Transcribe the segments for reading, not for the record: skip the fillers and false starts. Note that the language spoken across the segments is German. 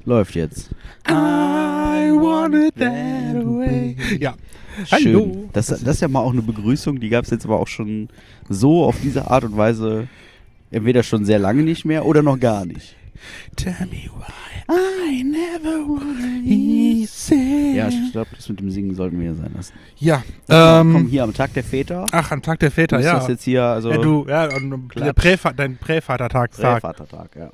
Läuft jetzt. I want it that way. Ja. Schön. Hallo. Das ist ja mal auch eine Begrüßung, die gab es jetzt aber auch schon so auf diese Art und Weise entweder schon sehr lange nicht mehr oder noch gar nicht. Tell me why I never wanna easy. Ja, ich glaube, das mit dem Singen sollten wir hier sein lassen. Ja. Komm, hier am Tag der Väter. Ach, am Tag der Väter, Ist ja. das jetzt hier, also Der dein Prävatertag. Prävatertag, ja.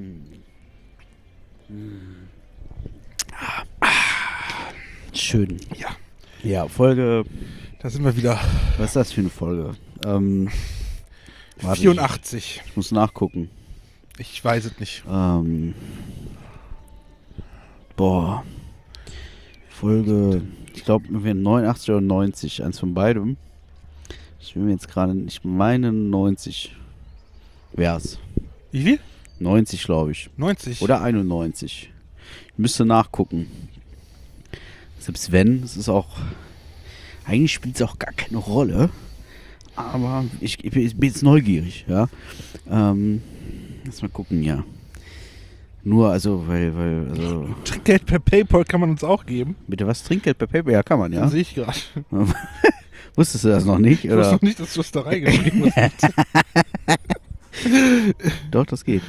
Schön. Ja. Ja, Folge. Da sind wir wieder. Was ist das für eine Folge? 84. Ich muss nachgucken. Ich weiß es nicht. Folge, ich glaube, 89 oder 90, eins von beidem. Ich will mir jetzt gerade, ich meine 90 wär's. Wie viel? 90, glaube ich. 90. Oder 91. Ich müsste nachgucken. Selbst wenn, es ist auch, eigentlich spielt es auch gar keine Rolle. Aber ich bin jetzt neugierig, ja. Lass mal gucken, ja. Nur, also, also. Trinkgeld per PayPal kann man uns auch geben. Bitte was? Trinkgeld per PayPal? Ja, kann man, ja. Das sehe ich gerade. Wusstest du das noch nicht? Ich wusste noch nicht, dass du das da reingeschrieben hast. Doch, das geht.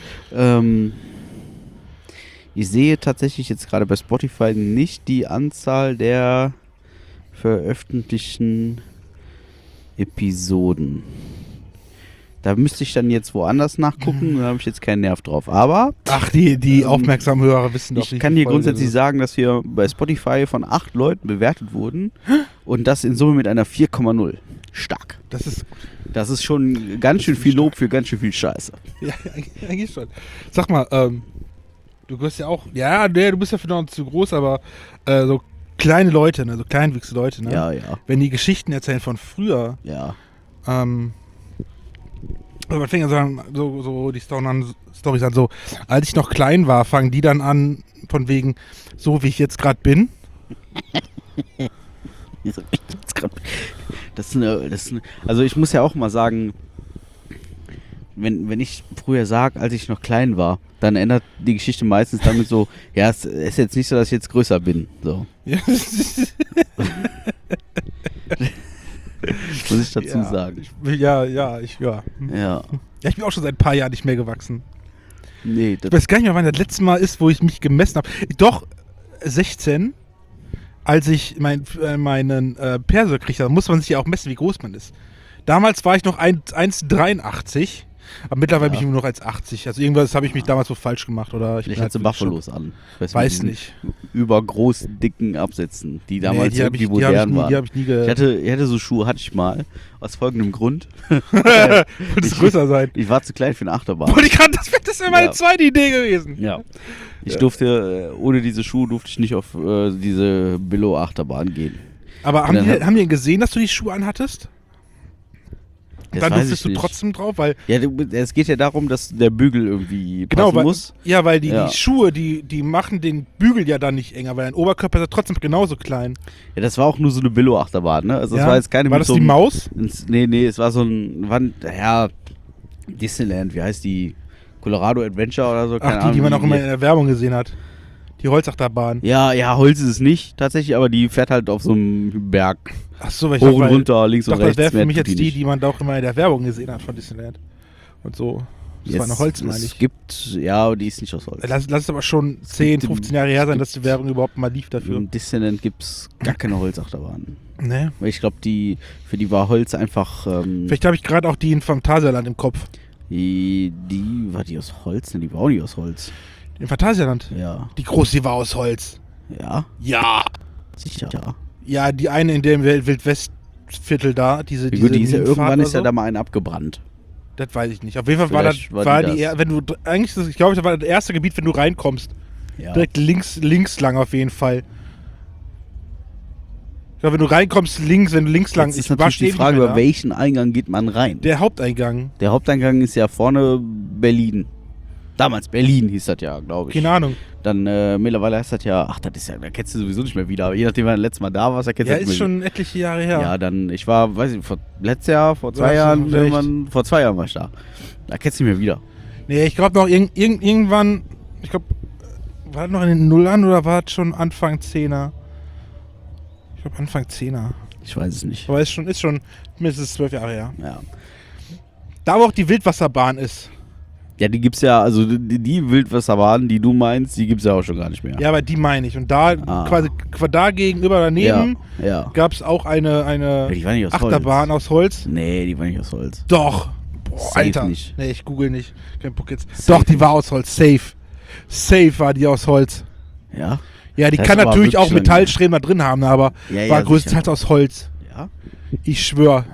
Ich sehe tatsächlich jetzt gerade bei Spotify nicht die Anzahl der veröffentlichten Episoden. Da müsste ich dann jetzt woanders nachgucken, da habe ich jetzt keinen Nerv drauf. Aber Ach, die aufmerksamen Hörer wissen doch ich nicht. kann dir grundsätzlich sagen, dass wir bei Spotify von 8 Leuten bewertet wurden und das in Summe mit einer 4,0. Stark. Das ist schon ganz schön viel Lob für ganz schön viel Scheiße. Ja, eigentlich schon. Sag mal, du gehörst ja auch, du bist ja für noch zu groß, aber so kleine Leute, ne, so kleinwüchsige Leute, ne? Ja. Wenn die Geschichten erzählen von früher, Ja. also man fängt an, so die Storys an, so, als ich noch klein war, fangen die dann an, von wegen, so wie ich jetzt gerade bin. Also ich muss ja auch mal sagen, wenn ich früher sage, als ich noch klein war, dann ändert die Geschichte meistens damit so, ja, es ist jetzt nicht so, dass ich jetzt größer bin. So. Ja. Muss ich dazu sagen. Ich bin auch schon seit ein paar Jahren nicht mehr gewachsen. Nee, Ich weiß gar nicht mehr, wann das letzte Mal ist, wo ich mich gemessen habe. Doch, 16, als ich meinen Perso gekriegt habe, muss man sich ja auch messen, wie groß man ist. Damals war ich noch 1,83, aber mittlerweile bin ich nur noch 1,80. Also irgendwas habe ich mich damals so falsch gemacht. Oder vielleicht hat sie Buffalos an. Weiß nicht. Übergroß dicken Absätzen, die damals irgendwie modern waren. Die habe ich nie Ich hatte so Schuhe, hatte ich mal, aus folgendem Grund. Wollte es größer sein. Ich war zu klein für eine Achterbahn. Das wäre meine zweite Idee gewesen. Ja. Ich durfte, ohne diese Schuhe durfte ich nicht auf diese Billo-Achterbahn gehen. Aber haben die gesehen, dass du die Schuhe anhattest? Und dann durftest du trotzdem drauf, weil... Ja, es geht ja darum, dass der Bügel irgendwie passen muss. Ja, weil die Schuhe, die machen den Bügel ja dann nicht enger, weil dein Oberkörper ist ja trotzdem genauso klein. Ja, das war auch nur so eine Billo-Achterbahn, ne? Also das war jetzt keine... War das so die Maus? Nee, es war so ein... Disneyland, wie heißt die? Colorado Adventure oder so? Keine Ahnung, die man auch immer in der Werbung gesehen hat. Die Holzachterbahn. Ja, Holz ist es nicht tatsächlich, aber die fährt halt auf so einem Berg. Ach so, weil ich hoch und runter, links und rechts. Das wäre für mich jetzt die man da auch immer in der Werbung gesehen hat von Disneyland. Und so. Das war eine Holz, meine ich. Es gibt, ja, die ist nicht aus Holz. Lass es aber schon 10, 15 Jahre her sein, dass die Werbung überhaupt mal lief dafür. In Disneyland gibt es gar keine Holzachterbahn. Ne? Weil ich glaube, für die war Holz einfach... Vielleicht habe ich gerade auch die in Phantasialand im Kopf. War die aus Holz? Ne, die war auch nicht aus Holz. In Phantasialand? Ja. Die große, die war aus Holz. Ja? Ja. Sicher. Ja, die eine in dem Wildwestviertel da, diese gut, die ist ja irgendwann ist so. ja da mal eine abgebrannt. Das weiß ich nicht. Auf jeden Fall war die wenn du eigentlich, ich glaube, das war das erste Gebiet, wenn du reinkommst. Ja. Direkt links lang auf jeden Fall. Ich glaube, wenn du reinkommst, wenn du links lang... Jetzt ist natürlich die Frage, über welchen Eingang geht man rein? Der Haupteingang. Der Haupteingang ist ja vorne Berlin. Damals Berlin hieß das ja, glaube ich. Keine Ahnung. Dann mittlerweile heißt das ja, da kennst du sowieso nicht mehr wieder. Aber je nachdem, wann du das letzte Mal da warst, da kennst du nicht mehr. Ja, ist schon etliche Jahre her. Ja, dann, ich war, weiß ich, vor 2 Jahren, vor 2 Jahren war ich da. Da kennst du nicht mehr wieder. Nee, ich glaube noch irgendwann, war das noch in den Nullern oder war das schon Anfang 10er? Ich glaube Anfang 10er. Ich weiß es nicht. Aber ist schon mindestens 12 Jahre her. Ja. Da wo auch die Wildwasserbahn ist. Ja, die gibt's ja, also die Wildwasserbahn, die du meinst, die gibt's ja auch schon gar nicht mehr. Ja, aber die meine ich. Und da quasi da gegenüber daneben ja. gab es auch eine Die war nicht aus Achterbahn aus Holz. Nee, die war nicht aus Holz. Doch. Boah, Safe Alter. nicht. Nee, ich google nicht. Kein Bock jetzt. Safe Doch, die war aus Holz. Safe war die aus Holz. Ja? Ja, die Das kann heißt aber natürlich auch wirklich Metallstreben da drin haben, aber Ja, war ja, größtenteils sicher. aus Holz. Ja? Ich schwör.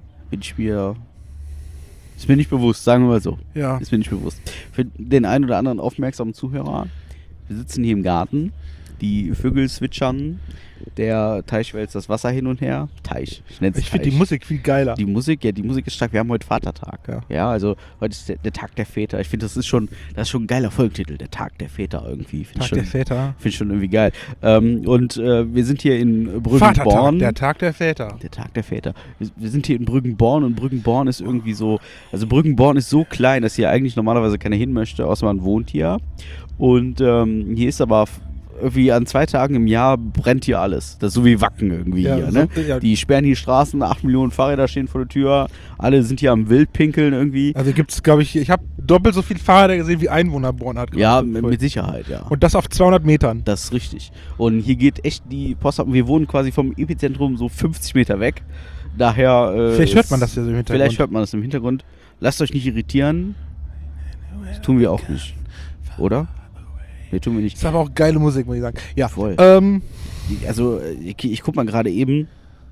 Ist mir nicht bewusst, sagen wir mal so. Ja. Ist mir nicht bewusst. Für den einen oder anderen aufmerksamen Zuhörer, wir sitzen hier im Garten, die Vögel zwitschern, der Teich wälzt das Wasser hin und her. Teich, ich nenne es Ich finde die Musik viel geiler. Die Musik ist stark. Wir haben heute Vatertag. Ja, also heute ist der Tag der Väter. Ich finde, das ist schon ein geiler Folgentitel. Der Tag der Väter irgendwie. Tag der Väter. Finde ich schon irgendwie geil. Wir sind hier in Brüggenborn. Vatertag, der Tag der Väter. Der Tag der Väter. Wir sind hier in Brüggenborn und Brüggenborn ist irgendwie so, also Brüggenborn ist so klein, dass hier eigentlich normalerweise keiner hin möchte, außer man wohnt hier. Und hier ist aber irgendwie an 2 Tagen im Jahr brennt hier alles. Das ist so wie Wacken irgendwie hier, ne? Ja. Die sperren hier Straßen, 8 Millionen Fahrräder stehen vor der Tür, alle sind hier am Wildpinkeln irgendwie. Also gibt's, glaube ich habe doppelt so viele Fahrräder gesehen, wie Einwohner Born hat. Ja, mit Sicherheit, ja. Und das auf 200 Metern. Das ist richtig. Und hier geht echt die Post ab. Wir wohnen quasi vom Epizentrum so 50 Meter weg. Daher. Vielleicht hört man das ja so im Hintergrund. Vielleicht hört man das im Hintergrund. Lasst euch nicht irritieren. Das tun wir auch nicht. Oder? Nee, tun wir nicht. Ist aber auch geile Musik, muss ich sagen. Ja, voll. Also, ich guck mal gerade eben.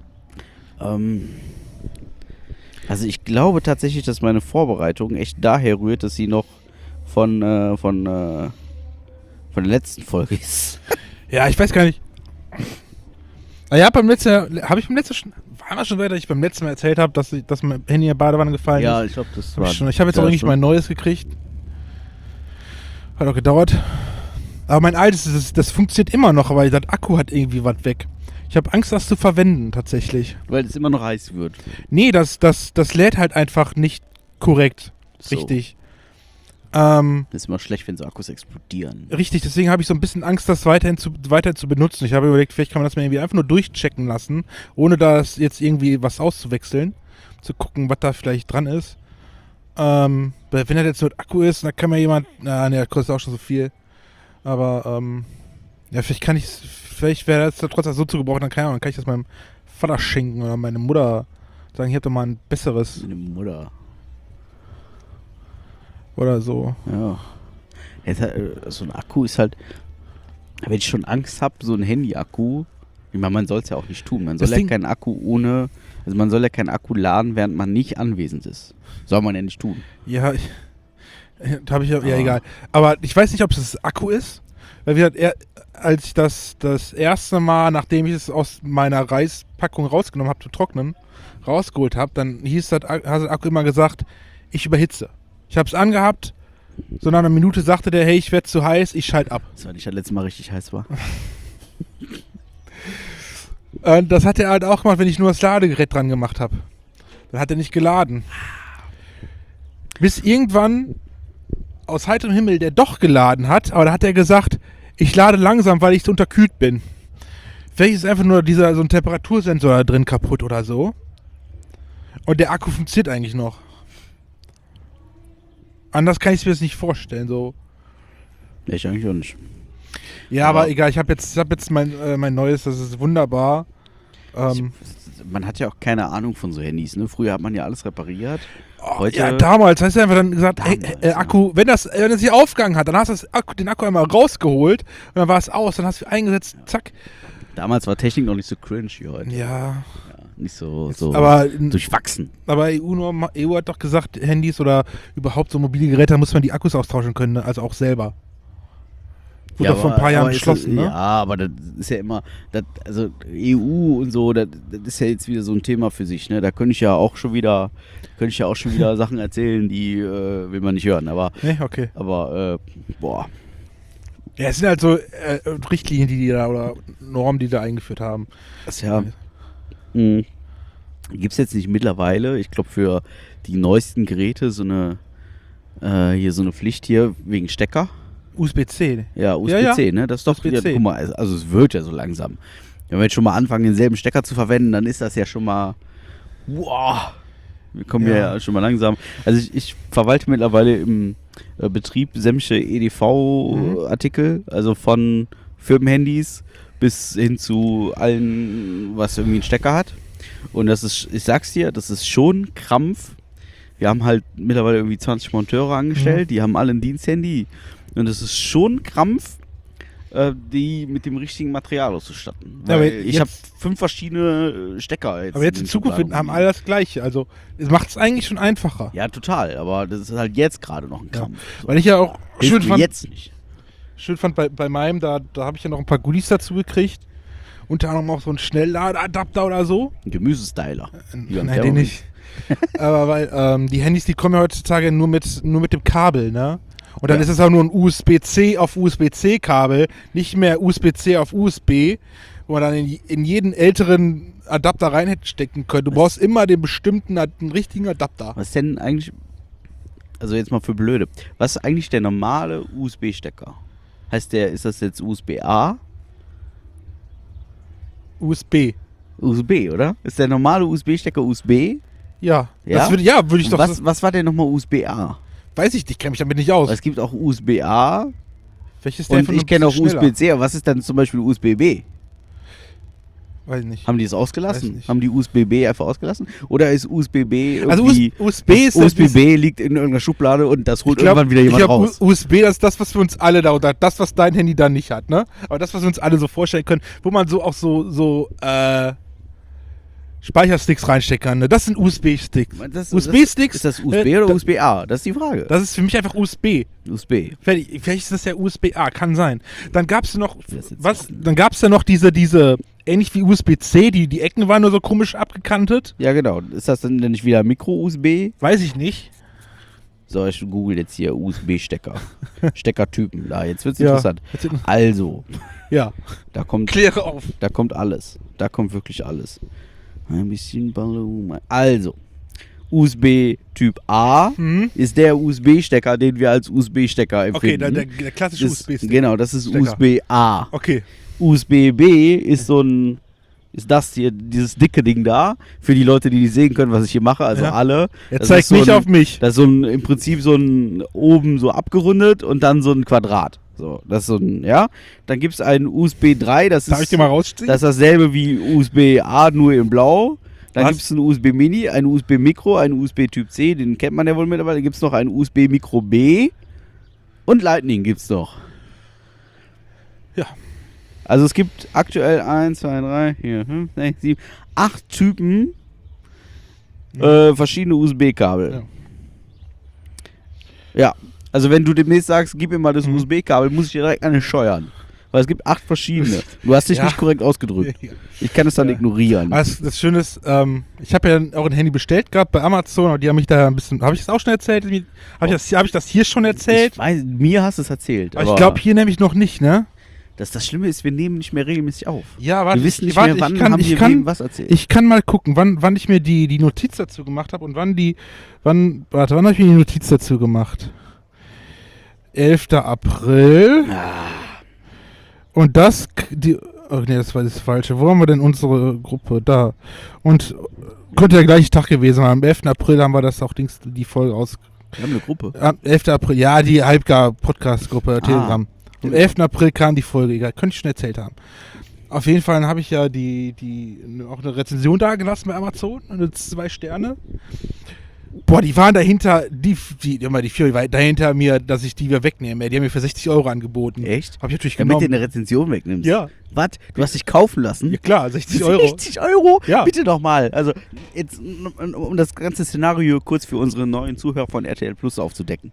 Also, ich glaube tatsächlich, dass meine Vorbereitung echt daher rührt, dass sie noch von der letzten Folge ist. Ja, ich weiß gar nicht. Ja, waren wir schon weiter, dass ich beim letzten Mal erzählt habe, dass mein Handy in der Badewanne gefallen Ja, ist? ich glaube, das Hab war. ich habe jetzt auch eigentlich mein neues gekriegt. Hat auch gedauert. Aber mein altes, das funktioniert immer noch, aber das Akku hat irgendwie was weg. Ich habe Angst, das zu verwenden, tatsächlich. Weil es immer noch heiß wird. Nee, das lädt halt einfach nicht korrekt. So. Richtig. Das ist immer schlecht, wenn so Akkus explodieren. Richtig, deswegen habe ich so ein bisschen Angst, das weiter zu benutzen. Ich habe überlegt, vielleicht kann man das mal irgendwie einfach nur durchchecken lassen, ohne da jetzt irgendwie was auszuwechseln. Zu gucken, was da vielleicht dran ist. Wenn das jetzt nur Akku ist, dann kann mir jemand. Ne, das kostet auch schon so viel. Aber, ja, vielleicht wäre das trotzdem so zu gebrauchen, dann kann ich das meinem Vater schenken oder meine Mutter sagen, hier habt ihr mal ein besseres. Meine Mutter. Oder so. Ja. Jetzt, so ein Akku ist halt, wenn ich schon Angst habe, so ein Handy-Akku, ich meine, man soll es ja auch nicht tun. Man soll ja keinen Akku man soll ja keinen Akku laden, während man nicht anwesend ist. Soll man ja nicht tun. Ja, egal. Aber ich weiß nicht, ob es das Akku ist. Weil als ich das erste Mal, nachdem ich es aus meiner Reispackung rausgenommen habe, zu trocknen, rausgeholt habe, dann hat der Akku immer gesagt, ich überhitze. Ich habe es angehabt, so nach einer Minute sagte der, hey, ich werde zu heiß, ich schalte ab. Das war nicht das letzte Mal richtig heiß war. Und das hat er halt auch gemacht, wenn ich nur das Ladegerät dran gemacht habe. Dann hat er nicht geladen. Bis irgendwann aus heiterem Himmel der doch geladen hat, aber da hat er gesagt, ich lade langsam, weil ich unterkühlt bin. Vielleicht ist einfach nur so ein Temperatursensor da drin kaputt oder so. Und der Akku funktioniert eigentlich noch. Anders kann ich es mir jetzt nicht vorstellen, so. Ich eigentlich auch nicht. Ja, aber egal, ich hab jetzt mein neues, das ist wunderbar. Man hat ja auch keine Ahnung von so Handys, ne? Früher hat man ja alles repariert. Heute, ja, damals hast du einfach dann gesagt, Akku, wenn es sich aufgegangen hat, dann hast du den Akku einmal rausgeholt und dann war es aus, dann hast du eingesetzt, zack. Damals war Technik noch nicht so cringe wie heute. Ja. Nicht so aber, durchwachsen. Aber EU hat doch gesagt, Handys oder überhaupt so mobile Geräte, da muss man die Akkus austauschen können, ne? Also auch selber. Wurde doch vor ein paar Jahren beschlossen, ne? Ja, aber das ist ja immer, also EU und so, das ist ja jetzt wieder so ein Thema für sich, ne? Da könnte ich ja auch schon wieder Sachen erzählen, die will man nicht hören, aber. Nee, okay. Aber, boah. Ja, es sind halt so Richtlinien, die da oder Normen, die da eingeführt haben. Das ja. Gibt es jetzt nicht mittlerweile, ich glaube für die neuesten Geräte so eine Pflicht hier wegen Stecker. USB-C. Ja, USB-C, ne? Das ist doch, USB-C. ja, guck mal, also es wird ja so langsam. Wenn wir jetzt schon mal anfangen, denselben Stecker zu verwenden, dann ist das ja schon mal, wow, wir kommen ja schon mal langsam. Also ich verwalte mittlerweile im Betrieb sämtliche EDV-Artikel, also von Firmenhandys bis hin zu allen, was irgendwie einen Stecker hat. Und das ist, ich sag's dir, das ist schon Krampf. Wir haben halt mittlerweile irgendwie 20 Monteure angestellt, die haben alle ein Diensthandy. Und es ist schon Krampf, die mit dem richtigen Material auszustatten. Ja, Weil aber ich habe 5 verschiedene Stecker. Aber jetzt in Zukunft haben alle das Gleiche. Also es macht es eigentlich schon einfacher. Ja, total. Aber das ist halt jetzt gerade noch ein Krampf. So. Weil ich ja auch Hilft mir jetzt nicht. schön fand bei meinem, da habe ich ja noch ein paar Goodies dazu gekriegt. Unter anderem auch so einen Schnellladeadapter oder so. Ein Gemüsestyler. Nein, den nicht. Aber weil die Handys, die kommen ja heutzutage nur mit dem Kabel, ne? Und dann ist es auch nur ein USB-C auf USB-C-Kabel, nicht mehr USB-C auf USB, wo man dann in jeden älteren Adapter rein hätte stecken können. Du brauchst immer den einen richtigen Adapter. Was ist denn eigentlich, also jetzt mal für Blöde, was ist eigentlich der normale USB-Stecker? Ist das jetzt USB-A? USB. USB, oder? Ist der normale USB-Stecker USB? Ja. Ja? Würde ich doch. Was war denn nochmal USB-A? Weiß ich nicht, kenne mich damit nicht aus. Es gibt auch USB-A Welches und ich kenne auch USB-C, aber was ist dann zum Beispiel USB-B? Weiß ich nicht. Haben die es Weiß ausgelassen? nicht. Haben die USB-B einfach ausgelassen? Oder ist USB-B Also irgendwie... USB ist USB-B liegt in irgendeiner Schublade und das holt irgendwann wieder jemand raus. USB, das ist das, was für uns alle da, oder das, was dein Handy dann nicht hat, ne? Aber das, was wir uns alle so vorstellen können, wo man so auch so Speichersticks reinstecken kann, ne? Das sind USB-Sticks. USB-Sticks. Ist das USB oder USB-A? Das ist die Frage. Das ist für mich einfach USB. USB. Vielleicht ist das ja USB-A, kann sein. Dann gab's noch, Das jetzt dann gab's ja noch diese, ähnlich wie USB-C, die Ecken waren nur so komisch abgekantet. Ja, genau. Ist das denn nicht wieder Micro-USB? Weiß ich nicht. So, ich google jetzt hier USB-Stecker. Steckertypen. Da, jetzt wird's Ja. interessant. Also, Ja, da kommt kläre auf. alles. Da kommt wirklich alles. Ein bisschen Ballon. Also, USB Typ A ist der USB-Stecker, den wir als USB-Stecker empfinden. Okay, der klassische Das- USB-Stick. Genau, das ist Stecker. USB-A. Okay. USB-B ist ist das hier, dieses dicke Ding da, für die Leute, die nicht sehen können, was ich hier mache, also Ja. alle. Er Das zeigt ist so nicht ein- auf mich. Das ist im Prinzip so ein oben so abgerundet und dann so ein Quadrat. So, das ist so ein, ja. Dann gibt es einen USB 3, Darf ich dir mal rausziehen? das ist dasselbe wie USB-A, nur in blau. Dann Was? gibt es einen USB Mini, einen USB Micro, einen USB Typ C, den kennt man ja wohl mittlerweile. Dann gibt es noch einen USB Micro B und Lightning gibt es noch. Ja. Also es gibt aktuell 1, 2, 3, 4, 5, 6, 7, 8 Typen verschiedene USB-Kabel. Ja. Ja, also wenn du demnächst sagst, gib mir mal das USB-Kabel, muss ich dir direkt eine scheuern. Weil es gibt 8 verschiedene. Du hast dich Ja. nicht korrekt ausgedrückt. Ja. Ich kann es dann ignorieren. Also das Schöne ist, ich habe ja auch ein Handy bestellt gehabt bei Amazon und die haben mich da ein bisschen, habe ich das auch schon erzählt? Habe ich das hier schon erzählt? Ich weiß, mir hast du es erzählt. Aber ich glaube hier nämlich noch nicht, ne? das Schlimme ist, wir nehmen nicht mehr regelmäßig auf. Ja, warte, Wir wissen nicht mehr, wann haben wir wem was erzählt. Ich kann mal gucken, wann ich mir die Notiz dazu gemacht habe und wann habe ich mir die Notiz dazu gemacht? 11. April. Und das, oh nee, das war das Falsche. Wo haben wir denn unsere Gruppe? Da. Und könnte der gleiche Tag gewesen sein. Am 11. April haben wir das auch die Folge aus. Wir haben eine Gruppe. Am 11. April, ja, die Halbgar-Podcast-Gruppe, Telegram. Am 11. April kam die Folge, egal, könnte ich schon erzählt haben. Auf jeden Fall habe ich ja auch eine Rezension da gelassen bei Amazon, 2 Sterne. Boah, die waren dahinter, die Firma war dahinter mir, dass ich die wieder wegnehme. Die haben mir für 60 € angeboten. Echt? Hab ich natürlich Damit du genommen. eine Rezension wegnimmst. Ja. Was? Du hast dich kaufen lassen? Ja klar, 60 Für €. 60 Euro? Ja. Bitte doch mal. Also, jetzt, um das ganze Szenario kurz für unsere neuen Zuhörer von RTL Plus aufzudecken.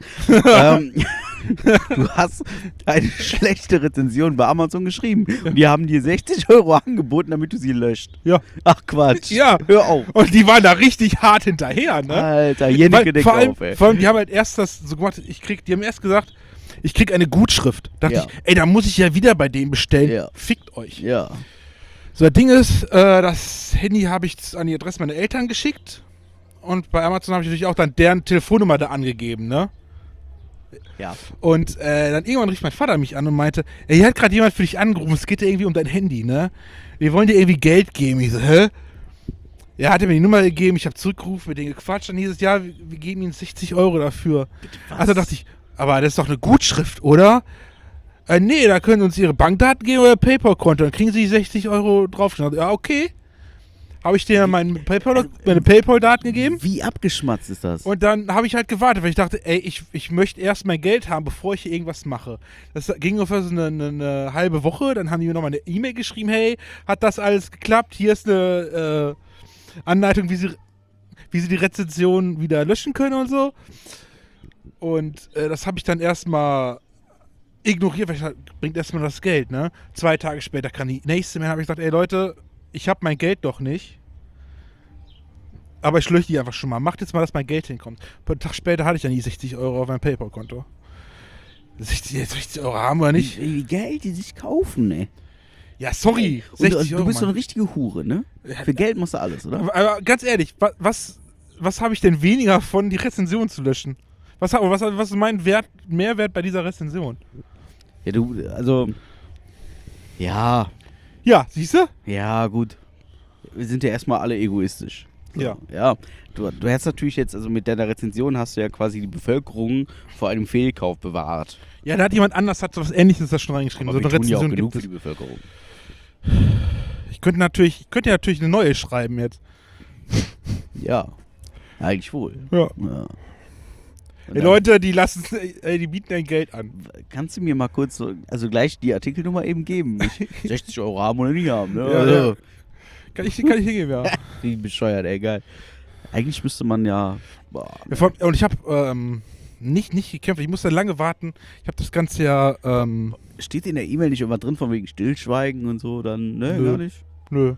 Du hast eine schlechte Rezension bei Amazon geschrieben. Und die haben dir 60 € angeboten, damit du sie löscht. Ja. Ach Quatsch. Ja. Hör auf. Und die waren da richtig hart hinterher, ne? Alter, Jenneke, denk vor allem, auf, ey. vor allem, die haben halt erst das so gemacht, die haben erst gesagt, ich krieg eine Gutschrift. Dachte Ja. ich, ey, da muss ich ja wieder bei denen bestellen. Ja. Fickt euch. Ja. So, das Ding ist, das Handy habe ich an die Adresse meiner Eltern geschickt. Und bei Amazon habe ich natürlich auch dann deren Telefonnummer da angegeben, ne? Ja. Und dann irgendwann rief mein Vater mich an und meinte, ey, hier hat gerade jemand für dich angerufen, es geht ja irgendwie um dein Handy, ne? Wir wollen dir irgendwie Geld geben. Ich so, hä? Ja, hat er mir die Nummer gegeben, ich habe zurückgerufen, mit denen gequatscht, dann hieß es, ja, wir geben ihnen 60 Euro dafür. Was? Also dachte ich, aber das ist doch eine Gutschrift, oder? Nee, da können sie uns ihre Bankdaten geben oder PayPal-Konto, dann kriegen sie 60 Euro drauf. Ja, okay. Habe ich dir meine PayPal-Daten gegeben? Wie abgeschmatzt ist das? Und dann habe ich halt gewartet, weil ich dachte, ey, ich möchte erst mein Geld haben, bevor ich hier irgendwas mache. Das ging ungefähr so eine halbe Woche, dann haben die mir nochmal eine E-Mail geschrieben, hey, hat das alles geklappt? Hier ist eine Anleitung, wie sie die Rezension wieder löschen können und so. Und das habe ich dann erstmal ignoriert, weil ich halt, bringt erstmal das Geld, ne? 2 Tage später kam die nächste Mail, habe ich gesagt, ey Leute, ich habe mein Geld doch nicht. Aber ich lösche die einfach schon mal. Macht jetzt mal, dass mein Geld hinkommt. Einen Tag später hatte ich dann die 60 Euro auf meinem PayPal-Konto. 60 Euro haben wir nicht. Wie Geld, die sich kaufen, ey. Ja, sorry. Und 60 du Euro, bist so eine Mann. richtige Hure, ne? Für Geld musst du alles, oder? Aber ganz ehrlich, was habe ich denn weniger von, die Rezension zu löschen? Was ist mein Mehrwert bei dieser Rezension? Ja, also... Ja, Ja, siehst du? ja, gut. Wir sind ja erstmal alle egoistisch. So, Ja. Ja, du hast natürlich jetzt, also mit deiner Rezension hast du ja quasi die Bevölkerung vor einem Fehlkauf bewahrt. Ja, da hat jemand anders so was Ähnliches da schon reingeschrieben. Aber So wir eine tun ja auch Rezension genug gibt für die es. Bevölkerung. Ich könnte natürlich eine neue schreiben jetzt. Ja, eigentlich wohl. Ja. Ja. Und Ey, dann- Leute, die bieten dein Geld an. Kannst du mir mal kurz so, also gleich die Artikelnummer eben geben? Nicht 60 Euro haben oder nicht haben, ne? Ja, Also, ja. Kann ich hingeben, ja. Wie bescheuert, ey, geil. Eigentlich müsste man ja. Boah, Und ich habe nicht gekämpft. Ich musste lange warten. Ich habe das Ganze ja, steht in der E-Mail nicht immer drin von wegen Stillschweigen und so, dann, ne, Nö. gar nicht. nö.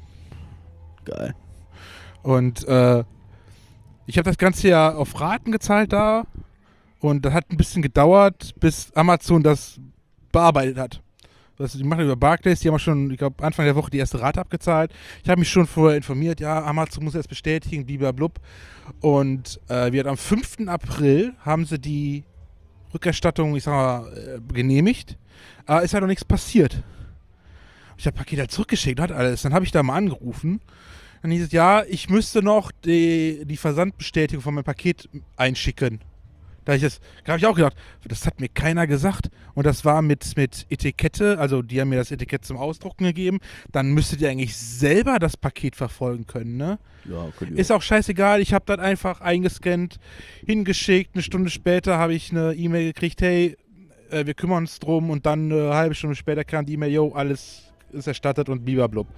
Geil. Und ich habe das Ganze ja auf Raten gezahlt da. Und das hat ein bisschen gedauert, bis Amazon das bearbeitet hat. Die machen über Barclays, die haben schon, ich glaube, Anfang der Woche die erste Rate abgezahlt. Ich habe mich schon vorher informiert, ja, Amazon muss erst bestätigen, blub. Und am 5. April haben sie die Rückerstattung, ich sag mal, genehmigt. Aber ist halt noch nichts passiert. Ich habe Paket halt zurückgeschickt, hat alles. Dann habe ich da mal angerufen. Dann hieß es, ja, ich müsste noch die Versandbestätigung von meinem Paket einschicken. Da habe ich auch gedacht, das hat mir keiner gesagt. Und das war mit Etikette, also die haben mir das Etikett zum Ausdrucken gegeben. Dann müsstet ihr eigentlich selber das Paket verfolgen können, ne? Ja, könnt ihr Ist auch scheißegal, ich habe das einfach eingescannt, hingeschickt. Eine Stunde später habe ich eine E-Mail gekriegt, hey, wir kümmern uns drum. Und dann eine halbe Stunde später kam die E-Mail, yo, alles ist erstattet und blub.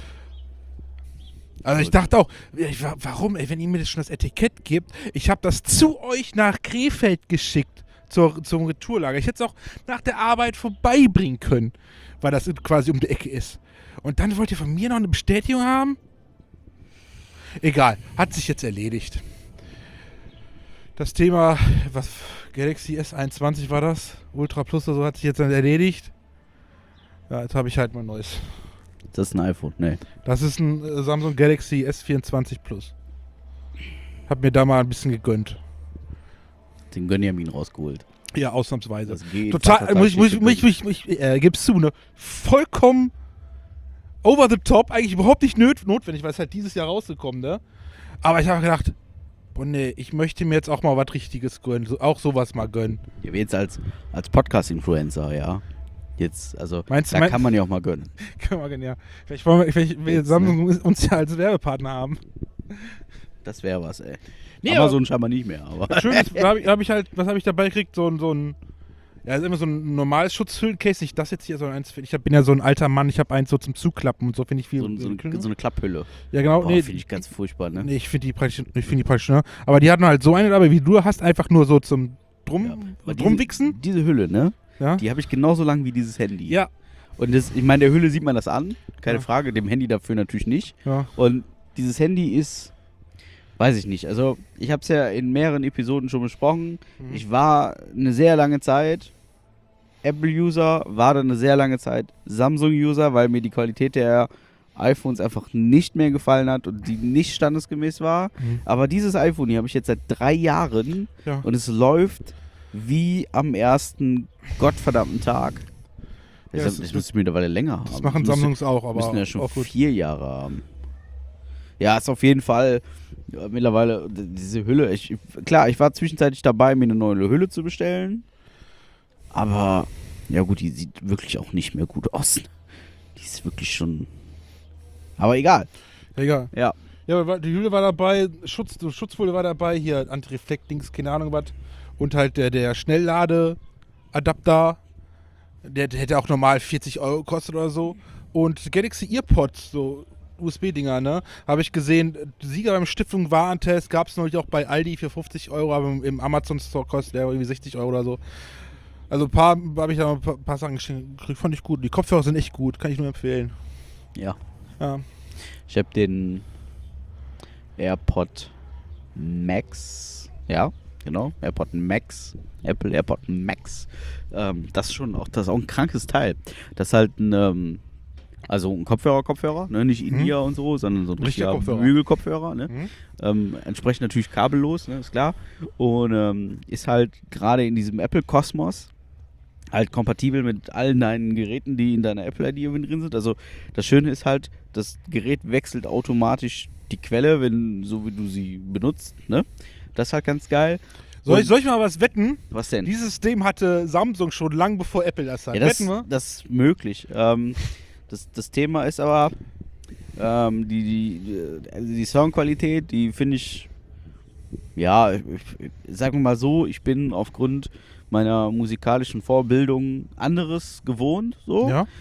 Also ich dachte auch, warum, ey, wenn ihr mir das schon das Etikett gebt, ich habe das zu euch nach Krefeld geschickt zum Retourlager. Ich hätte es auch nach der Arbeit vorbeibringen können, weil das quasi um die Ecke ist. Und dann wollt ihr von mir noch eine Bestätigung haben? Egal, hat sich jetzt erledigt. Das Thema, Galaxy S21 war das, Ultra Plus oder so, hat sich jetzt dann erledigt. Ja, jetzt habe ich halt mal ein neues. Das ist ein iPhone, ne. Das ist ein Samsung Galaxy S24 Plus. Hab mir da mal ein bisschen gegönnt. Den Gönjamin rausgeholt. Ja, ausnahmsweise. Das geht. Total, gib's zu, ne? Vollkommen over the top, eigentlich überhaupt nicht notwendig, weil es halt dieses Jahr rausgekommen, ne? Aber ich habe gedacht, boah, nee, ich möchte mir jetzt auch mal was Richtiges gönnen, auch sowas mal gönnen. Ja, jetzt als Podcast-Influencer, ja. Jetzt, also, Meinst du, da kann man ja auch mal gönnen. Kann man, ja. Vielleicht will Jetzt, Samsung uns ja als Werbepartner haben. Das wäre was, ey. Nee, Amazon scheinbar nicht mehr, aber. Schön ist, was habe ich dabei gekriegt? So ein, ja, ist immer so ein normales Schutzhüllencase, nicht das jetzt hier, sondern eins, ich bin ja so ein alter Mann, ich habe eins so zum Zuklappen und so, finde ich viel. So eine Klapphülle. Ja, genau. Boah, finde ich ganz furchtbar, ne? Nee, ich finde die praktisch, ne? Aber die hatten halt so eine dabei, wie du hast, einfach nur so zum Aber Drumwichsen. Diese Hülle, ne? Ja. Die habe ich genauso lang wie dieses Handy. Ja. Und ich meine, der Hülle sieht man das an, keine Ja. Frage, dem Handy dafür natürlich nicht. Ja. Und dieses Handy ist, weiß ich nicht, also ich habe es ja in mehreren Episoden schon besprochen. Mhm. Ich war eine sehr lange Zeit Apple-User, war dann eine sehr lange Zeit Samsung-User, weil mir die Qualität der iPhones einfach nicht mehr gefallen hat und die nicht standesgemäß war. Mhm. Aber dieses iPhone hier habe ich jetzt seit 3 Jahren Ja. und es läuft wie am ersten gottverdammten Tag. Ja, Das müsste mittlerweile länger haben. Das machen Samsungs auch, aber müssen ja schon auch gut. 4 Jahre haben. Ja, ist auf jeden Fall mittlerweile diese Hülle. Klar, ich war zwischenzeitlich dabei, mir eine neue Hülle zu bestellen. Aber, ja gut, die sieht wirklich auch nicht mehr gut aus. Die ist wirklich schon... Aber egal. Egal. Ja. Ja, aber die Hülle war dabei, Schutzfolie war dabei, hier Antireflekt-Dings, keine Ahnung was. Und halt der Schnelllade-Adapter, der hätte auch normal 40 Euro gekostet oder so. Und Galaxy EarPods, so USB-Dinger, ne? Habe ich gesehen, Sieger beim Stiftung Warentest gab es neulich auch bei Aldi für 50 Euro, aber im Amazon-Store kostet der irgendwie 60 Euro oder so. Also habe ich da ein paar Sachen gekriegt, fand ich gut. Die Kopfhörer sind echt gut, kann ich nur empfehlen. Ja. Ja. Ich habe den AirPod Max. Ja, genau. AirPod Max. Apple AirPod Max. Das ist auch ein krankes Teil. Das ist halt ein Kopfhörer, ne? Nicht In-Ear und so, sondern so ein richtiger Bügelkopfhörer. Ne? Entsprechend natürlich kabellos, ne? Ist klar. Und ist halt gerade in diesem Apple-Kosmos halt kompatibel mit allen deinen Geräten, die in deiner Apple-ID drin sind. Also das Schöne ist halt, das Gerät wechselt automatisch die Quelle, so wie du sie benutzt. Ne? Das ist halt ganz geil. Soll ich mal was wetten? Was denn? Dieses System hatte Samsung schon lang bevor Apple das hat. Ja, Wetten wir? das ist möglich. Das Thema ist aber die Soundqualität, die finde ich, ja, sagen wir mal so, ich bin aufgrund meiner musikalischen Vorbildung anderes gewohnt, so. Ja.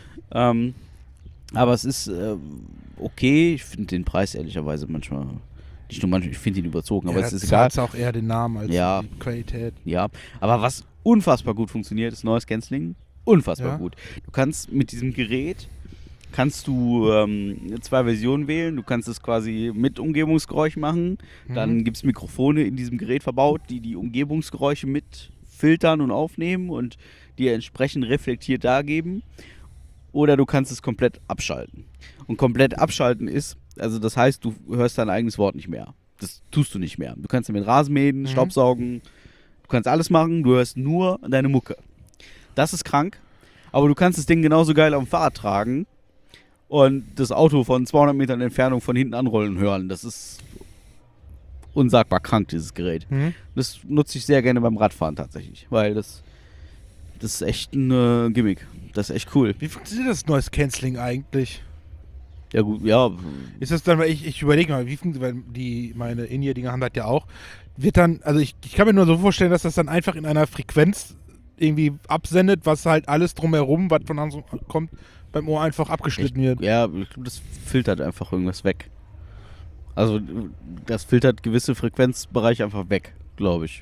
Aber es ist okay. Ich finde den Preis ehrlicherweise manchmal, nicht nur manchmal, ich finde ihn überzogen, aber es ist egal. auch eher den Namen als Ja. die Qualität. Ja, aber was unfassbar gut funktioniert, ist Noise Cancelling. Unfassbar Ja. gut. Du kannst mit diesem Gerät, kannst du 2 Versionen wählen. Du kannst es quasi mit Umgebungsgeräusch machen. Dann gibt es Mikrofone in diesem Gerät verbaut, die Umgebungsgeräusche mit filtern und aufnehmen und dir entsprechend reflektiert dargeben. Oder du kannst es komplett abschalten. Und komplett abschalten ist, also das heißt, du hörst dein eigenes Wort nicht mehr. Das tust du nicht mehr. Du kannst damit Rasen mähen, Staubsaugen, du kannst alles machen, du hörst nur deine Mucke. Das ist krank, aber du kannst das Ding genauso geil auf dem Fahrrad tragen und das Auto von 200 Metern Entfernung von hinten anrollen hören. Das ist unsagbar krank, dieses Gerät. Das nutze ich sehr gerne beim Radfahren tatsächlich, weil das ist echt ein Gimmick. Das ist echt cool. Wie funktioniert das Noise Cancelling eigentlich? Ja gut, ja. Ist das dann, weil ich überlege mal, wie funktioniert, weil meine In-Ear-Dinger haben das ja auch. Wird dann, also ich kann mir nur so vorstellen, dass das dann einfach in einer Frequenz irgendwie absendet, was halt alles drumherum, was von außen kommt, beim Ohr einfach abgeschnitten wird. Ja, ich glaube, das filtert einfach irgendwas weg. Also das filtert gewisse Frequenzbereiche einfach weg, glaube ich.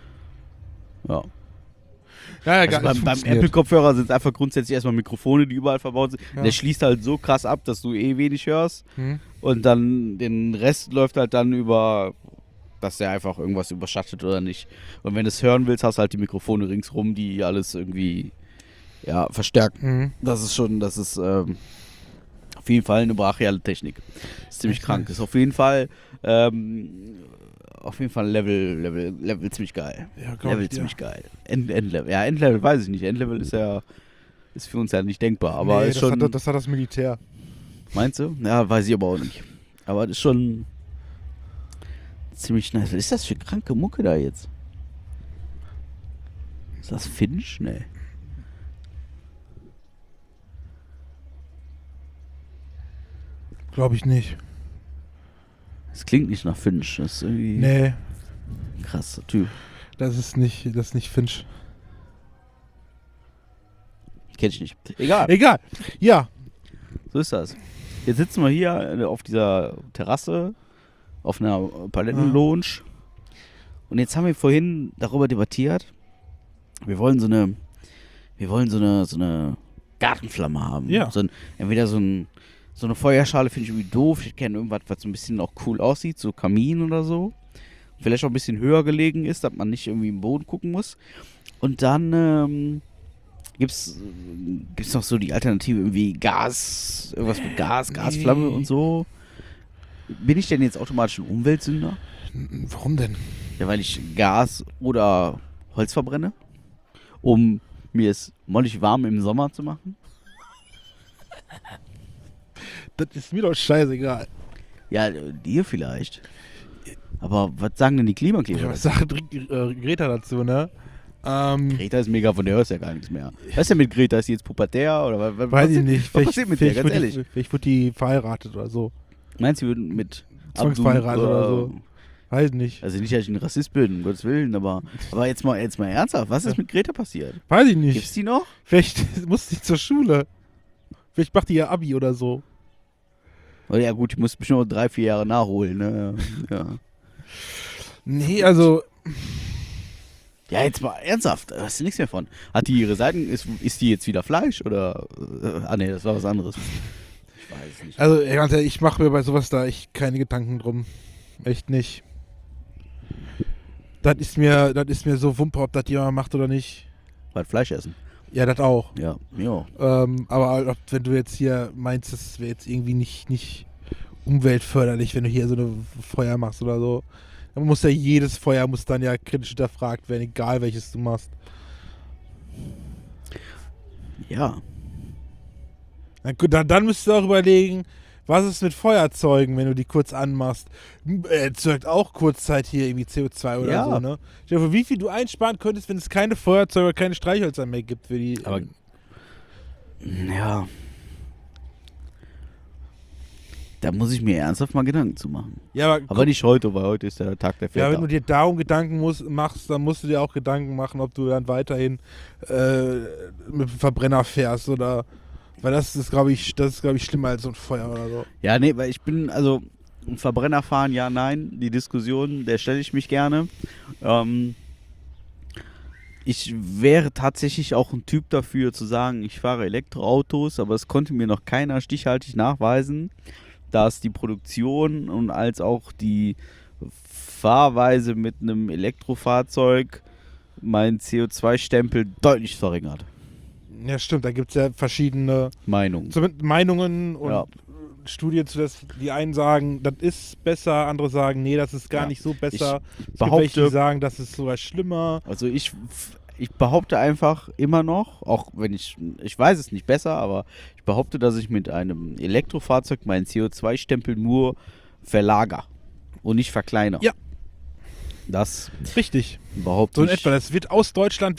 Ja. Ja, Also beim Apple-Kopfhörer sind es einfach grundsätzlich erstmal Mikrofone, die überall verbaut sind. Ja. Der schließt halt so krass ab, dass du wenig hörst. Und dann den Rest läuft halt dann über, dass der einfach irgendwas überschattet oder nicht. Und wenn du es hören willst, hast du halt die Mikrofone ringsrum, die alles irgendwie verstärken. Das ist auf jeden Fall eine brachiale Technik. Ist ziemlich krank. Ist auf jeden Fall Level ziemlich geil. Ja, Level ziemlich geil. Endlevel. Ja, Endlevel weiß ich nicht. Endlevel ist für uns ja nicht denkbar. Aber ist schon. Das hat das Militär. Meinst du? Ja, weiß ich aber auch nicht. Aber das ist schon ziemlich nice. Was ist das für kranke Mucke da jetzt? Ist das Finch? Nee. Glaube ich nicht. Das klingt nicht nach Finch. Das ist irgendwie Nee, ein krasser Typ. das ist nicht Finch. Kenn ich nicht. Egal. Egal. Ja. So ist das. Jetzt sitzen wir hier auf dieser Terrasse, auf einer Palettenlounge. Und jetzt haben wir vorhin darüber debattiert, wir wollen so eine Gartenflamme haben. Ja. Entweder so eine Feuerschale finde ich irgendwie doof. Ich hätte gerne irgendwas, was so ein bisschen auch cool aussieht, so Kamin oder so. Vielleicht auch ein bisschen höher gelegen ist, dass man nicht irgendwie im Boden gucken muss. Und dann gibt's noch so die Alternative, irgendwie Gas, irgendwas mit Gasflamme und so. Bin ich denn jetzt automatisch ein Umweltsünder? Warum denn? Ja, weil ich Gas oder Holz verbrenne, um mir es mollig warm im Sommer zu machen. Das ist mir doch scheißegal. Ja, dir vielleicht. Aber was sagen denn die Klimakleber? Was sagt Greta dazu, ne? Greta ist mega, von der hörst du ja gar nichts mehr. Was ist denn mit Greta? Ist sie jetzt pubertär? Oder was Weiß ich nicht. Was passiert mit der, ganz ehrlich? Vielleicht wird die verheiratet oder so. Meinst du, wir würden mit Zwangsverheiratet oder so? Weiß nicht. Also nicht, dass ich ein Rassist bin, um Gottes Willen, aber jetzt mal ernsthaft, was ist mit Greta passiert? Weiß ich nicht. Gibt's die noch? Vielleicht muss sie zur Schule. Vielleicht macht die ihr Abi oder so. Oh, ja gut, ich muss bestimmt noch 3-4 Jahre nachholen, ne? Ja. Nee, also... Ja, jetzt mal ernsthaft, da hast du nichts mehr von. Hat die ihre Seiten, ist die jetzt wieder Fleisch oder... nee, das war was anderes. Ich weiß es nicht. Also, ganz ehrlich, ich mache mir bei sowas da echt keine Gedanken drum. Echt nicht. Das ist mir so Wumpe, ob das jemand macht oder nicht. Was, Fleisch essen? Ja, das auch. Ja. Aber wenn du jetzt hier meinst, das wäre jetzt irgendwie nicht umweltförderlich, wenn du hier so eine Feuer machst oder so, dann muss ja jedes Feuer muss dann ja kritisch hinterfragt werden, egal welches du machst. Ja. Na gut, dann müsstest du auch überlegen, was ist mit Feuerzeugen, wenn du die kurz anmachst? Erzeugt auch kurzzeit hier irgendwie CO2 oder Ja. so, ne? Stell dir vor, wie viel du einsparen könntest, wenn es keine Feuerzeuge, keine Streichhölzer mehr gibt für die. Aber ja. Da muss ich mir ernsthaft mal Gedanken zu machen. Ja, Aber nicht heute, weil heute ist der Tag der Väter. ja, wenn du dir darum Gedanken machst, dann musst du dir auch Gedanken machen, ob du dann weiterhin mit dem Verbrenner fährst oder. Weil das ist, glaube ich, schlimmer als so ein Feuer oder so. Ja, nee, weil ich bin, also, Verbrenner fahren, ja, nein. Die Diskussion, der stelle ich mich gerne. Ich wäre tatsächlich auch ein Typ dafür, zu sagen, ich fahre Elektroautos, aber es konnte mir noch keiner stichhaltig nachweisen, dass die Produktion und als auch die Fahrweise mit einem Elektrofahrzeug meinen CO2-Stempel deutlich verringert. Ja, stimmt, da gibt es ja verschiedene Meinung. Meinungen und Ja. Studien zu das. Die einen sagen, das ist besser, andere sagen, nee, das ist gar Ja. nicht so besser. Ich Es gibt welche, behaupte, die sagen, das ist sogar schlimmer. also ich behaupte einfach immer noch, auch wenn ich weiß es nicht besser, aber ich behaupte, dass ich mit einem Elektrofahrzeug meinen CO2-Stempel nur verlager und nicht verkleinere. Ja. Das Richtig. behaupte So in ich. etwa. Das wird aus Deutschland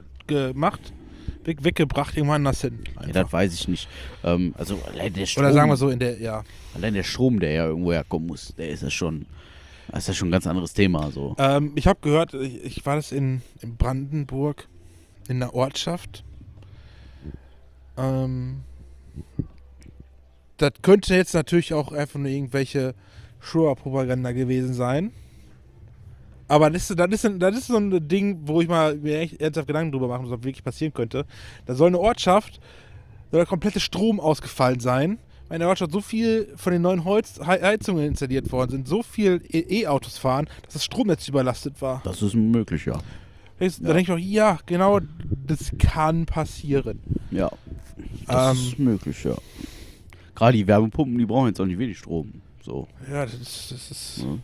weggebracht irgendwo anders hin. Ja, Einfach. das weiß ich nicht. Also allein der Strom, Oder sagen wir so in der, ja. allein der Strom, der ja irgendwo herkommen muss, das ist ja schon ein ganz anderes Thema. So. Ich habe gehört, ich war das in Brandenburg, in einer Ortschaft. Das könnte jetzt natürlich auch einfach nur irgendwelche Shoah-Propaganda gewesen sein. Aber das ist so ein Ding, wo ich mir echt ernsthaft Gedanken drüber machen muss, ob wirklich passieren könnte. Da soll eine Ortschaft, soll der komplette Strom ausgefallen sein. Weil in der Ortschaft so viel von den neuen Heizungen installiert worden sind, so viel E-Autos fahren, dass das Stromnetz überlastet war. Das ist möglich, ja. Da denke ich auch, ja, genau, das kann passieren. Ja, das ist möglich, ja. Gerade die Wärmepumpen, die brauchen jetzt auch nicht wenig Strom. So. Ja, das ist Ja.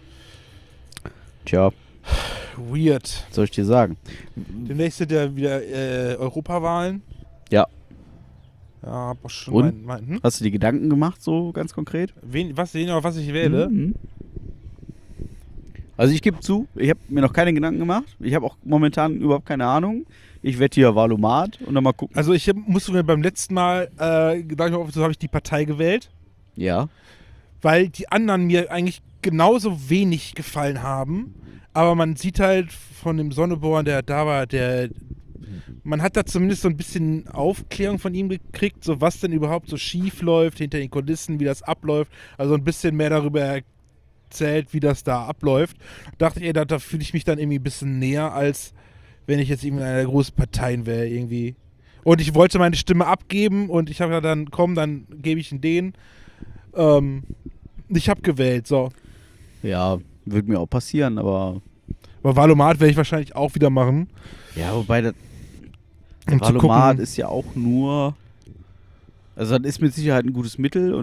Tja, weird. was soll ich dir sagen? Demnächst sind ja wieder Europawahlen. Ja. Ja, hab auch schon Und? mein Hast du dir Gedanken gemacht, so ganz konkret? was ich wähle? Mhm. Also ich gebe zu, ich habe mir noch keine Gedanken gemacht. Ich habe auch momentan überhaupt keine Ahnung. Ich werde hier Wahlomat und dann mal gucken. Also ich musste mir beim letzten Mal so habe ich die Partei gewählt, Ja. weil die anderen mir eigentlich genauso wenig gefallen haben. Aber man sieht halt von dem Sonneborn, der da war, man hat da zumindest so ein bisschen Aufklärung von ihm gekriegt, so was denn überhaupt so schief läuft hinter den Kulissen, wie das abläuft. Also ein bisschen mehr darüber erzählt, wie das da abläuft. Dachte ich, da fühle ich mich dann irgendwie ein bisschen näher, als wenn ich jetzt irgendwie in einer großen Partei wäre irgendwie. Und ich wollte meine Stimme abgeben und ich habe ja dann, komm, dann gebe ich ihn den. Ich habe gewählt, so. Ja, wird mir auch passieren, aber Aber Wahlomat werde ich wahrscheinlich auch wieder machen. ja, wobei der Um zu Wahlomat gucken. ist ja auch nur, also das ist mit Sicherheit ein gutes Mittel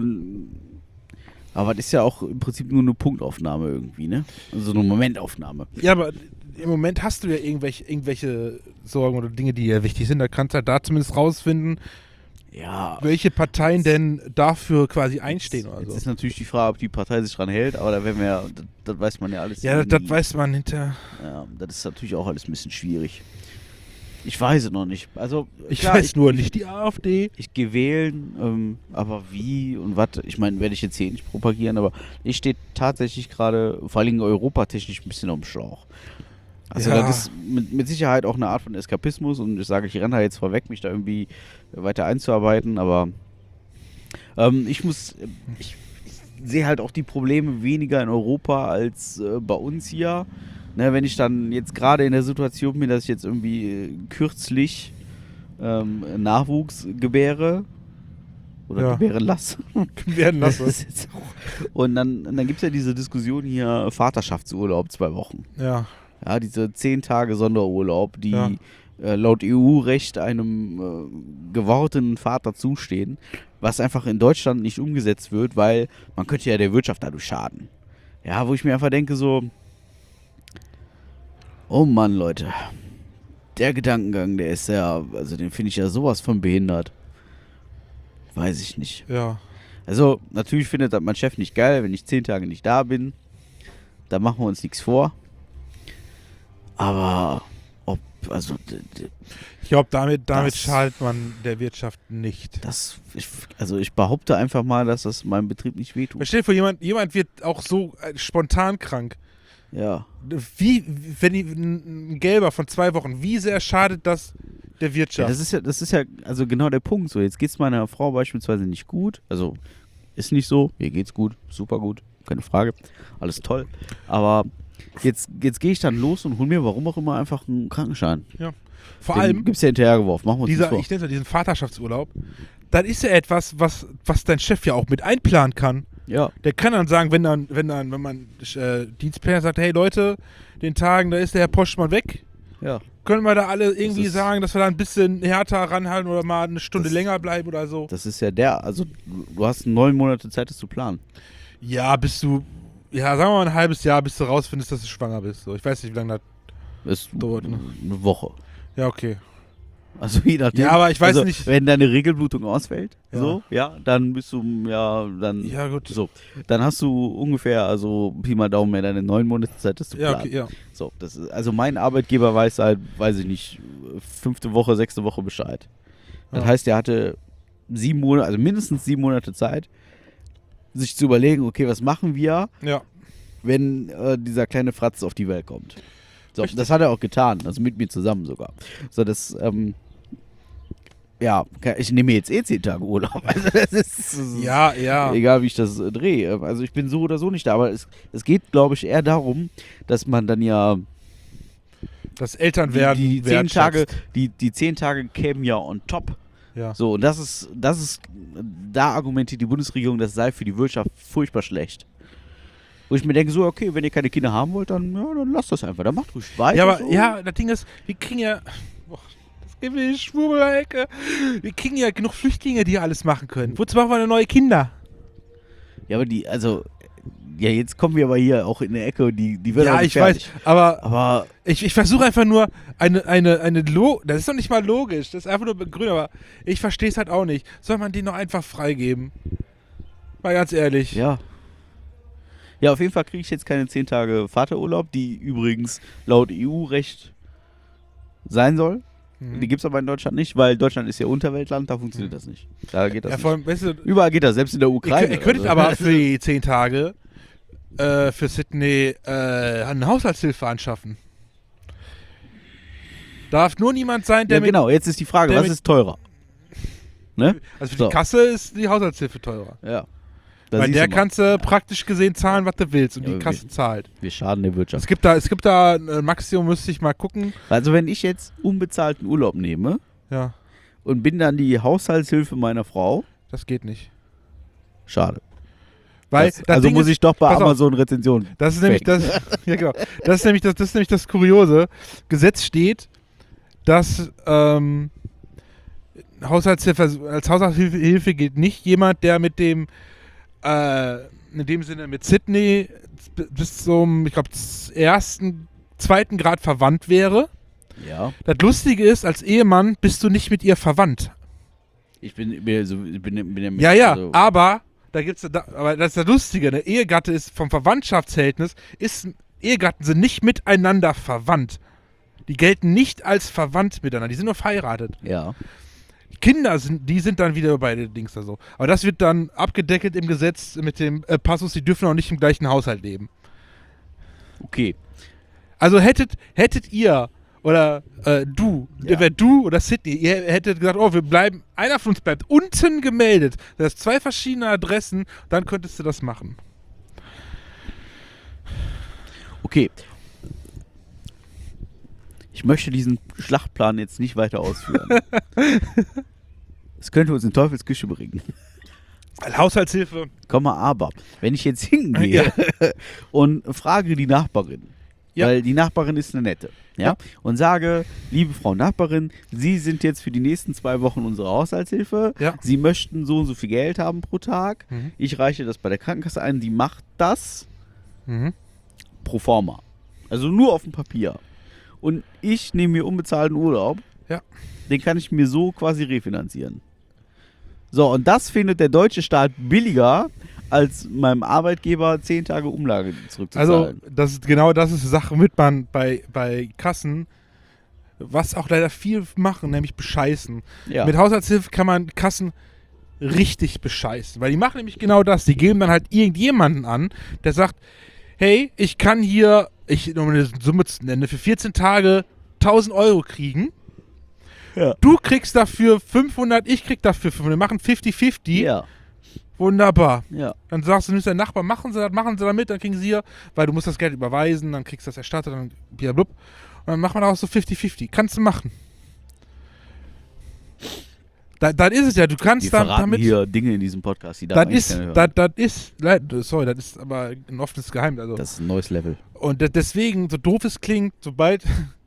aber das ist ja auch im Prinzip nur eine Punktaufnahme irgendwie, ne? Also eine Momentaufnahme. Ja, aber im Moment hast du ja irgendwelche Sorgen oder Dinge, die ja wichtig sind. Da kannst du halt da zumindest rausfinden, Ja. welche Parteien denn dafür quasi einstehen oder Jetzt so. ist natürlich die Frage, ob die Partei sich dran hält, aber da werden wir ja, das weiß man ja alles. Ja, irgendwie. das weiß man hinterher. Ja, das ist natürlich auch alles ein bisschen schwierig. Ich weiß es noch nicht. Also, Ich klar, weiß nur nicht die AfD. Ich gehe wählen, aber wie und was, ich meine, werde ich jetzt hier nicht propagieren, aber ich stehe tatsächlich gerade, vor allem europatechnisch, ein bisschen auf dem Schlauch. Also Ja. das ist mit Sicherheit auch eine Art von Eskapismus und ich sage, ich renne da jetzt vorweg, mich da irgendwie weiter einzuarbeiten, aber ich sehe halt auch die Probleme weniger in Europa als bei uns hier. Ne, wenn ich dann jetzt gerade in der Situation bin, dass ich jetzt irgendwie kürzlich Nachwuchs gebäre oder Ja. gebären lasse. Werden Das lassen. ist jetzt und dann gibt es ja diese Diskussion hier, Vaterschaftsurlaub 2 Wochen. Ja. Ja, diese 10 Tage Sonderurlaub, die Ja. laut EU-Recht einem gewortenen Vater zustehen, was einfach in Deutschland nicht umgesetzt wird, weil man könnte ja der Wirtschaft dadurch schaden. Ja, wo ich mir einfach denke so, oh Mann, Leute, der Gedankengang, der ist ja, also den finde ich ja sowas von behindert. Weiß ich nicht. Ja. Also, natürlich findet das mein Chef nicht geil, wenn ich 10 Tage nicht da bin. Da machen wir uns nichts vor. Aber, also, Ich glaube, damit Das- schadet man der Wirtschaft nicht. ich behaupte einfach mal, dass das meinem Betrieb nicht wehtut. Stell dir vor, jemand wird auch so spontan krank. Ja. Wie, wenn ein Gelber von 2 Wochen, wie sehr schadet das der Ja, Wirtschaft? das ist ja also genau der Punkt. So, jetzt geht's meiner Frau beispielsweise nicht gut. Also, ist nicht so. Mir geht's gut, super gut, keine Frage. Alles toll. Aber jetzt gehe ich dann los und hol mir, warum auch immer, einfach einen Krankenschein. Vor Den allem, gibt's ja hinterhergeworfen. Machen wir uns dieser, nichts vor. ich nenne es diesen Vaterschaftsurlaub, das ist ja etwas, was dein Chef ja auch mit einplanen kann. Ja. Der kann dann sagen, wenn man Dienstplan sagt, hey Leute, den Tagen, da ist der Herr Postmann weg, Ja. können wir da alle irgendwie ist- sagen, dass wir da ein bisschen härter ranhalten oder mal eine Stunde Das- länger bleiben oder so. Das ist ja also du hast 9 Monate Zeit, das zu planen. Ja, sagen wir mal ein halbes Jahr, bis du rausfindest, dass du schwanger bist. So, ich weiß nicht, wie lange das. Ist Dauert, ne? eine Woche. Ja, okay. Also je nachdem. Ja, aber ich weiß also, nicht. Wenn deine Regelblutung ausfällt, Ja. so, ja, dann bist du, ja, dann. Ja, gut. So. Dann hast du ungefähr, also Pi mal Daumen, mehr deine 9 Monate Zeit, das zu Ja, planen. okay, ja. So, das ist, also mein Arbeitgeber weiß halt, weiß ich nicht, 5. Woche, 6. Woche Bescheid. Das Ja. heißt, er hatte 7 Monate, also mindestens 7 Monate Zeit, sich zu überlegen, okay, was machen wir, Ja. wenn dieser kleine Fratz auf die Welt kommt. So, Richtig. das hat er auch getan, also mit mir zusammen sogar. So, das, ja, ich nehme jetzt 10 Tage Urlaub. Also das ist Ja, ja. egal, wie ich das drehe. Also ich bin so oder so nicht da, aber es geht, glaube ich, eher darum, dass man dann ja Das Elternwerden die 10 wertschätzt. Tage, die 10 Tage kämen ja on top. Ja. So, und das ist, da argumentiert die Bundesregierung, das sei für die Wirtschaft furchtbar schlecht. Wo ich mir denke, so, okay, wenn ihr keine Kinder haben wollt, dann lasst das einfach, dann macht ruhig weiter. Ja, aber so. ja, das Ding ist, wir kriegen ja. Boah, das gibt mir die Schwurbelecke. Wir kriegen ja genug Flüchtlinge, die alles machen können. Wozu machen wir eine neue Kinder? Ja, aber ja, jetzt kommen wir aber hier auch in eine Ecke, die wird auch Ja, nicht ich weiß. fertig. Aber Aber ich versuche einfach nur das ist doch nicht mal logisch. Das ist einfach nur begründet, aber ich verstehe es halt auch nicht. Soll man den doch einfach freigeben? Mal ganz ehrlich. ja. Ja, auf jeden Fall kriege ich jetzt keine 10 Tage Vaterurlaub, die übrigens laut EU-Recht sein soll. Mhm. Die gibt es aber in Deutschland nicht, weil Deutschland ist ja Unterweltland, da funktioniert das nicht. Da geht das Ja, nicht. vor allem, weißt du, Überall geht das, selbst in der Ukraine. ihr könntet also. aber für die 10 Tage für Sydney eine Haushaltshilfe anschaffen. Darf nur niemand sein, der Ja, genau, jetzt ist die Frage, der was mit- ist teurer? Ne? Also für So. die Kasse ist die Haushaltshilfe teurer. Ja. Da Weil siehst der du mal. kannst du praktisch gesehen zahlen, was du willst und Ja, die aber Kasse zahlt. Wir schaden der Wirtschaft. Es gibt da ein Maximum, müsste ich mal gucken. Also wenn ich jetzt unbezahlten Urlaub nehme Ja, und bin dann die Haushaltshilfe meiner Frau, das geht nicht. schade. Weil Das, also Ding muss ich doch bei pass auf. Amazon Rezensionen. Das ist nämlich Fake. das. Ja, genau. Das ist nämlich das Kuriose. Gesetz steht, dass Haushaltshilfe, als Haushaltshilfe gilt nicht jemand, der mit dem in dem Sinne mit Sydney bis zum, ich glaube, ersten zweiten Grad verwandt wäre. Ja. Das Lustige ist, als Ehemann bist du nicht mit ihr verwandt. Ich bin mir so, Ja, also, aber aber das ist das Lustige, der Ehegatte ist vom Verwandtschaftsverhältnis, Ehegatten sind nicht miteinander verwandt. Die gelten nicht als verwandt miteinander, die sind nur verheiratet. ja. Kinder sind dann wieder bei den Dings da so. Aber das wird dann abgedeckelt im Gesetz mit dem Passus, die dürfen auch nicht im gleichen Haushalt leben. Okay. Also hättet ihr oder du oder Sydney, ihr hättet gesagt, oh, einer von uns bleibt unten gemeldet. Das sind 2 verschiedene Adressen, dann könntest du das machen. Okay. Ich möchte diesen Schlachtplan jetzt nicht weiter ausführen. Es könnte uns in Teufelsküche bringen. Als Haushaltshilfe. Aber wenn ich jetzt hingehe und frage die Nachbarin, weil die Nachbarin ist eine nette, und sage, liebe Frau Nachbarin, Sie sind jetzt für die nächsten 2 Wochen unsere Haushaltshilfe, Sie möchten so und so viel Geld haben pro Tag, ich reiche das bei der Krankenkasse ein, die macht das pro forma, also nur auf dem Papier. Und ich nehme mir unbezahlten Urlaub, den kann ich mir so quasi refinanzieren. So, und das findet der deutsche Staat billiger, als meinem Arbeitgeber 10 Tage Umlage zurückzuzahlen. Also, das ist die Sache, womit man bei Kassen, was auch leider viel machen, nämlich bescheißen. Ja. Mit Haushaltshilfe kann man Kassen richtig bescheißen, weil die machen nämlich genau das. Die geben dann halt irgendjemanden an, der sagt, hey, ich kann hier, um eine Summe zu nennen, für 14 Tage 1.000 Euro kriegen. Ja. Du kriegst dafür 500, ich krieg dafür 500. Wir machen 50-50. Ja. Wunderbar. Ja. Dann sagst du, der Nachbar, machen Sie damit, dann kriegen Sie hier, weil du musst das Geld überweisen, dann kriegst du das erstattet, dann blablabla. Und dann macht man auch so 50-50. Kannst du machen. Dann ist es ja, du kannst Wir damit hier Dinge in diesem Podcast, die das ist aber ein offenes Geheimnis. Also. Das ist ein neues Level. Und deswegen, so doof es klingt, sobald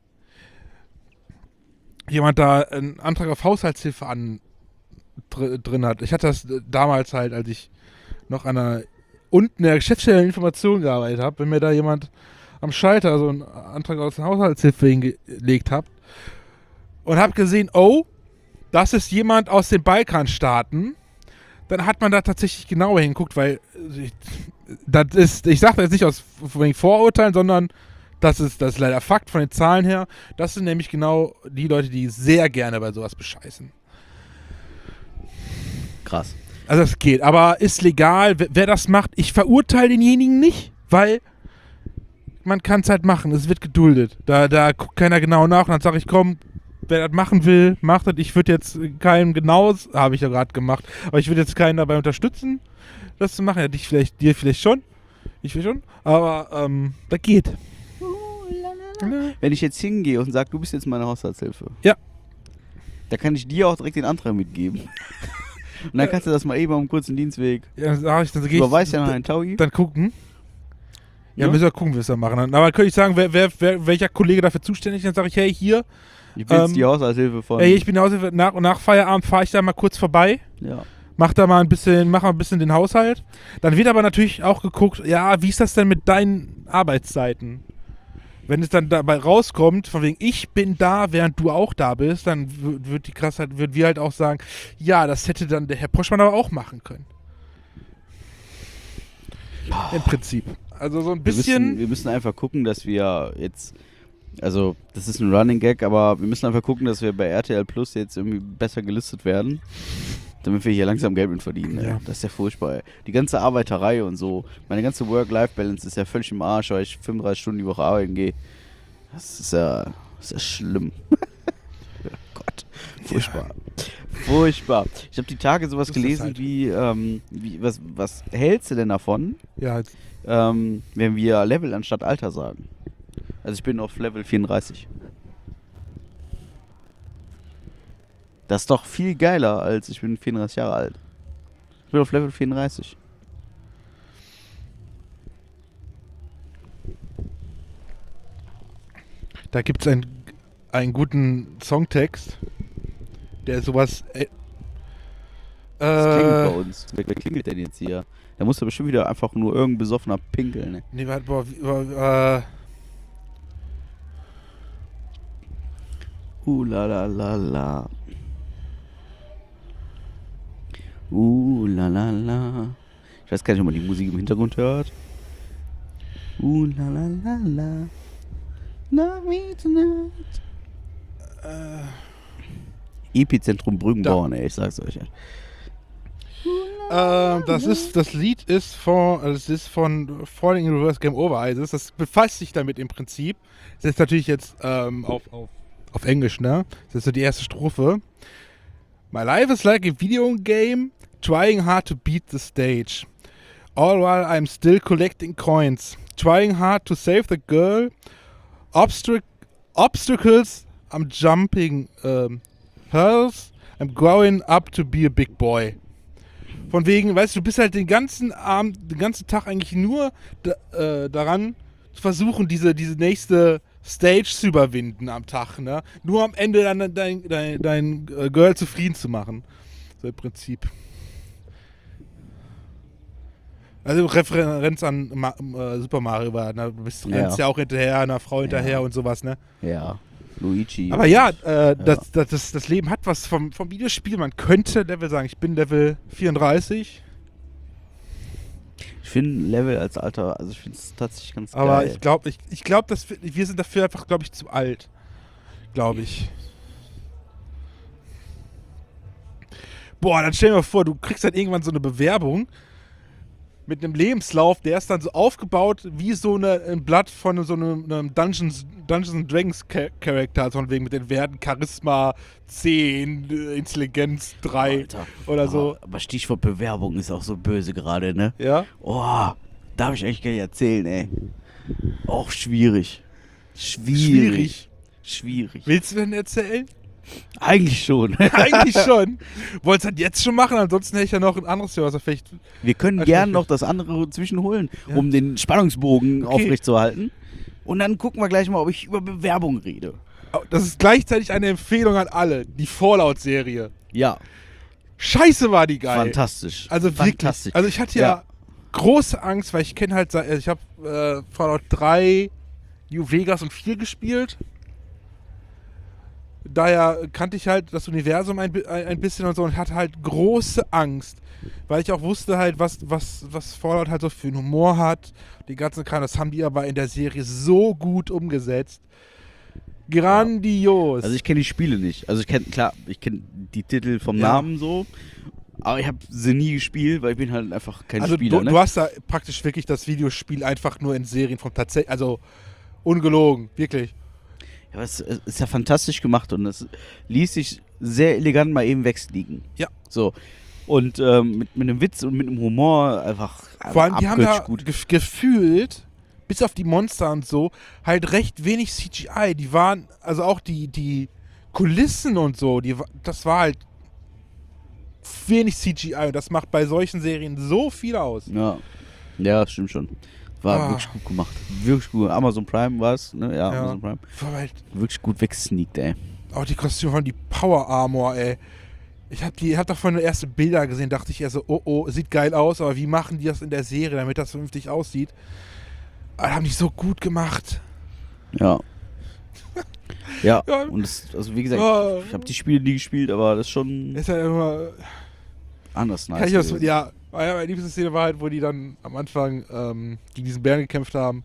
jemand da einen Antrag auf Haushaltshilfe drin hat. Ich hatte das damals halt, als ich noch unten in der Geschäftsstelle Information gearbeitet habe, wenn mir da jemand am Schalter so einen Antrag auf Haushaltshilfe hingelegt hat und habe gesehen, oh, das ist jemand aus den Balkanstaaten, dann hat man da tatsächlich genauer hingeguckt, weil ich sage das nicht aus Vorurteilen, sondern das ist leider Fakt von den Zahlen her. Das sind nämlich genau die Leute, die sehr gerne bei sowas bescheißen. Krass. Also das geht, aber ist legal, wer das macht. Ich verurteile denjenigen nicht, weil man kann es halt machen, es wird geduldet. Da guckt keiner genau nach und dann sage ich, komm, wer das machen will, macht das. Ich würde jetzt keinem genaues, habe ich ja gerade gemacht, aber ich würde jetzt keinen dabei unterstützen, das zu machen. Ja, dir vielleicht schon, ich will schon, aber das geht. Wenn ich jetzt hingehe und sage, du bist jetzt meine Haushaltshilfe. Ja. Da kann ich dir auch direkt den Antrag mitgeben. Und dann kannst du das mal eben am kurzen Dienstweg. Ja, dann gehe ich. Überweist ja noch einen Taui. Dann gucken. Ja, Ja. müssen wir gucken, wie wir es dann machen. Aber könnte ich sagen, welcher Kollege dafür zuständig ist, dann sage ich, hey, hier. Ich bin jetzt die Haushaltshilfe von. Hey, ich bin die Haushaltshilfe. Nach Feierabend fahre ich da mal kurz vorbei. Ja. Mach mal ein bisschen den Haushalt. Dann wird aber natürlich auch geguckt, ja, wie ist das denn mit deinen Arbeitszeiten? Wenn es dann dabei rauskommt, von wegen, ich bin da, während du auch da bist, dann würden wir halt auch sagen, ja, das hätte dann der Herr Poschmann aber auch machen können. Im Prinzip. Also so ein bisschen. Wir müssen einfach gucken, dass wir jetzt, also das ist ein Running Gag, aber wir müssen einfach gucken, dass wir bei RTL Plus jetzt irgendwie besser gelistet werden, damit wir hier langsam Geld mit verdienen. Ja. Ey. Das ist ja furchtbar. Ey. Die ganze Arbeiterei und so, meine ganze Work-Life-Balance ist ja völlig im Arsch, weil ich 35 Stunden die Woche arbeiten gehe. Das ist ja schlimm. Oh Gott, furchtbar. Ja. Furchtbar. Ich habe die Tage sowas gelesen halt. wie was hältst du denn davon, ja, wenn wir Level anstatt Alter sagen? Also ich bin auf Level 34. Das ist doch viel geiler, als ich bin 34 Jahre alt. Ich bin auf Level 34. Da gibt es einen guten Songtext, der sowas. Das klingelt bei uns. Wer klingelt denn jetzt hier? Da muss doch bestimmt wieder einfach nur irgendein besoffener pinkeln. Ne? Nee, warte, La la la la. La la la. Ich weiß gar nicht, ob man die Musik im Hintergrund hört. La la la la. Love me tonight. Epizentrum Brüggenborn, ey, ich sag's euch. Das Lied ist von Falling in Reverse Game Over. Also das befasst sich damit im Prinzip. Das ist natürlich jetzt auf Englisch, ne? Das ist so die erste Strophe. My life is like a video game, trying hard to beat the stage. All while I'm still collecting coins, trying hard to save the girl. Obstacles, I'm jumping hurdles, I'm growing up to be a big boy. Von wegen, weißt du, du bist halt den ganzen Abend, den ganzen Tag eigentlich nur daran zu versuchen, diese nächste Stage zu überwinden am Tag, ne? Nur am Ende dann dein Girl zufrieden zu machen. So im Prinzip. Also Referenz an Super Mario war, ne? Du rennst ja auch hinterher, einer Frau hinterher und sowas, ne? Ja, Luigi. Aber ja, das Leben hat was vom Videospiel. Man könnte Level sagen, ich bin Level 34. Ich finde Level als Alter, also ich finde es tatsächlich ganz geil. Aber ich glaube, wir sind dafür einfach, glaube ich, zu alt. Glaube ich. Boah, dann stell dir mal vor, du kriegst halt irgendwann so eine Bewerbung mit einem Lebenslauf, der ist dann so aufgebaut wie so ein Blatt von so einem Dungeons & Dragons Charakter, also von wegen mit den Werten Charisma 10, Intelligenz 3 Alter. oder so. Aber Stichwort Bewerbung ist auch so böse gerade, ne? Ja? Oh, darf ich eigentlich gar nicht erzählen, ey. Auch schwierig. Schwierig. Willst du denn erzählen? Eigentlich schon. Eigentlich schon. Wolltest du das jetzt schon machen? Ansonsten hätte ich ja noch ein anderes Thema. Also vielleicht Wir können gern noch das andere zwischenholen, um den Spannungsbogen aufrechtzuerhalten. Und dann gucken wir gleich mal, ob ich über Bewerbung rede. Das ist gleichzeitig eine Empfehlung an alle. Die Fallout-Serie. Ja. Scheiße war die geil. Fantastisch. Also Fantastisch. wirklich. Also ich hatte ja große Angst, weil ich kenne halt, ich habe Fallout 3, New Vegas und 4 gespielt. Daher kannte ich halt das Universum ein bisschen und so und hatte halt große Angst, weil ich auch wusste halt, was Fallout halt so für einen Humor hat. Die ganzen Kram, das haben die aber in der Serie so gut umgesetzt. Grandios. Also ich kenne die Spiele nicht. Also ich kenne die Titel vom Namen so, aber ich habe sie nie gespielt, weil ich bin halt einfach kein Spieler. Du hast da praktisch wirklich das Videospiel einfach nur in Serien von tatsächlich, also ungelogen, wirklich. Ja, es ist ja fantastisch gemacht und es ließ sich sehr elegant mal eben wegsliegen. Ja. So. Und mit einem Witz und mit einem Humor einfach vor allem, die haben da gut. gefühlt, bis auf die Monster und so, halt recht wenig CGI. Die waren, also auch die Kulissen und so, das war halt wenig CGI. Und das macht bei solchen Serien so viel aus. Ja, stimmt schon. War wirklich gut gemacht. Wirklich gut. Amazon Prime war es, ne? Ja, Amazon Prime. War halt wirklich gut weggesneakt, ey. Auch die Kostüme von die Power Armor, ey. Ich hab davon erste Bilder gesehen, dachte ich eher so, oh, sieht geil aus, aber wie machen die das in der Serie, damit das vernünftig aussieht? Aber haben die so gut gemacht. Ja. Ja, und also wie gesagt, ich habe die Spiele nie gespielt, aber das ist schon ist ja immer anders nice. Meine liebste Szene war halt, wo die dann am Anfang gegen diesen Bären gekämpft haben.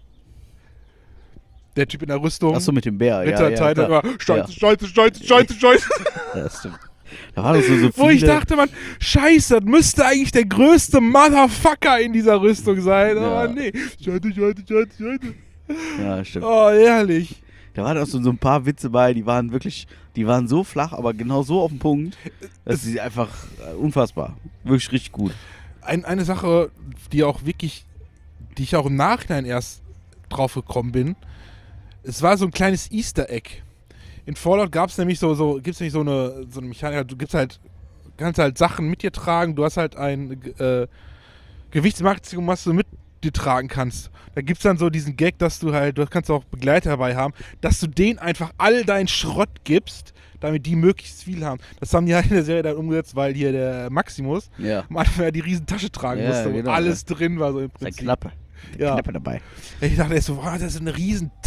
Der Typ in der Rüstung. Achso, mit dem Bär, Teil immer Scheiße. Ja, das stimmt. Da war das so viele. Wo ich dachte, Scheiße, das müsste eigentlich der größte Motherfucker in dieser Rüstung sein. Aber nee. Scheiße. Ja, stimmt. Oh, ehrlich. Da waren auch so ein paar Witze bei, die waren so flach, aber genau so auf den Punkt, dass sie einfach unfassbar. Wirklich richtig gut. Eine Sache, die ich auch im Nachhinein erst drauf gekommen bin, es war so ein kleines Easter Egg. In Fallout gibt's nämlich so eine Mechanik, kannst halt Sachen mit dir tragen, du hast halt ein Gewichtsmaximum, was du mit dir tragen kannst. Da gibt's dann so diesen Gag, dass du kannst auch Begleiter dabei haben, dass du denen einfach all deinen Schrott gibst, damit die möglichst viel haben. Das haben die halt in der Serie dann umgesetzt, weil hier der Maximus am Anfang die riesen Tasche tragen musste, wo alles drin war so im Prinzip. Knappe dabei. Ich dachte erst so, wow, das ist eine riesen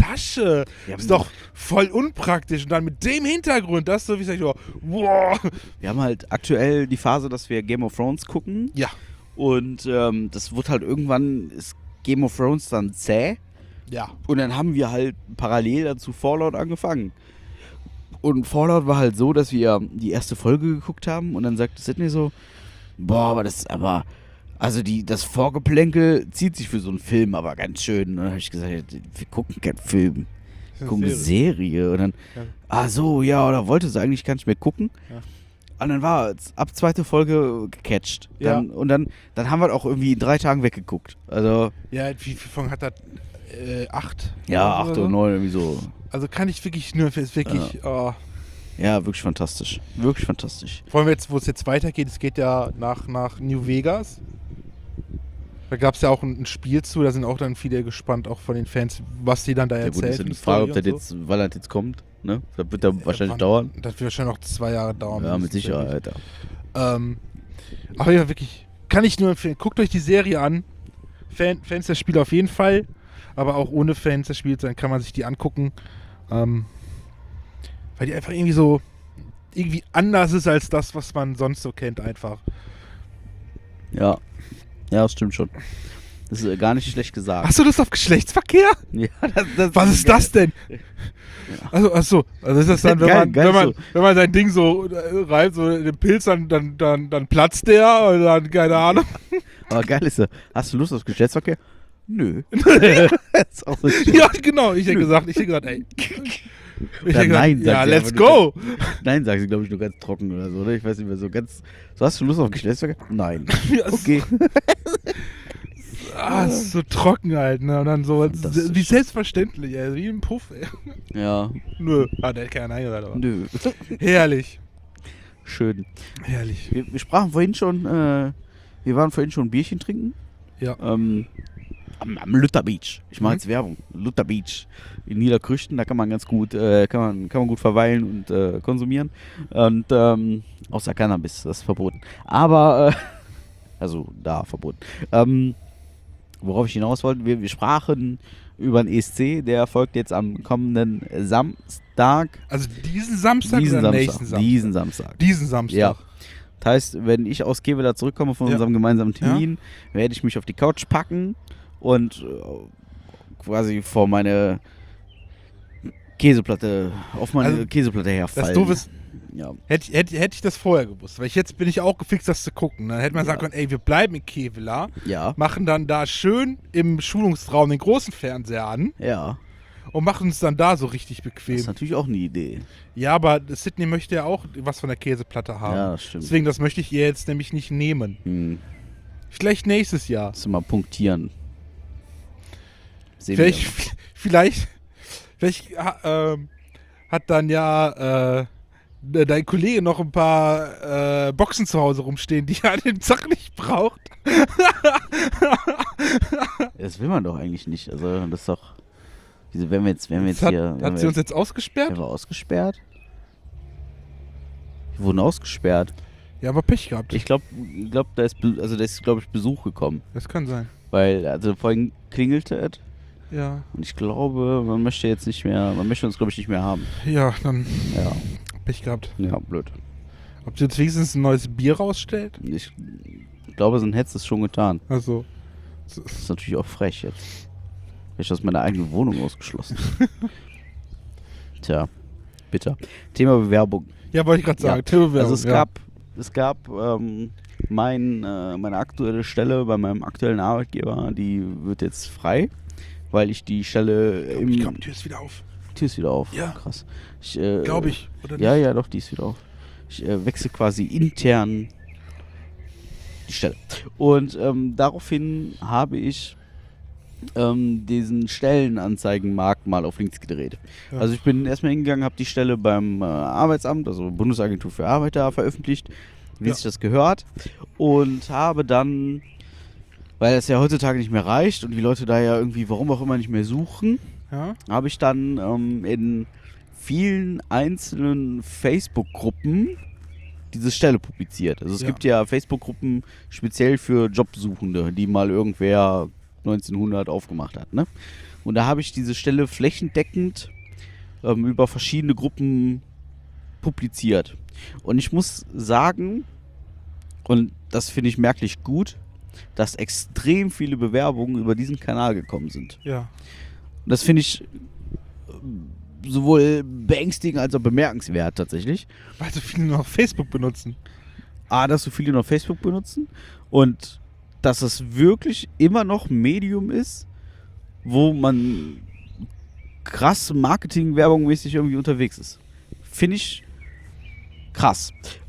Tasche. Ja, Ist doch voll unpraktisch. Und dann mit dem Hintergrund, das so wie ich sage, wow. Wir haben halt aktuell die Phase, dass wir Game of Thrones gucken. Ja. Und das wird halt irgendwann, ist Game of Thrones dann zäh. Ja. Und dann haben wir halt parallel dazu Fallout angefangen. Und Fallout war halt so, dass wir die erste Folge geguckt haben und dann sagte Sydney so, boah, aber also das Vorgeplänkel zieht sich für so einen Film aber ganz schön. Und dann habe ich gesagt, wir gucken keinen Film, wir gucken eine Serie. Und dann, ja, oder wollte sie eigentlich gar nicht mehr gucken. Ja. Und dann war es ab zweite Folge gecatcht. Und dann haben wir auch irgendwie in 3 Tagen weggeguckt. Also, ja, wie viele Folgen hat das? 8? Ja, 8 oder 9, irgendwie so. Also kann ich wirklich nur, ist wirklich, Ja, wirklich fantastisch. Wirklich fantastisch. Vor allem jetzt, wo es jetzt weitergeht, es geht ja nach New Vegas. Da gab es ja auch ein Spiel zu, da sind auch dann viele gespannt, auch von den Fans, was die dann da erzählen. Ist ja die Frage, ob das jetzt, weil das jetzt kommt, ne? Das wird da wahrscheinlich dauern. Das wird wahrscheinlich noch 2 Jahre dauern. Ja, mit Sicherheit. Aber ja, wirklich, kann ich nur empfehlen. Guckt euch die Serie an. Fans des Spiels auf jeden Fall, aber auch ohne Fans des Spiels, dann kann man sich die angucken. Weil die einfach irgendwie anders ist als das, was man sonst so kennt, einfach. Ja, das stimmt schon. Das ist gar nicht schlecht gesagt. Hast du Lust auf Geschlechtsverkehr? Ja, was ist das denn? Ja. Also ist das dann, wenn man sein Ding so reibt, so den Pilz, dann platzt der und dann, keine Ahnung. Aber geil ist ja, hast du Lust auf Geschlechtsverkehr? Nö. Ist auch so ja, genau. Ich hätte gesagt, ey. Nein, ja, let's go! Nein, sagt sie, glaube ich, nur ganz trocken oder so, oder? Ich weiß nicht mehr, so ganz. So, hast du Lust auf Geschlechtsverkehr? Nein. Okay. Ist so trocken halt, ne? Und dann so, wie selbstverständlich, ey. Wie ein Puff, ey. Ja. Nö. Der hat keinen eingeladen, aber. Nö. Herrlich. Schön. Herrlich. Wir sprachen vorhin schon, wir waren vorhin schon ein Bierchen trinken. Ja. Am Luther Beach. Ich mache jetzt Werbung. Luther Beach in Niederkrüchten, da kann man ganz gut, kann man gut verweilen und konsumieren. Und außer Cannabis, das ist verboten. Aber, also da verboten. Worauf ich hinaus wollte, wir sprachen über den ESC, der folgt jetzt am kommenden Samstag. Also diesen Samstag oder nächsten Samstag? Diesen Samstag. Ja. Das heißt, wenn ich aus Kevela zurückkomme von unserem gemeinsamen Termin, werde ich mich auf die Couch packen und quasi vor meine Käseplatte, Käseplatte herfallen. Das Doofe ist, hätte ich das vorher gewusst, weil jetzt bin ich auch gefixt, das zu gucken. Dann hätte man sagen können, ey, wir bleiben in Kevela, machen dann da schön im Schulungsraum den großen Fernseher an und machen uns dann da so richtig bequem. Das ist natürlich auch eine Idee. Ja, aber Sydney möchte ja auch was von der Käseplatte haben. Ja, das stimmt. Deswegen, das möchte ich ihr jetzt nämlich nicht nehmen. Vielleicht nächstes Jahr. Müssen wir mal punktieren. Vielleicht hat dann dein Kollege noch ein paar Boxen zu Hause rumstehen, die er an dem Tag nicht braucht. Das will man doch eigentlich nicht. Also das ist doch. Wenn wir jetzt hier. Hat sie uns jetzt ausgesperrt? Haben wir ausgesperrt? Wir wurden ausgesperrt. Ja, aber Pech gehabt. Ich glaube, da ist glaube ich, Besuch gekommen. Das kann sein. Weil, also vorhin klingelte es. Ja. Und ich glaube, man möchte uns, glaube ich, nicht mehr haben. Ja, dann. Ja. Pech gehabt. Ja, blöd. Ob sie jetzt wenigstens ein neues Bier rausstellt? Ich glaube, sonst hätte es schon getan. Also. Das ist natürlich auch frech jetzt. Ich aus meiner eigenen Wohnung ausgeschlossen. Tja, bitter. Thema Bewerbung. Ja, wollte ich gerade sagen. Thema Bewerbung. Also es gab meine aktuelle Stelle bei meinem aktuellen Arbeitgeber, die wird jetzt frei, weil ich die Stelle ich glaube, die Tür ist wieder auf. Tür ist wieder auf. Ja. Krass. Glaube ich, oder nicht? Ja, doch, die ist wieder auf. Ich wechsle quasi intern die Stelle. Und daraufhin habe ich diesen Stellenanzeigenmarkt mal auf links gedreht. Ja. Also ich bin erstmal hingegangen, habe die Stelle beim Arbeitsamt, also Bundesagentur für Arbeit, da veröffentlicht, wie sich das gehört, und habe dann, weil es ja heutzutage nicht mehr reicht und die Leute da ja irgendwie, warum auch immer, nicht mehr suchen, habe ich dann in vielen einzelnen Facebook-Gruppen diese Stelle publiziert. Also es gibt ja Facebook-Gruppen speziell für Jobsuchende, die mal irgendwer 1900 aufgemacht hat, ne? Und da habe ich diese Stelle flächendeckend über verschiedene Gruppen publiziert. Und ich muss sagen, und das finde ich merklich gut, dass extrem viele Bewerbungen über diesen Kanal gekommen sind. Ja. Und das finde ich sowohl beängstigend als auch bemerkenswert tatsächlich. Weil so viele noch Facebook benutzen. Dass so viele noch Facebook benutzen und dass es wirklich immer noch ein Medium ist, wo man krass Marketing-Werbung-mäßig irgendwie unterwegs ist. Finde ich krass.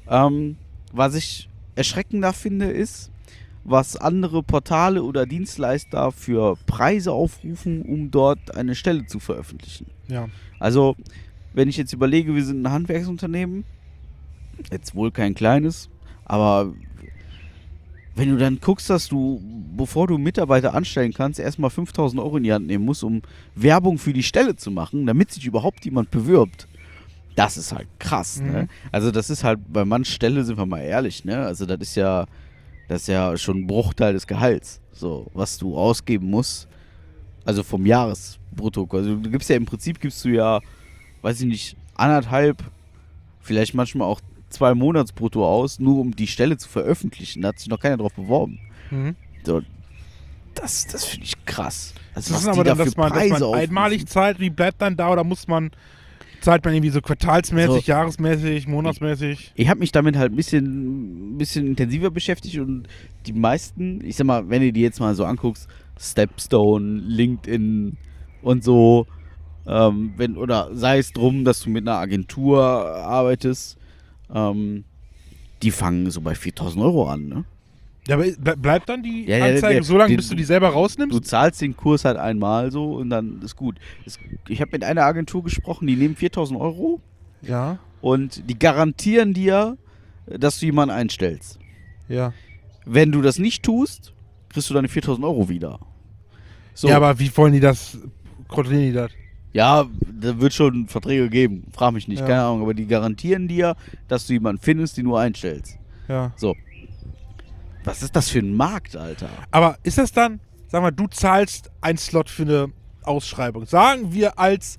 Was ich erschreckender finde, ist, was andere Portale oder Dienstleister für Preise aufrufen, um dort eine Stelle zu veröffentlichen. Ja. Also, wenn ich jetzt überlege, wir sind ein Handwerksunternehmen, jetzt wohl kein kleines, aber wenn du dann guckst, dass du, bevor du Mitarbeiter anstellen kannst, erstmal 5.000 Euro in die Hand nehmen musst, um Werbung für die Stelle zu machen, damit sich überhaupt jemand bewirbt, das ist halt krass, ne? Also das ist halt, bei manchen Stelle, sind wir mal ehrlich, ne? Also das ist ja schon ein Bruchteil des Gehalts, so, was du ausgeben musst, also vom Jahresbrutto. Also du gibst ja im Prinzip, weiß ich nicht, 1,5, vielleicht manchmal auch 2 Monatsbrutto aus, nur um die Stelle zu veröffentlichen. Da hat sich noch keiner drauf beworben. So, das finde ich krass. Also, Das ist aber dann, dass man einmalig zahlt, wie bleibt dann da, oder zahlt man irgendwie so quartalsmäßig, jahresmäßig, monatsmäßig? Ich habe mich damit halt ein bisschen intensiver beschäftigt und die meisten, ich sag mal, wenn du die jetzt mal so anguckst, Stepstone, LinkedIn und so, oder sei es drum, dass du mit einer Agentur arbeitest, die fangen so bei 4.000 Euro an, ne? Ja, aber bleibt dann die Anzeige so lange, bis du die selber rausnimmst? Du zahlst den Kurs halt einmal so und dann ist gut. Ich habe mit einer Agentur gesprochen, die nehmen 4.000 Euro. Ja. Und die garantieren dir, dass du jemanden einstellst. Ja. Wenn du das nicht tust, kriegst du deine 4.000 Euro wieder. So. Ja, aber wie kontrollieren die das? Ja, da wird schon Verträge geben. Frag mich nicht, Ja. keine Ahnung. Aber die garantieren dir, dass du jemanden findest, den du einstellst. Ja. So. Was ist das für ein Markt, Alter? Aber ist das dann, sag mal, du zahlst einen Slot für eine Ausschreibung. Sagen wir als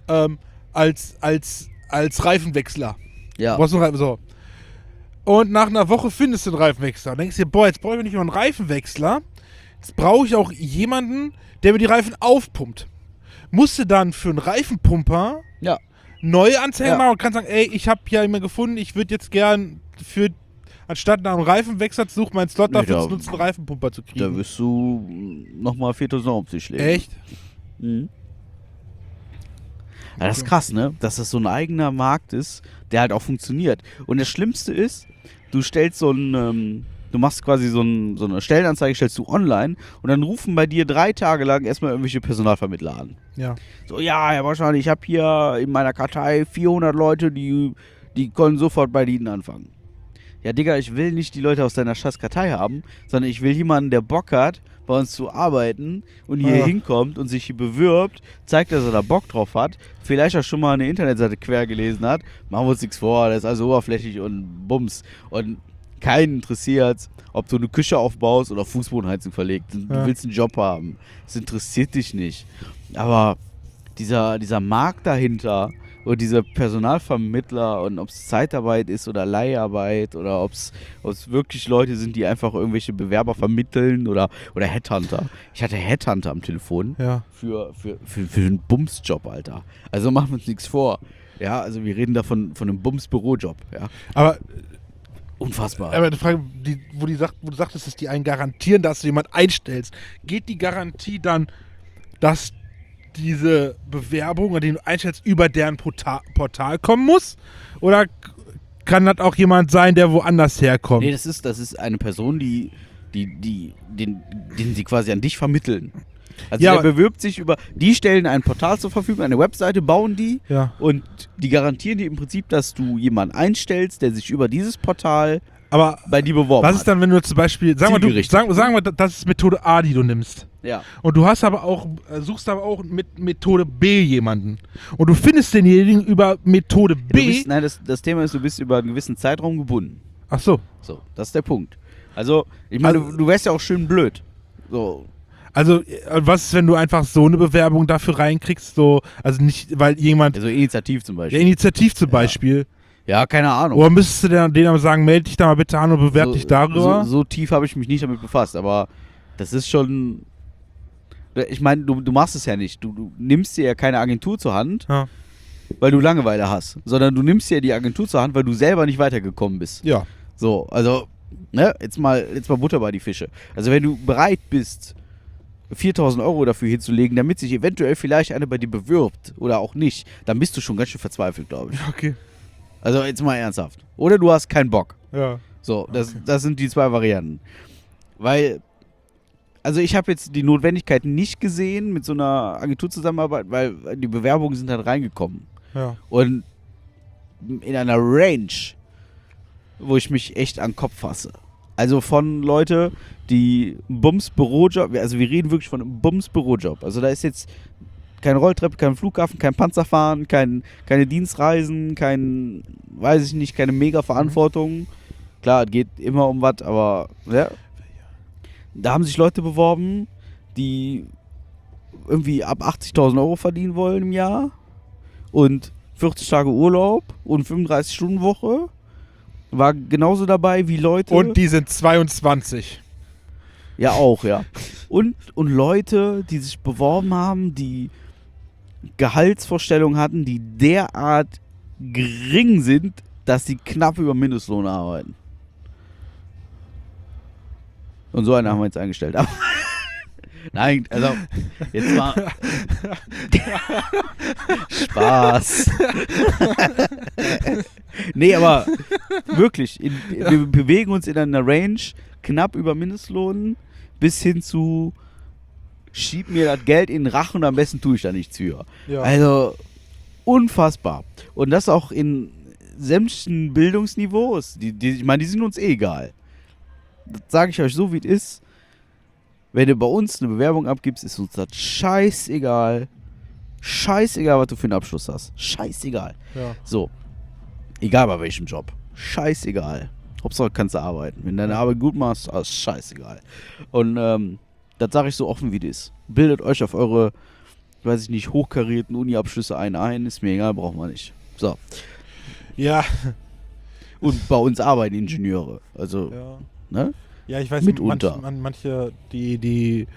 Reifenwechsler. Ja. Brauchst du einen so. Und nach einer Woche findest du einen Reifenwechsler. Und denkst dir, boah, jetzt brauche ich nicht nur einen Reifenwechsler. Jetzt brauche ich auch jemanden, der mir die Reifen aufpumpt. Musst du dann für einen Reifenpumper Ja. neue Anzeigen machen und kannst sagen, ey, ich habe hier jemanden gefunden, ich würde jetzt gern anstatt nach einem Reifenwechsel zu suchen, meinen Slot dafür zu nutzen, einen Reifenpumper zu kriegen. Da wirst du nochmal 4.000 Euro auf sich legen. Echt? Mhm. Ja, das ist krass, ne? Dass das so ein eigener Markt ist, der halt auch funktioniert. Und das Schlimmste ist, du machst quasi so eine Stellenanzeige, stellst du online und dann rufen bei dir 3 Tage lang erstmal irgendwelche Personalvermittler an. Ja. So, ja, Herr Wahrscheinlich, ich habe hier in meiner Kartei 400 Leute, die können sofort bei Ihnen anfangen. Ja, Digga, ich will nicht die Leute aus deiner scheiß Kartei haben, sondern ich will jemanden, der Bock hat, bei uns zu arbeiten und hier hinkommt und sich hier bewirbt, zeigt, dass er da Bock drauf hat, vielleicht auch schon mal eine Internetseite quer gelesen hat, machen wir uns nichts vor, das ist also oberflächlich und Bums. Und keinen interessiert, ob du eine Küche aufbaust oder Fußbodenheizung verlegt. Du willst einen Job haben. Das interessiert dich nicht. Aber dieser Markt dahinter und diese Personalvermittler und ob es Zeitarbeit ist oder Leiharbeit oder ob es wirklich Leute sind, die einfach irgendwelche Bewerber vermitteln oder Headhunter. Ich hatte Headhunter am Telefon für einen Bumsjob, Alter. Also machen wir uns nichts vor. Ja, also wir reden da von einem Bums-Bürojob. Ja. Aber unfassbar. Aber eine Frage, wo du sagtest, dass die einen garantieren, dass du jemanden einstellst. Geht die Garantie dann, dass diese Bewerbung, oder den du einstellst, über deren Portal kommen muss? Oder kann das auch jemand sein, der woanders herkommt? Nee, das ist eine Person, den sie quasi an dich vermitteln. Also der bewirbt sich die stellen ein Portal zur Verfügung, eine Webseite, bauen die und die garantieren dir im Prinzip, dass du jemanden einstellst, der sich über dieses Portal bei dir beworben hat. Was ist dann, wenn du zum Beispiel, sagen wir, das ist Methode A, die du nimmst. Ja. Und du suchst aber auch mit Methode B jemanden. Und du findest denjenigen über Methode B. Das Thema ist, du bist über einen gewissen Zeitraum gebunden. Ach so. So, das ist der Punkt. Also, ich meine, du wärst ja auch schön blöd. So. Also, was ist, wenn du einfach so eine Bewerbung dafür reinkriegst? So, also nicht, weil jemand. Also Initiativ zum Beispiel. Ja, Initiativ zum Beispiel. Ja, keine Ahnung. Oder müsstest du denen aber sagen, melde dich da mal bitte an und bewerb dich darüber? So tief habe ich mich nicht damit befasst, aber das ist schon. Ich meine, du machst es ja nicht. Du nimmst dir ja keine Agentur zur Hand, Ja. weil du Langeweile hast, sondern du nimmst dir die Agentur zur Hand, weil du selber nicht weitergekommen bist. Ja. So, also, ne, jetzt mal Butter bei die Fische. Also, wenn du bereit bist, 4.000 Euro dafür hinzulegen, damit sich eventuell vielleicht einer bei dir bewirbt oder auch nicht, dann bist du schon ganz schön verzweifelt, glaube ich. Okay. Also, jetzt mal ernsthaft. Oder du hast keinen Bock. Ja. So, das sind die zwei Varianten. Weil, also ich habe jetzt die Notwendigkeit nicht gesehen mit so einer Agentur zusammenarbeit, weil die Bewerbungen sind halt reingekommen. Ja. Und in einer Range, wo ich mich echt an den Kopf fasse. Also von Leute, die Bums-Bürojob, also wir reden wirklich von einem Bums-Bürojob. Also da ist jetzt keine Rolltreppe, kein Flughafen, kein Panzerfahren, keine Dienstreisen, weiß ich nicht, keine Mega-Verantwortung. Klar, es geht immer um was, aber ja. Da haben sich Leute beworben, die irgendwie ab 80.000 Euro verdienen wollen im Jahr und 40 Tage Urlaub und 35-Stunden-Woche. War genauso dabei wie Leute. Und die sind 22. Ja, auch, ja. Und Leute, die sich beworben haben, die Gehaltsvorstellungen hatten, die derart gering sind, dass sie knapp über Mindestlohn arbeiten. Und so einen haben wir jetzt eingestellt. Aber nein, also jetzt mal Spaß. Nee, aber wirklich, wir bewegen uns in einer Range knapp über Mindestlohn bis hin zu schieb mir das Geld in den Rachen und am besten tue ich da nichts für. Ja. Also unfassbar. Und das auch in sämtlichen Bildungsniveaus. Ich meine, die sind uns eh egal. Das sage ich euch so, wie es ist. Wenn du bei uns eine Bewerbung abgibst, ist uns das scheißegal. Scheißegal, was du für einen Abschluss hast. Scheißegal. Ja. So. Egal bei welchem Job. Scheißegal. Hauptsache kannst du arbeiten. Wenn du deine Arbeit gut machst, ist scheißegal. Und das sage ich so offen, wie das ist. Bildet euch auf eure, weiß ich nicht, hochkarierten Uni-Abschlüsse ein. Ist mir egal, braucht man nicht. So. Ja. Und bei uns arbeiten Ingenieure. Also, Ja. ne? Ja, ich weiß, Mitunter. manche, die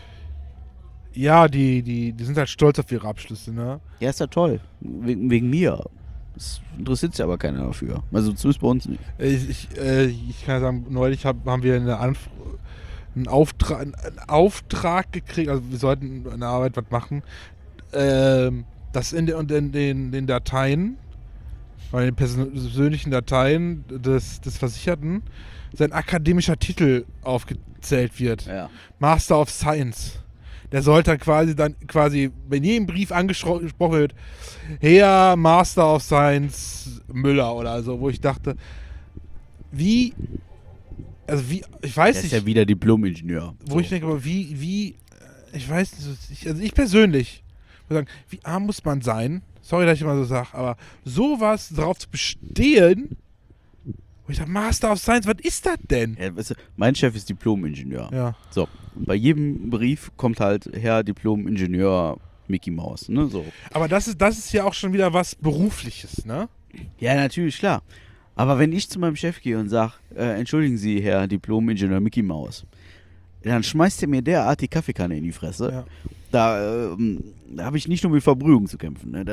sind halt stolz auf ihre Abschlüsse, ne? Ja, ist ja toll. Wegen mir. Das interessiert sich aber keiner dafür. Also zumindest bei uns nicht. Ich kann ja sagen, neulich haben wir einen Auftrag gekriegt, also wir sollten in der Arbeit was machen, dass in den Dateien, bei den persönlichen Dateien des Versicherten, sein akademischer Titel aufgezählt wird. Ja. Master of Science. Der sollte dann quasi, wenn jedem Brief angesprochen wird, Herr Master of Science Müller oder so, wo ich dachte, ich weiß Er ist nicht, ja wieder Diplom-Ingenieur. wo ich denke, aber ich weiß nicht, also ich persönlich würde sagen, wie arm muss man sein? Sorry, dass ich immer so sage, aber sowas darauf zu bestehen, wo ich sage, Master of Science, was ist das denn? Ja, weißt du, mein Chef ist Diplom-Ingenieur. Ja. So, und bei jedem Brief kommt halt Herr Diplom-Ingenieur Mickey Mouse, ne? So. Aber das ist ja auch schon wieder was Berufliches, ne? Ja, natürlich, klar. Aber wenn ich zu meinem Chef gehe und sage, entschuldigen Sie, Herr Diplom-Ingenieur Mickey Mouse, dann schmeißt er mir derart die Kaffeekanne in die Fresse. Ja. Da habe ich nicht nur mit Verbrühung zu kämpfen. Ne?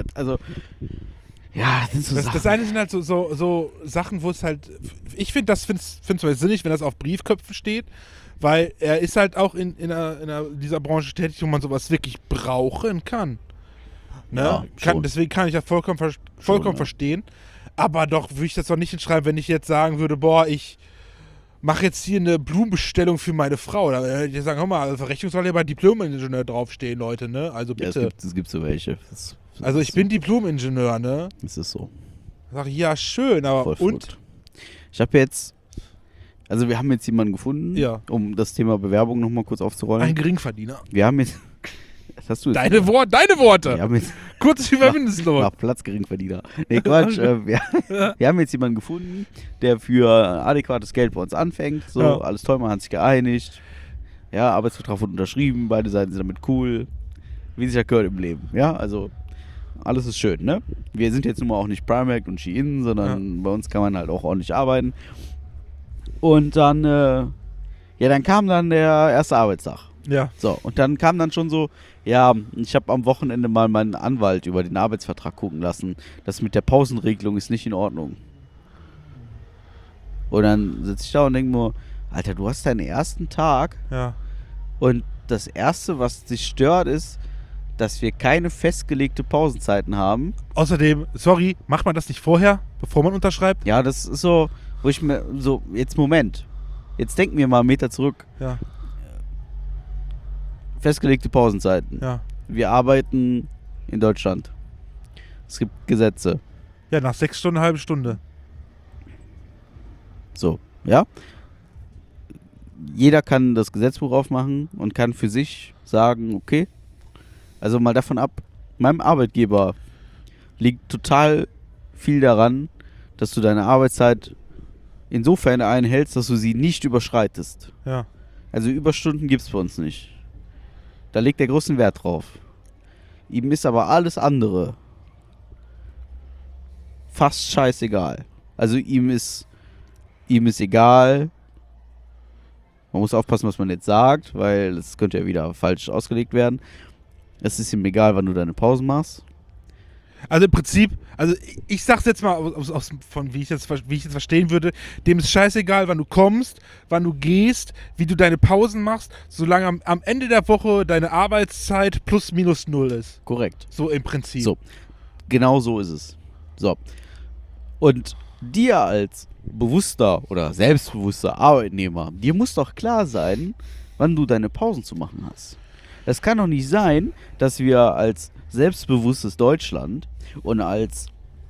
Ja, das sind so Sachen. Das eine sind halt so Sachen, wo es halt, ich finde es sinnig, wenn das auf Briefköpfen steht, weil er ist halt auch in dieser Branche tätig, wo man sowas wirklich brauchen kann. Ne? Ja, schon. Deswegen kann ich das vollkommen Schon, verstehen. Aber doch würde ich das doch nicht hinschreiben, wenn ich jetzt sagen würde, boah, ich mache jetzt hier eine Blumenbestellung für meine Frau. Da würde ich sagen, hör mal, Verrechnung soll ja bei Diplom-Ingenieur draufstehen, Leute, ne? Also Ja, bitte. es gibt so welche. Also ich bin Diplom-Ingenieur, ne? Das ist so. Sag ich, ja, schön, aber Voll und? verrückt. Ich habe jetzt, also wir haben jetzt jemanden gefunden, Ja. um das Thema Bewerbung nochmal kurz aufzurollen. Ein Geringverdiener. Wir haben jetzt, das hast du jetzt Deine Worte. Wir haben jetzt Kurz über Mindestlohn. nach Platz Geringverdiener. Nee, Quatsch. Wir haben jetzt jemanden gefunden, der für adäquates Geld bei uns anfängt. So, Ja. alles toll, man hat sich geeinigt. Ja, Arbeitsvertrag wurde unterschrieben, beide Seiten sind damit cool. Wie sich ja gehört im Leben. Ja, also alles ist schön, ne? Wir sind jetzt nun mal auch nicht Primark und Shein, sondern bei uns kann man halt auch ordentlich arbeiten. Und dann, dann kam dann der erste Arbeitstag. Ja. So, und dann kam dann schon so, ja, ich habe am Wochenende mal meinen Anwalt über den Arbeitsvertrag gucken lassen. Das mit der Pausenregelung ist nicht in Ordnung. Und dann sitze ich da und denke mir, Alter, du hast deinen ersten Tag Ja. und das Erste, was dich stört, ist, dass wir keine festgelegte Pausenzeiten haben. Außerdem, sorry, macht man das nicht vorher, bevor man unterschreibt? Ja, das ist so, wo ich mir so, jetzt Moment, jetzt denken wir mal einen Meter zurück. Ja. Festgelegte Pausenzeiten. Ja. Wir arbeiten in Deutschland. Es gibt Gesetze. Ja, nach 6 Stunden, eine halbe Stunde. So, ja. Jeder kann das Gesetzbuch aufmachen und kann für sich sagen, okay, also mal davon ab, meinem Arbeitgeber liegt total viel daran, dass du deine Arbeitszeit insofern einhältst, dass du sie nicht überschreitest. Ja. Also Überstunden gibt es bei uns nicht. Da legt er großen Wert drauf. Ihm ist aber alles andere fast scheißegal. Also ihm ist egal. Man muss aufpassen, was man jetzt sagt, weil das könnte ja wieder falsch ausgelegt werden. Es ist ihm egal, wann du deine Pausen machst. Also im Prinzip, also ich sag's jetzt mal von wie ich jetzt verstehen würde, dem ist scheißegal, wann du kommst, wann du gehst, wie du deine Pausen machst, solange am Ende der Woche deine Arbeitszeit plus minus null ist. Korrekt. So im Prinzip. So, genau so ist es. So. Und dir als bewusster oder selbstbewusster Arbeitnehmer, dir muss doch klar sein, wann du deine Pausen zu machen hast. Es kann doch nicht sein, dass wir als selbstbewusstes Deutschland und als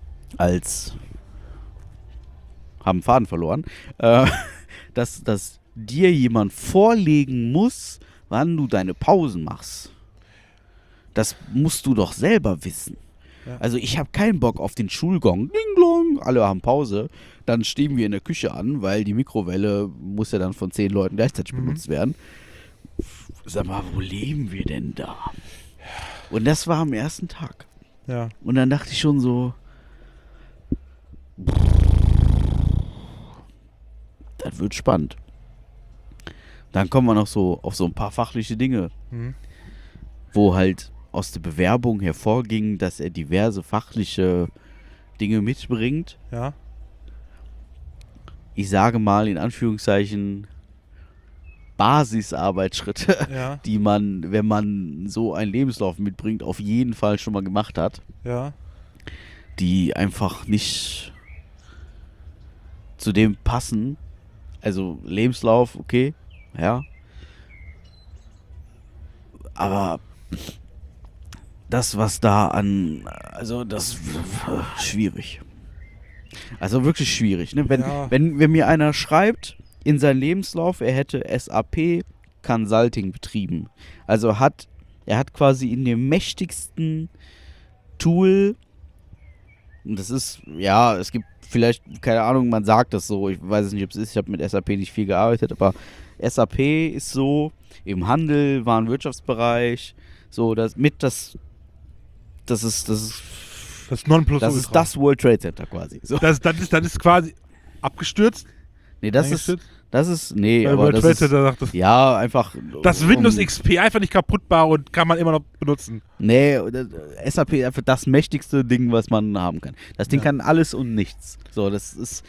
haben Faden verloren, dass dir jemand vorlegen muss, wann du deine Pausen machst. Das musst du doch selber wissen. Ja. Also ich habe keinen Bock auf den Schulgong. Ding dong, alle haben Pause. Dann stehen wir in der Küche an, weil die Mikrowelle muss ja dann von 10 Leuten gleichzeitig benutzt werden. Sag mal, wo leben wir denn da? Und das war am ersten Tag. Ja. Und dann dachte ich schon so, das wird spannend. Dann kommen wir noch so auf so ein paar fachliche Dinge, wo halt aus der Bewerbung hervorging, dass er diverse fachliche Dinge mitbringt. Ja. Ich sage mal in Anführungszeichen Basisarbeitsschritte, Ja. die man, wenn man so einen Lebenslauf mitbringt, auf jeden Fall schon mal gemacht hat, Ja. die einfach nicht zu dem passen. Also Lebenslauf, okay, ja. Aber das, was da also das schwierig. Also wirklich schwierig. Ne? Wenn mir einer schreibt in seinen Lebenslauf, er hätte SAP Consulting betrieben. Also er hat quasi in dem mächtigsten Tool, und das ist, ja, es gibt vielleicht, keine Ahnung, man sagt das so, ich weiß es nicht, ob es ist, ich habe mit SAP nicht viel gearbeitet, aber SAP ist so im Handel, Warenwirtschaftsbereich, so das ist Das Nonplusultra. das ist das World Trade Center quasi. So. Das ist quasi abgestürzt. Nee, nee, Weil aber World das Trade ist, Center sagt das. ja, einfach. Das Windows XP einfach nicht kaputtbar und kann man immer noch benutzen. Nee, SAP ist einfach das mächtigste Ding, was man haben kann. Das Ding Ja. kann alles und nichts. So, das ist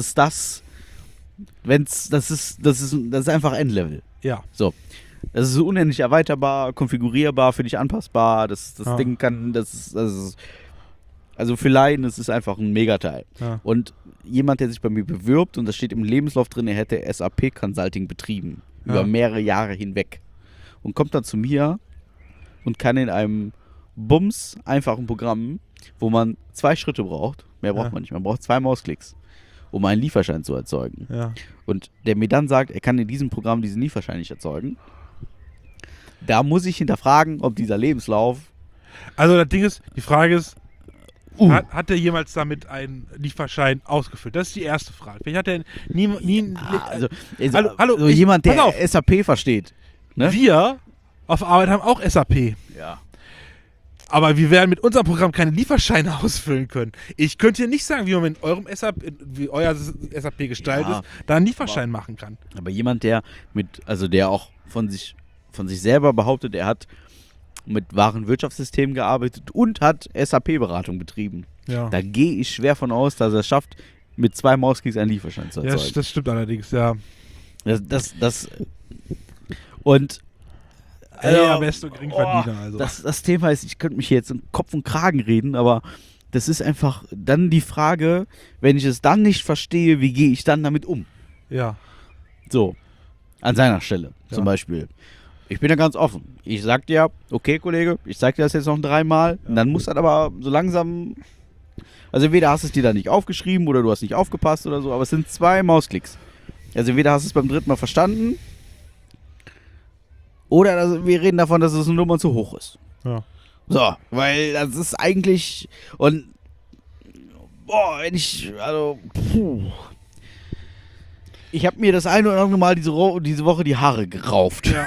einfach Endlevel. Ja. So. Das ist unendlich erweiterbar, konfigurierbar, für dich anpassbar. Das Ja. Ding kann, also für Laien, das ist einfach ein Megateil. Ja. Und jemand, der sich bei mir bewirbt, und das steht im Lebenslauf drin, er hätte SAP Consulting betrieben. Ja. Über mehrere Jahre hinweg. Und kommt dann zu mir und kann in einem Bums einfachen Programm, wo man 2 Schritte braucht, mehr braucht Ja. man nicht, man braucht 2 Mausklicks, um einen Lieferschein zu erzeugen. Ja. Und der mir dann sagt, er kann in diesem Programm diesen Lieferschein nicht erzeugen. Da muss ich hinterfragen, ob dieser Lebenslauf Also das Ding ist, die Frage ist, hat er jemals damit einen Lieferschein ausgefüllt? Das ist die erste Frage. Vielleicht hat er nie also Hallo, jemand, pass der auf. SAP versteht, Ne? Wir auf Arbeit haben auch SAP. Ja. Aber wir werden mit unserem Programm keine Lieferscheine ausfüllen können. Ich könnte dir nicht sagen, wie man mit eurem SAP, wie euer SAP gestaltet Ja, ist, da einen Lieferschein machen kann. Aber jemand, der der auch von sich selber behauptet, er hat mit wahren Wirtschaftssystemen gearbeitet und hat SAP-Beratung betrieben. Ja. Da gehe ich schwer von aus, dass er es schafft, mit 2 Mausklicks einen Lieferschein zu Ja, erzeugen. das stimmt allerdings, ja. Und Am besten Geringverdiener. Also. das Thema ist, ich könnte mich hier jetzt in Kopf und Kragen reden, aber das ist einfach dann die Frage, wenn ich es dann nicht verstehe, wie gehe ich dann damit um? Ja. So, an seiner Stelle zum Beispiel. Ich bin ja ganz offen. Ich sag dir, okay Kollege, ich sag dir das jetzt noch 3-mal, und dann muss das aber so langsam, also entweder hast du es dir da nicht aufgeschrieben oder du hast nicht aufgepasst oder so, aber es sind 2 Mausklicks. Also entweder hast du es beim 3. Mal verstanden oder wir reden davon, dass es eine Nummer zu hoch ist. Ja. So, weil das ist eigentlich, und wenn ich, also, ich habe mir das eine oder andere Mal diese Woche die Haare gerauft. Ja.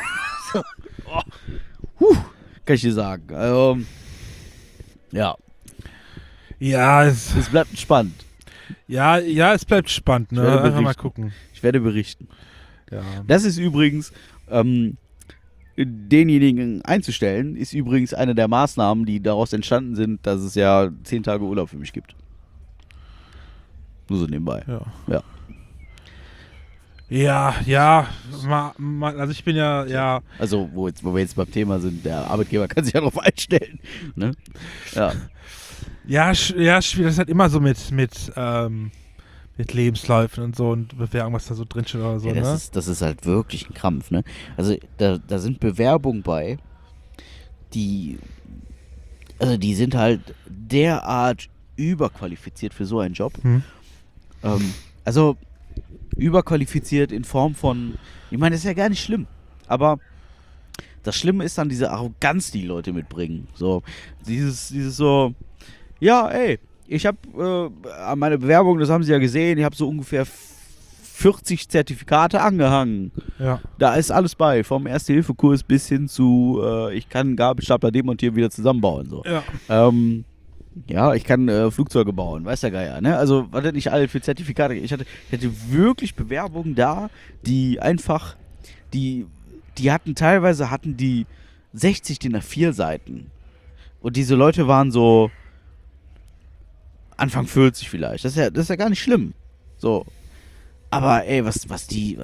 Kann ich dir sagen. Also, ja, Ja, es bleibt spannend. es bleibt spannend, Ich werde ne? Einfach mal berichten. gucken. Ich werde berichten. Ja. Das ist übrigens, denjenigen einzustellen, ist übrigens eine der Maßnahmen, die daraus entstanden sind, dass es ja 10 Tage Urlaub für mich gibt. Nur so nebenbei. Ja. Ja, also ich bin ja, Also, wo wir jetzt beim Thema sind, der Arbeitgeber kann sich ja darauf einstellen. Ne? Ja. schwierig. Das ist halt immer so mit Lebensläufen und so und Bewerbung, was da so drin steht oder so, Ja, ne? das ist halt wirklich ein Krampf, ne? Also da sind Bewerbungen bei, die sind halt derart überqualifiziert für so einen Job. Also überqualifiziert in Form von, ich meine, das ist ja gar nicht schlimm, aber das Schlimme ist dann diese Arroganz, die Leute mitbringen. So, dieses so, ja, ey, ich habe meine Bewerbung, das haben Sie ja gesehen, ich habe so ungefähr 40 Zertifikate angehangen. Ja. Da ist alles bei, vom Erste-Hilfe-Kurs bis hin zu, ich kann Gabelstapler demontieren, wieder zusammenbauen. So. Ja. Ich kann Flugzeuge bauen, weiß der Geier, ne? Also, was denn nicht alle für Zertifikate? Ich hatte wirklich Bewerbungen da, die einfach, teilweise hatten die 60 DIN A4 Seiten. Und diese Leute waren so Anfang 40 vielleicht. Das ist ja gar nicht schlimm. So. Aber ey, was die.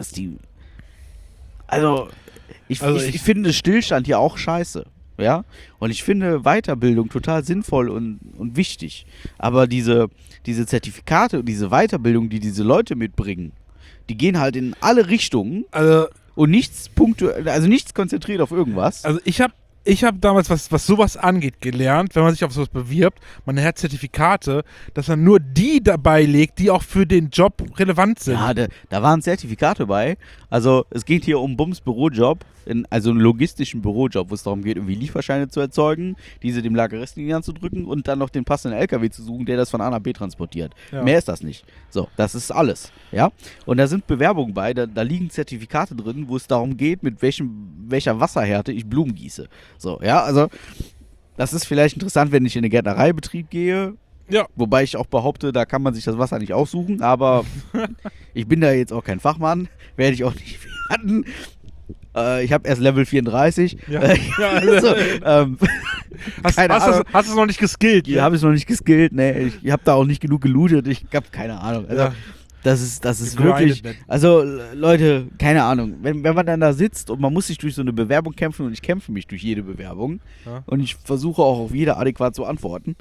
Also, ich finde Stillstand ja auch scheiße. Ja? Und ich finde Weiterbildung total sinnvoll und wichtig. Aber diese Zertifikate und diese Weiterbildung, die diese Leute mitbringen, die gehen halt in alle Richtungen und nichts konzentriert auf irgendwas. Also ich hab damals, was sowas angeht, gelernt, wenn man sich auf sowas bewirbt, man hat Zertifikate, dass man nur die dabei legt, die auch für den Job relevant sind. Ja, da waren Zertifikate bei. Also es geht hier um Bums Bürojob, also einen logistischen Bürojob, wo es darum geht, irgendwie Lieferscheine zu erzeugen, diese dem Lagerist in die Hand zu drücken und dann noch den passenden LKW zu suchen, der das von A nach B transportiert. Ja. Mehr ist das nicht. So, das ist alles. Ja? Und da sind Bewerbungen bei, da liegen Zertifikate drin, wo es darum geht, mit welcher Wasserhärte ich Blumen gieße. So, ja, also das ist vielleicht interessant, wenn ich in den Gärtnereibetrieb gehe. Ja. Wobei ich auch behaupte, da kann man sich das Wasser nicht aussuchen, aber ich bin da jetzt auch kein Fachmann, werde ich auch nicht werden. Ich habe erst Level 34. Ja. Hast du es noch nicht geskillt? Ja, habe ich noch nicht geskillt. Nee, ich habe da auch nicht genug gelootet. Ich habe keine Ahnung. Also, Ja. Das ist wirklich, also Leute, keine Ahnung, wenn man dann da sitzt und man muss sich durch so eine Bewerbung kämpfen und ich kämpfe mich durch jede Bewerbung und ich versuche auch auf jede adäquat zu antworten,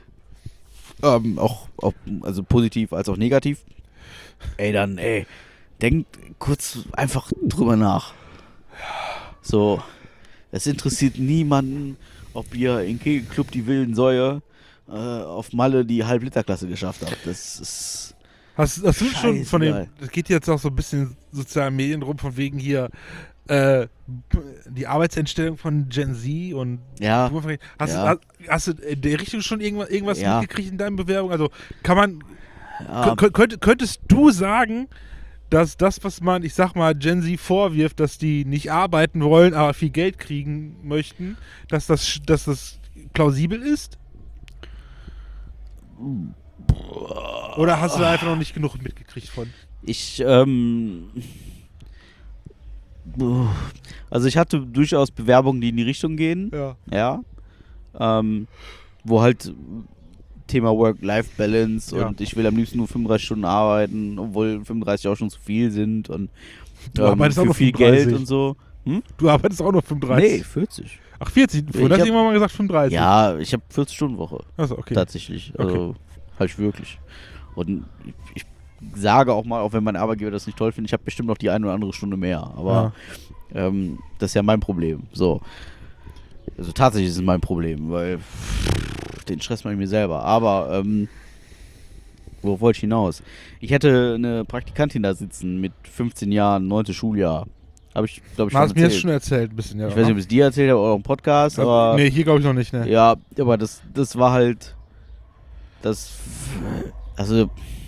auch also positiv als auch negativ, dann denkt kurz einfach drüber nach. So, es interessiert niemanden, ob ihr in Kegelclub die wilden Säue auf Malle die Halb-Liter-Klasse geschafft habt. Das ist... Hast du schon von dem, geil. das geht jetzt auch so ein bisschen in sozialen Medien rum, von wegen hier die Arbeitseinstellung von Gen Z und Ja. hast du in der Richtung schon irgendwas Ja. mitgekriegt in deiner Bewerbung? Also kann man, Ja. könntest du sagen, dass das, was man, ich sag mal, Gen Z vorwirft, dass die nicht arbeiten wollen, aber viel Geld kriegen möchten, dass das plausibel ist? Oder hast du da einfach noch nicht genug mitgekriegt von? Also ich hatte durchaus Bewerbungen, die in die Richtung gehen. Ja. Ja. Wo halt Thema Work-Life-Balance Ja. und ich will am liebsten nur 35 Stunden arbeiten, obwohl 35 auch schon zu viel sind und Du arbeitest auch für nur viel 35. Geld und so. Du arbeitest auch nur 35? Nee, 40. Ach, 40? Vorhin hast du irgendwann mal gesagt 35. Ja, ich habe 40-Stunden-Woche. Achso, okay. Tatsächlich. Also halt ich wirklich. Und ich sage auch mal, auch wenn mein Arbeitgeber das nicht toll findet, ich habe bestimmt noch die eine oder andere Stunde mehr. Aber das ist ja mein Problem. So. Also tatsächlich ist es mein Problem, weil den Stress mache ich mir selber. Aber worauf wollte ich hinaus? Ich hätte eine Praktikantin da sitzen mit 15 Jahren, 9. Schuljahr. Habe ich, glaube ich, Du schon hast mir erzählt. das schon erzählt, ein bisschen, ja. Ich weiß nicht, ob ich es dir erzählt habe oder im Podcast, aber nee, hier glaube ich noch nicht, ne? ja, aber das war halt also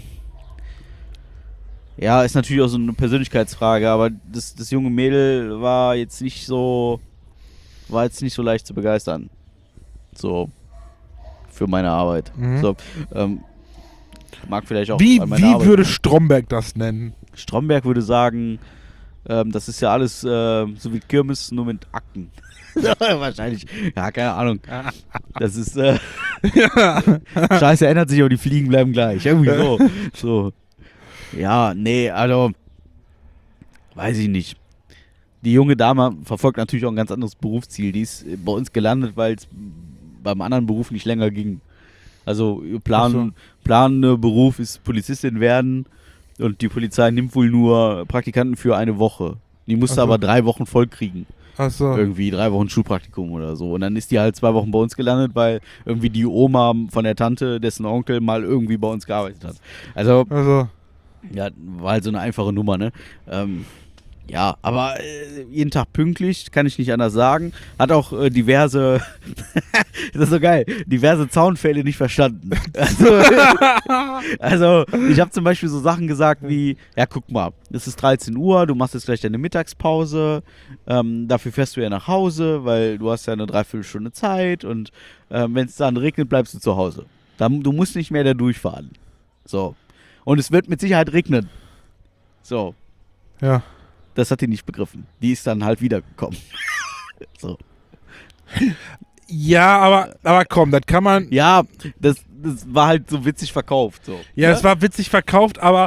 ja, ist natürlich auch so eine Persönlichkeitsfrage, aber das junge Mädel war jetzt nicht so leicht zu begeistern. So für meine Arbeit. Mhm. So, mag vielleicht auch Wie an meiner Arbeit. würde Stromberg das nennen? Stromberg würde sagen, das ist ja alles so wie Kirmes, nur mit Akten. Wahrscheinlich. Ja, keine Ahnung. Das ist Scheiße ändert sich, aber die Fliegen bleiben gleich. Irgendwie so. Ja, nee, also weiß ich nicht. Die junge Dame verfolgt natürlich auch ein ganz anderes Berufsziel. Die ist bei uns gelandet, weil es beim anderen Beruf nicht länger ging. Also ihr planende Beruf ist Polizistin werden und die Polizei nimmt wohl nur Praktikanten für eine Woche. Die musste aber 3 Wochen voll kriegen. Achso. Irgendwie 3 Wochen Schulpraktikum oder so. Und dann ist die halt 2 Wochen bei uns gelandet, weil irgendwie die Oma von der Tante, dessen Onkel mal irgendwie bei uns gearbeitet hat. Also, ja, war halt so eine einfache Nummer, ne? Ja, aber jeden Tag pünktlich, kann ich nicht anders sagen. Hat auch diverse, das ist so geil, diverse Zaunpfähle nicht verstanden. Also ich habe zum Beispiel so Sachen gesagt wie, ja guck mal, es ist 13 Uhr, du machst jetzt gleich deine Mittagspause, dafür fährst du ja nach Hause, weil du hast ja eine Dreiviertelstunde Zeit und wenn es dann regnet, bleibst du zu Hause. Du musst nicht mehr da durchfahren. So. Und es wird mit Sicherheit regnen. So. Ja. Das hat die nicht begriffen. Die ist dann halt wiedergekommen. So. Ja, aber komm, das kann man. Ja, das war halt so witzig verkauft. So. Ja, das war witzig verkauft, aber.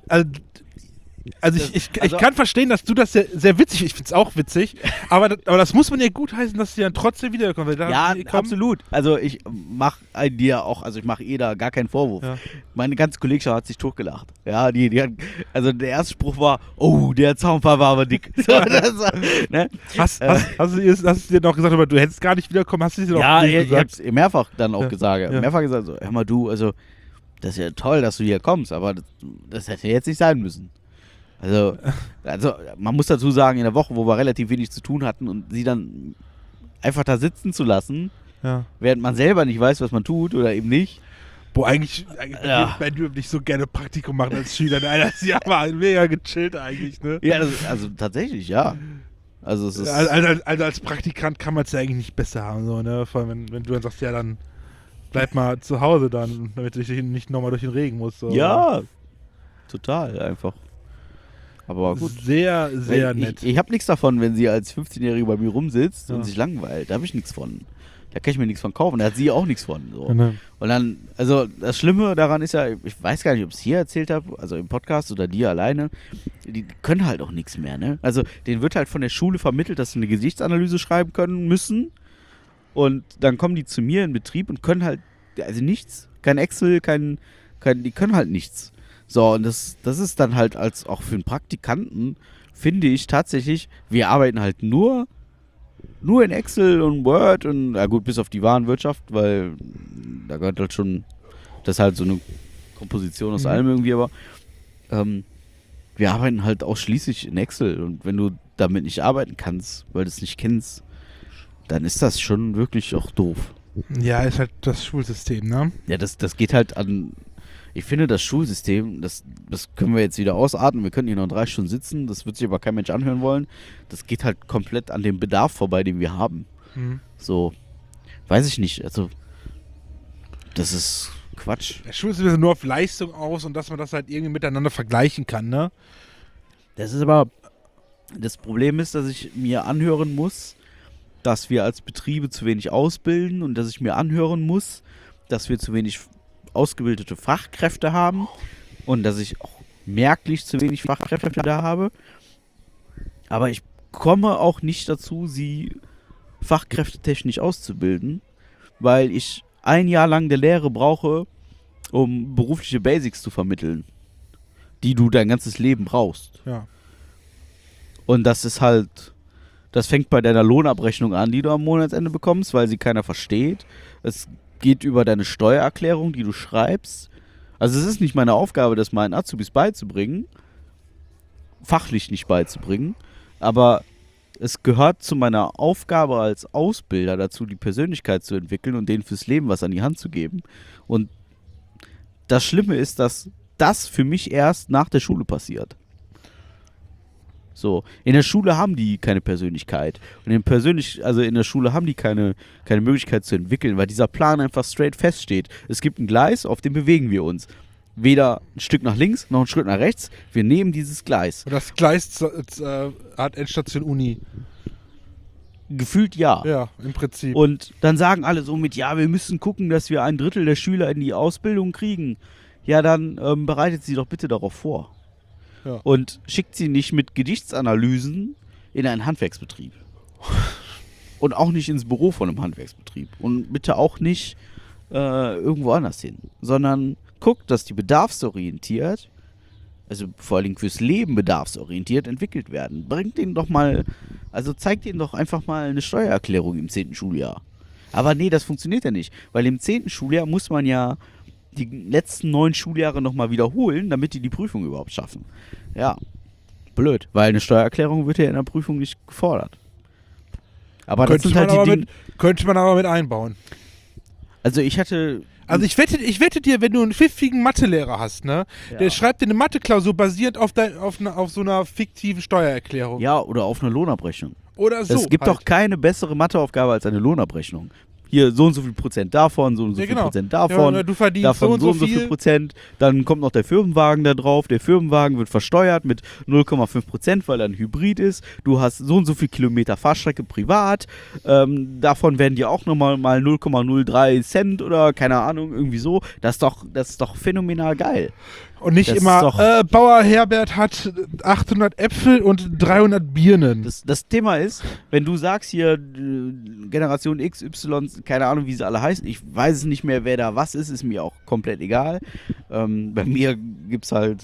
Also ich kann verstehen, dass du das sehr, sehr witzig, ich finde es auch witzig, aber das muss man ja gut heißen, dass sie dann trotzdem wiederkommen. Ja, absolut. Also ich mache dir auch, also ich mache da gar keinen Vorwurf. Ja. Meine ganze Kollegschaft hat sich totgelacht. Ja, die hat, also der erste Spruch war, oh, der Zaunpfahl war aber dick. So, ne? Hast du dir noch gesagt, aber du hättest gar nicht wiederkommen, hast du dir noch gesagt? Ja, ich hab's mehrfach dann auch gesagt. Ja. Mehrfach gesagt, so, hör mal du, also das ist ja toll, dass du hier kommst, aber das hätte jetzt nicht sein müssen. Also man muss dazu sagen, in der Woche, wo wir relativ wenig zu tun hatten und sie dann einfach da sitzen zu lassen, während man selber nicht weiß, was man tut oder eben nicht. Boah, eigentlich wenn du nicht so gerne Praktikum machen als Schüler, das ist ja mal mega gechillt eigentlich, ne? Ja, also tatsächlich, ja. Also, es ist also als Praktikant kann man es ja eigentlich nicht besser haben, so, ne? Vor allem, wenn du dann sagst, ja, dann bleib mal zu Hause dann, damit du dich nicht nochmal durch den Regen musst. So, ja, total einfach. Aber gut. Sehr, sehr nett. Ich habe nichts davon, wenn sie als 15-Jährige bei mir rumsitzt und sich langweilt. Da habe ich nichts von. Da kann ich mir nichts von kaufen. Da hat sie auch nichts von. So. Genau. Und dann, also das Schlimme daran ist ja, ich weiß gar nicht, ob ich es hier erzählt habe, also im Podcast oder dir alleine, die können halt auch nichts mehr, ne? Also denen wird halt von der Schule vermittelt, dass sie eine Gesichtsanalyse schreiben können müssen. Und dann kommen die zu mir in Betrieb und können halt, also nichts. Kein Excel, die können halt nichts. So, und das ist dann halt als auch für einen Praktikanten, finde ich tatsächlich, wir arbeiten halt nur in Excel und Word und, ja gut, bis auf die Warenwirtschaft, weil da gehört halt schon, das ist halt so eine Komposition aus allem irgendwie, aber wir arbeiten halt ausschließlich in Excel und wenn du damit nicht arbeiten kannst, weil du es nicht kennst, dann ist das schon wirklich auch doof. Ja, ist halt das Schulsystem, ne? Ja, das geht halt an Ich finde das Schulsystem, das können wir jetzt wieder ausatmen, wir können hier noch 3 Stunden sitzen, das wird sich aber kein Mensch anhören wollen. Das geht halt komplett an dem Bedarf vorbei, den wir haben. So, weiß ich nicht, also das ist Quatsch. Der Schulsystem ist nur auf Leistung aus und dass man das halt irgendwie miteinander vergleichen kann, ne? Das ist aber, das Problem ist, dass ich mir anhören muss, dass wir als Betriebe zu wenig ausbilden und dass ich mir anhören muss, dass wir zu wenig ausgebildete Fachkräfte haben und dass ich auch merklich zu wenig Fachkräfte da habe. Aber ich komme auch nicht dazu, sie fachkräftetechnisch auszubilden, weil ich ein Jahr lang der Lehre brauche, um berufliche Basics zu vermitteln, die du dein ganzes Leben brauchst. Ja. Und das ist halt, das fängt bei deiner Lohnabrechnung an, die du am Monatsende bekommst, weil sie keiner versteht. Es geht über deine Steuererklärung, die du schreibst. Also es ist nicht meine Aufgabe, das meinen Azubis beizubringen, fachlich nicht beizubringen, aber es gehört zu meiner Aufgabe als Ausbilder dazu, die Persönlichkeit zu entwickeln und denen fürs Leben was an die Hand zu geben. Und das Schlimme ist, dass das für mich erst nach der Schule passiert. So, in der Schule haben die keine Persönlichkeit. Und in der Schule haben die keine Möglichkeit zu entwickeln, weil dieser Plan einfach straight feststeht. Es gibt ein Gleis, auf dem bewegen wir uns. Weder ein Stück nach links, noch ein Stück nach rechts. Wir nehmen dieses Gleis. Und das Gleis hat Endstation Uni. Gefühlt ja. Ja, im Prinzip. Und dann sagen alle so mit, ja, wir müssen gucken, dass wir 1/3 der Schüler in die Ausbildung kriegen. Ja, dann bereitet sie doch bitte darauf vor. Ja. Und schickt sie nicht mit Gedichtsanalysen in einen Handwerksbetrieb. Und auch nicht ins Büro von einem Handwerksbetrieb. Und bitte auch nicht irgendwo anders hin. Sondern guckt, dass die bedarfsorientiert, also vor allen Dingen fürs Leben bedarfsorientiert entwickelt werden. Bringt denen doch mal, also zeigt ihnen doch einfach mal eine Steuererklärung im 10. Schuljahr. Aber nee, das funktioniert ja nicht. Weil im 10. Schuljahr muss man ja die letzten 9 Schuljahre nochmal wiederholen, damit die Prüfung überhaupt schaffen. Ja, blöd, weil eine Steuererklärung wird ja in der Prüfung nicht gefordert. Aber das sind halt die Dinge. Könnte man aber mit einbauen. Also ich hatte... Also ich wette dir, wenn du einen pfiffigen Mathelehrer hast, ne, Ja. der schreibt dir eine Mathe-Klausur basierend auf so einer fiktiven Steuererklärung. Ja, oder auf eine Lohnabrechnung. Oder so. Es gibt halt. doch keine bessere Matheaufgabe als eine Lohnabrechnung. Hier so und so viel Prozent davon, so und so Ja, viel genau. Prozent davon, Ja, du verdienst davon so und so viel Prozent. Dann kommt noch der Firmenwagen da drauf. Der Firmenwagen wird versteuert mit 0,5%, weil er ein Hybrid ist. Du hast so und so viel Kilometer Fahrstrecke privat. Davon werden dir auch nochmal 0,03 Cent oder keine Ahnung, irgendwie so. Das ist doch phänomenal geil. Und nicht Das ist immer, doch- Bauer Herbert hat 800 Äpfel und 300 Birnen. Das Thema ist, wenn du sagst hier Generation X, Y, keine Ahnung, wie sie alle heißen, ich weiß es nicht mehr, wer da was ist mir auch komplett egal. Bei mir gibt's halt,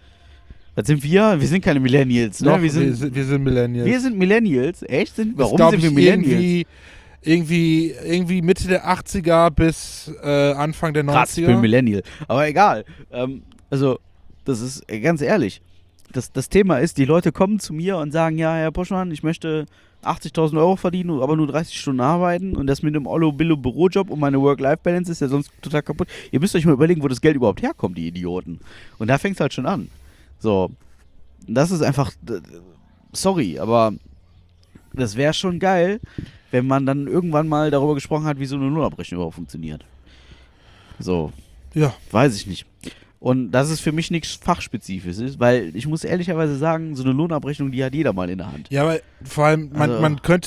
was sind wir? Wir sind keine Millennials, ne? Doch, wir sind Millennials. wir sind Millennials, echt? Warum Das sind glaub wir ich Millennials? irgendwie Mitte der 80er bis Anfang der 90er. Krass, ich bin Millennial. Aber egal. Also, das ist ganz ehrlich. Das Thema ist, die Leute kommen zu mir und sagen, ja, Herr Poschmann, ich möchte 80.000 Euro verdienen, aber nur 30 Stunden arbeiten und das mit einem Ollo-Billo-Bürojob und meine Work-Life-Balance ist ja sonst total kaputt. Ihr müsst euch mal überlegen, wo das Geld überhaupt herkommt, die Idioten. Und da fängt es halt schon an. So, das ist einfach, sorry, aber das wäre schon geil, wenn man dann irgendwann mal darüber gesprochen hat, wie so eine Lohnabrechnung überhaupt funktioniert. So, Ja. weiß ich nicht. Und das ist für mich nichts Fachspezifisches, weil ich muss ehrlicherweise sagen, so eine Lohnabrechnung, die hat jeder mal in der Hand. Ja, weil vor allem, Also- man könnte,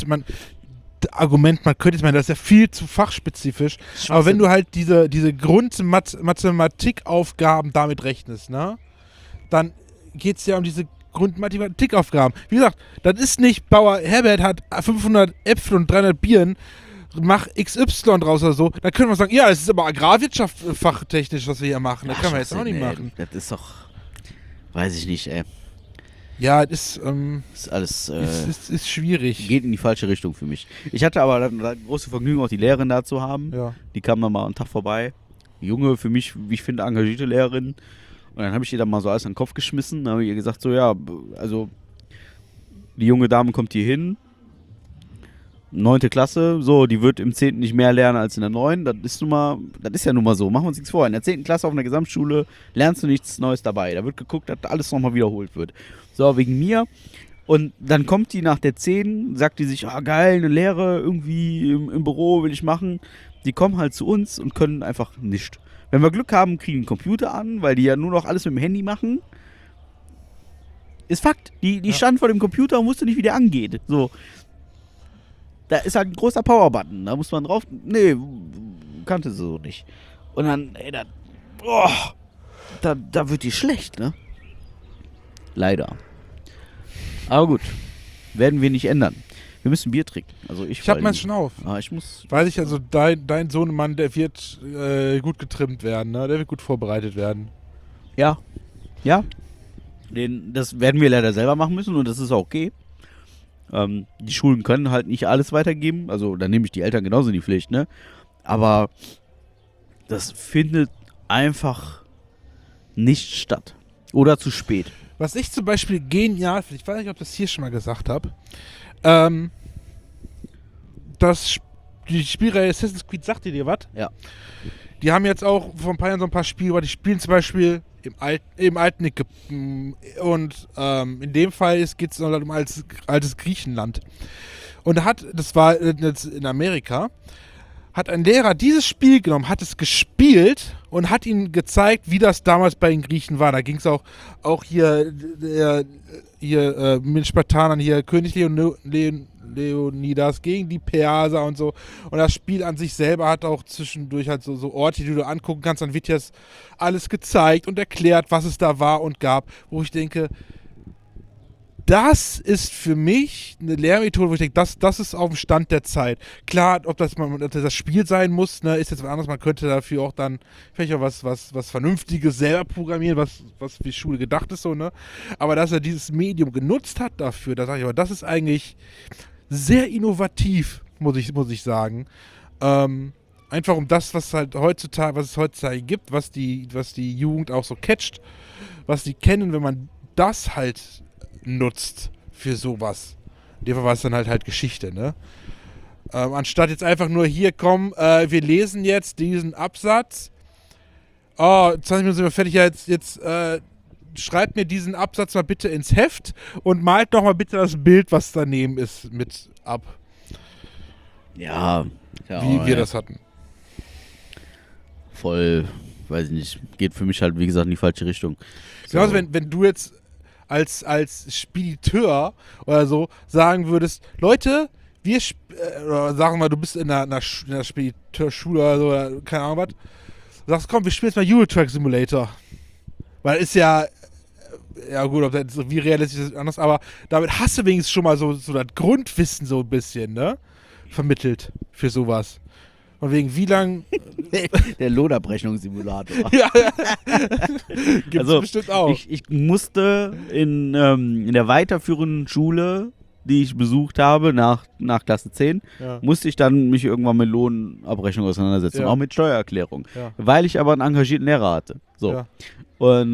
das ist ja viel zu fachspezifisch. Aber wenn du halt diese Grundmathematikaufgaben damit rechnest, ne, dann geht es ja um diese Grundmathematikaufgaben. Wie gesagt, das ist nicht, Bauer Herbert hat 500 Äpfel und 300 Birnen, mach XY draus oder so. Dann können wir sagen, ja, es ist aber Agrarwirtschaft fachtechnisch, was wir hier machen. Das kann man jetzt auch nicht machen. Das ist doch, weiß ich nicht, ey. Ja, das ist alles, ist schwierig. geht in die falsche Richtung für mich. Ich hatte aber dann das große Vergnügen, auch die Lehrerin da zu haben. Ja. Die kam dann mal einen Tag vorbei. Junge, für mich, wie ich finde, engagierte Lehrerin. Und dann habe ich ihr dann mal so alles an den Kopf geschmissen. Dann habe ich ihr gesagt, so ja, also die junge Dame kommt hier hin 9. Klasse, so, die wird im 10. nicht mehr lernen als in der 9. Das ist ja nun mal so. Machen wir uns nichts vor. In der 10. Klasse auf einer Gesamtschule lernst du nichts Neues dabei. Da wird geguckt, dass alles nochmal wiederholt wird. So, wegen mir. Und dann kommt die nach der 10, sagt die sich, geil, eine Lehre irgendwie im Büro will ich machen. Die kommen halt zu uns und können einfach nichts. Wenn wir Glück haben, kriegen einen Computer an, weil die ja nur noch alles mit dem Handy machen. Ist Fakt. Die stand vor dem Computer und wusste nicht, wie der angeht. So. Da ist halt ein großer Power-Button. Da muss man drauf. Nee, kannte sie so nicht. Und dann, da wird die schlecht, ne? Leider. Aber gut. Werden wir nicht ändern. Wir müssen Bier trinken. Also Ich hab meinen schon auf. Ich muss. Weiß ich, also dein Sohnemann, der wird gut getrimmt werden, ne? Der wird gut vorbereitet werden. Ja. Ja. Das werden wir leider selber machen müssen und das ist auch okay. Die Schulen können halt nicht alles weitergeben. Also da nehme ich die Eltern genauso in die Pflicht, ne? Aber das findet einfach nicht statt. Oder zu spät. Was ich zum Beispiel genial finde, ich weiß nicht, ob ich das hier schon mal gesagt habe, die Spielreihe Assassin's Creed, sagt ihr dir was? Ja. Die haben jetzt auch vor ein paar Jahren so ein paar Spiele, die spielen zum Beispiel im alten Ägypten und in dem Fall geht es um altes Griechenland. Und das war jetzt in Amerika, hat ein Lehrer dieses Spiel genommen, hat es gespielt und hat ihnen gezeigt, wie das damals bei den Griechen war. Da ging es auch hier mit den Spartanern, hier König Leonidas gegen die Perser und so. Und das Spiel an sich selber hat auch zwischendurch halt so Orte, die du angucken kannst. Dann wird dir das alles gezeigt und erklärt, was es da war und gab. Wo ich denke, das ist für mich eine Lehrmethode, wo ich denke, das ist auf dem Stand der Zeit. Klar, ob das Spiel sein muss, ne, ist jetzt was anderes. Man könnte dafür auch dann vielleicht auch was Vernünftiges selber programmieren, was für die Schule gedacht ist, so, ne. Aber dass er dieses Medium genutzt hat dafür, da sage ich aber, das ist eigentlich sehr innovativ, muss ich sagen. Einfach um das, was es heutzutage gibt, was die Jugend auch so catcht, was die kennen, wenn man das halt nutzt für sowas. In dem Fall war es dann halt Geschichte, ne? Anstatt jetzt einfach nur hier, komm, wir lesen jetzt diesen Absatz. 20 Minuten sind wir fertig, jetzt schreibt mir diesen Absatz mal bitte ins Heft und malt doch mal bitte das Bild, was daneben ist, mit ab. Ja. Wie wir das hatten. Voll, weiß ich nicht, geht für mich halt, wie gesagt, in die falsche Richtung. Genauso, wenn du jetzt als Spediteur oder so sagen würdest, Leute, oder sagen wir, du bist in einer Spediteurschule oder so, oder keine Ahnung was, sagst, komm, wir spielen jetzt mal Euro Truck Simulator. Weil ist ja gut, ob das wie realistisch ist, anders, aber damit hast du wenigstens schon mal so das Grundwissen so ein bisschen, ne, vermittelt für sowas. Und wegen wie lang... Der Lohnabrechnungssimulator. Ja. Gibt's also, bestimmt auch. Ich musste in der weiterführenden Schule, die ich besucht habe, nach Klasse 10, musste ich dann mich irgendwann mit Lohnabrechnung auseinandersetzen. Auch mit Steuererklärung. Ja. Weil ich aber einen engagierten Lehrer hatte. So. Ja. Und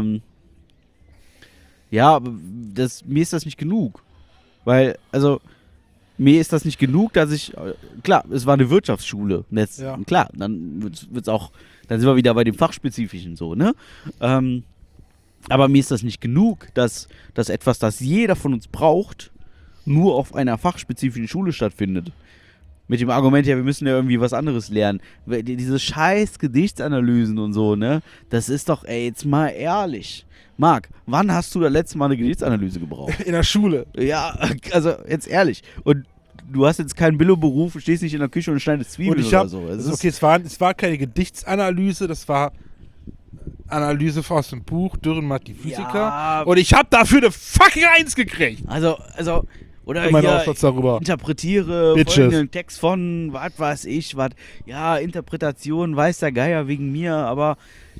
mir ist das nicht genug. Weil, also... Mir ist das nicht genug, dass ich, klar, es war eine Wirtschaftsschule, jetzt, klar, dann wird's auch, dann sind wir wieder bei dem Fachspezifischen so, ne? Aber mir ist das nicht genug, dass etwas, das jeder von uns braucht, nur auf einer fachspezifischen Schule stattfindet. Mit dem Argument, ja, wir müssen ja irgendwie was anderes lernen. Diese scheiß Gedichtsanalysen und so, ne? Das ist doch, jetzt mal ehrlich. Marc, wann hast du das letzte Mal eine Gedichtsanalyse gebraucht? In der Schule. Ja, also jetzt ehrlich. Und du hast jetzt keinen Billo-Beruf, stehst nicht in der Küche und schneidest Zwiebeln oder so. Es war keine Gedichtsanalyse, das war Analyse aus dem Buch Dürrenmatt, die Physiker. Ja. Und ich habe dafür eine fucking 1 gekriegt. Also oder hier interpretiere folgenden Text von, was weiß ich, Interpretation, weiß der Geier wegen mir, aber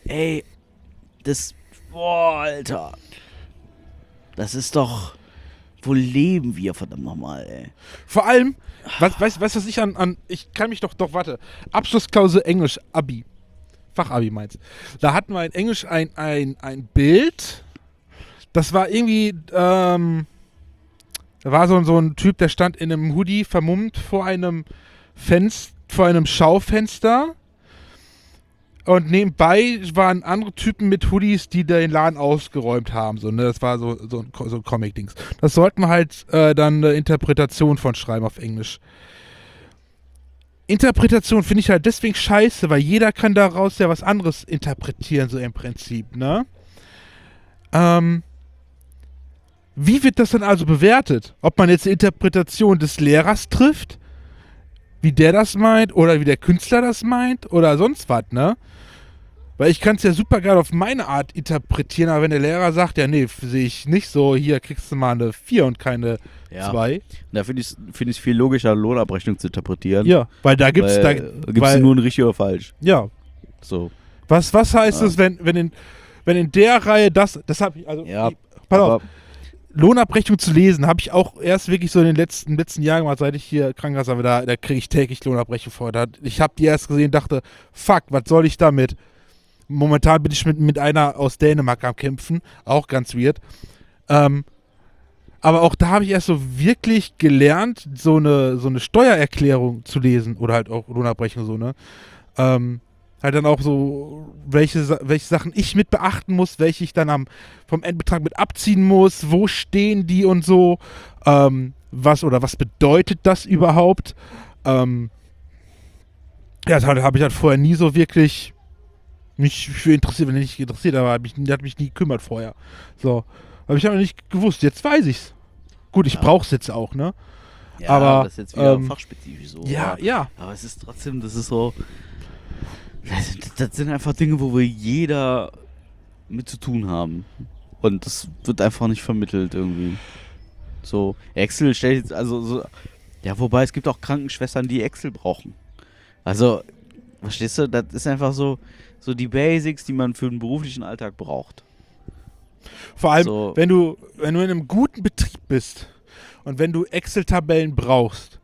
boah, Alter. Das ist doch... Wo leben wir, verdammt nochmal, ey? Vor allem, weißt du, was ich ich kann mich doch, warte. Abschlussklausel Englisch, Abi. Fachabi meinst. Da hatten wir in Englisch ein Bild. Das war irgendwie, Da war so ein Typ, der stand in einem Hoodie vermummt vor einem Schaufenster. Und nebenbei waren andere Typen mit Hoodies, die den Laden ausgeräumt haben. So, ne? Das war so ein Comic-Dings. Das sollten wir halt dann eine Interpretation von schreiben auf Englisch. Interpretation finde ich halt deswegen scheiße, weil jeder kann daraus ja was anderes interpretieren, so im Prinzip, ne? Wie wird das dann also bewertet? Ob man jetzt die Interpretation des Lehrers trifft, wie der das meint, oder wie der Künstler das meint, oder sonst was, ne? Weil ich kann es ja super geil auf meine Art interpretieren, aber wenn der Lehrer sagt, ja, nee, sehe ich nicht so, hier kriegst du mal eine 4 und keine 2. Da finde ich es viel logischer, Lohnabrechnung zu interpretieren. Ja, weil da gibt's nur ein richtig oder falsch. Ja. So. Was heißt es, wenn in der Reihe das habe ich, also, pass auf, Lohnabrechnung zu lesen, habe ich auch erst wirklich so in den letzten Jahren gemacht, seit ich hier Krankenhaus habe, da kriege ich täglich Lohnabrechnung vor. Ich habe die erst gesehen und dachte, fuck, was soll ich damit? Momentan bin ich mit einer aus Dänemark am Kämpfen, auch ganz weird. Aber auch da habe ich erst so wirklich gelernt, so eine Steuererklärung zu lesen oder halt auch Lohnabrechnung so, ne? Halt dann auch so, welche Sachen ich mit beachten muss, welche ich dann vom Endbetrag mit abziehen muss, wo stehen die und so, was bedeutet das überhaupt? Das habe ich halt vorher nie so wirklich mich für interessiert, wenn nicht interessiert, aber hat mich nie gekümmert vorher. So, aber ich habe nicht gewusst, jetzt weiß ich's. Gut, ich brauch's jetzt auch, ne? Ja, aber das ist jetzt wieder fachspezifisch so. Ja. Aber es ist trotzdem, das ist so, das sind einfach Dinge, wo wir jeder mit zu tun haben. Und das wird einfach nicht vermittelt irgendwie. So, Excel stellt jetzt, also so, ja, wobei es gibt auch Krankenschwestern, die Excel brauchen. Also, verstehst du, das ist einfach so die Basics, die man für den beruflichen Alltag braucht. Vor allem, so, wenn du in einem guten Betrieb bist und wenn du Excel-Tabellen brauchst,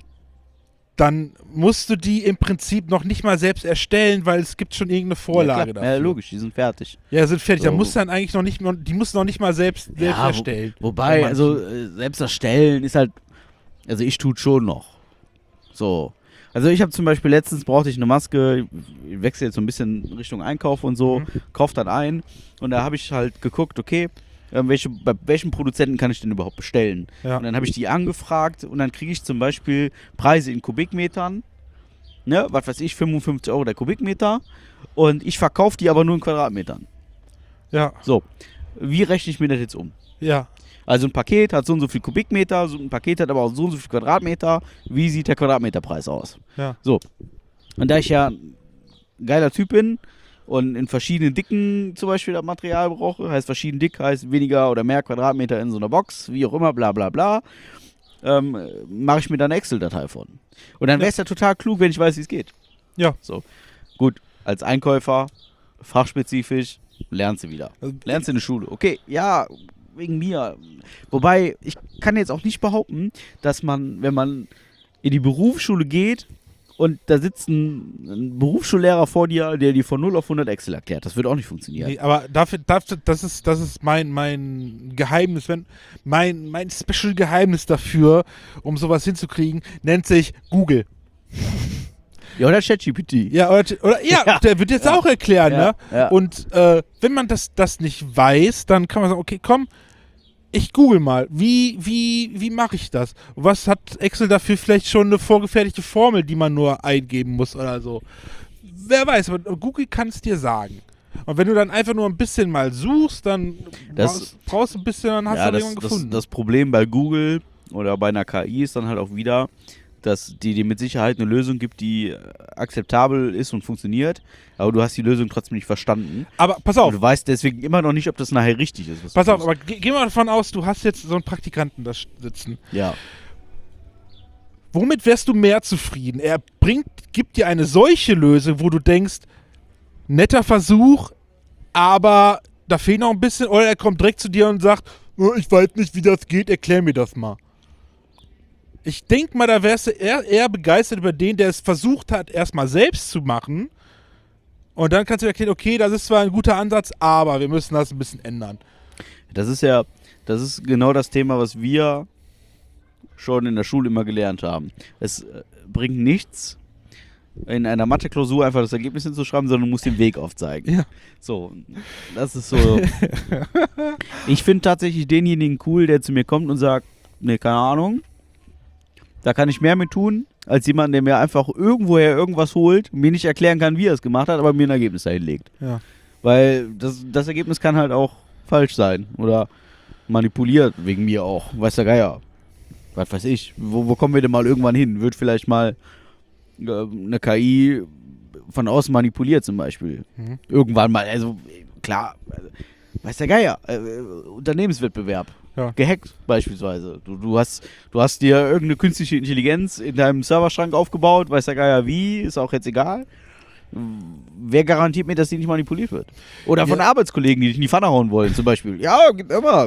dann musst du die im Prinzip noch nicht mal selbst erstellen, weil es gibt schon irgendeine Vorlage dafür. Ja, logisch, die sind fertig. Ja, sind fertig. So. Da musst du dann eigentlich die musst du noch nicht mal selbst erstellen. Wobei, also selbst erstellen ist halt, also ich tue schon noch. So. Also ich habe zum Beispiel letztens brauchte ich eine Maske, ich wechsle jetzt so ein bisschen Richtung Einkauf und so, kaufe dann ein und da habe ich halt geguckt, okay, bei welchem Produzenten kann ich denn überhaupt bestellen? Ja. Und dann habe ich die angefragt und dann kriege ich zum Beispiel Preise in Kubikmetern, ne, was weiß ich, 55 € der Kubikmeter und ich verkaufe die aber nur in Quadratmetern. Ja. So, wie rechne ich mir das jetzt um? Ja. Also ein Paket hat so und so viel Kubikmeter, so ein Paket hat aber auch so und so viel Quadratmeter. Wie sieht der Quadratmeterpreis aus? Ja. So. Und da ich ja ein geiler Typ bin und in verschiedenen Dicken zum Beispiel das Material brauche, heißt verschieden dick, heißt weniger oder mehr Quadratmeter in so einer Box, wie auch immer, bla bla bla, mache ich mir dann eine Excel-Datei von. Und dann wäre es ja total klug, wenn ich weiß, wie es geht. Ja. So. Gut, als Einkäufer, fachspezifisch, lernst du wieder. Lernst du in der Schule. Okay, ja, wegen mir. Wobei, ich kann jetzt auch nicht behaupten, dass man, wenn man in die Berufsschule geht und da sitzt ein Berufsschullehrer vor dir, der dir von 0 auf 100 Excel erklärt. Das wird auch nicht funktionieren. Nee, aber das ist mein Geheimnis, mein Special-Geheimnis dafür, um sowas hinzukriegen, nennt sich Google. Ja, oder ChatGPT. Ja, der wird jetzt auch erklären, ne? Ja. Und wenn man das nicht weiß, dann kann man sagen, okay, komm, ich google mal, wie mache ich das? Was hat Excel dafür vielleicht schon eine vorgefertigte Formel, die man nur eingeben muss oder so? Wer weiß, aber Google kann es dir sagen. Und wenn du dann einfach nur ein bisschen mal suchst, dann brauchst du ein bisschen, dann hast du irgendwann gefunden. Das Problem bei Google oder bei einer KI ist dann halt auch wieder, dass die dir mit Sicherheit eine Lösung gibt, die akzeptabel ist und funktioniert, aber du hast die Lösung trotzdem nicht verstanden. Aber pass auf. Und du weißt deswegen immer noch nicht, ob das nachher richtig ist. Pass auf, aber geh mal davon aus, du hast jetzt so einen Praktikanten da sitzen. Ja. Womit wärst du mehr zufrieden? Er gibt dir eine solche Lösung, wo du denkst, netter Versuch, aber da fehlt noch ein bisschen, oder er kommt direkt zu dir und sagt, oh, ich weiß nicht, wie das geht, erklär mir das mal. Ich denke mal, da wärst du eher begeistert über den, der es versucht hat, erstmal selbst zu machen. Und dann kannst du erklären, okay, das ist zwar ein guter Ansatz, aber wir müssen das ein bisschen ändern. Das ist genau das Thema, was wir schon in der Schule immer gelernt haben. Es bringt nichts, in einer Mathe-Klausur einfach das Ergebnis hinzuschreiben, sondern du musst den Weg aufzeigen. Ja. So, das ist so. Ich finde tatsächlich denjenigen cool, der zu mir kommt und sagt, nee, keine Ahnung, da kann ich mehr mit tun, als jemand, der mir einfach irgendwoher irgendwas holt, mir nicht erklären kann, wie er es gemacht hat, aber mir ein Ergebnis dahin legt. Ja. Weil das Ergebnis kann halt auch falsch sein oder manipuliert, wegen mir auch. Weiß der Geier. Was weiß ich. Wo kommen wir denn mal irgendwann hin? Wird vielleicht mal eine KI von außen manipuliert zum Beispiel. Irgendwann mal. Also klar, weiß der Geier. Unternehmenswettbewerb. Ja. Gehackt beispielsweise. Du hast dir irgendeine künstliche Intelligenz in deinem Serverschrank aufgebaut, weiß der Geier wie, ist auch jetzt egal. Wer garantiert mir, dass die nicht manipuliert wird? Oder von Arbeitskollegen, die dich in die Pfanne hauen wollen, zum Beispiel. Ja, gibt immer.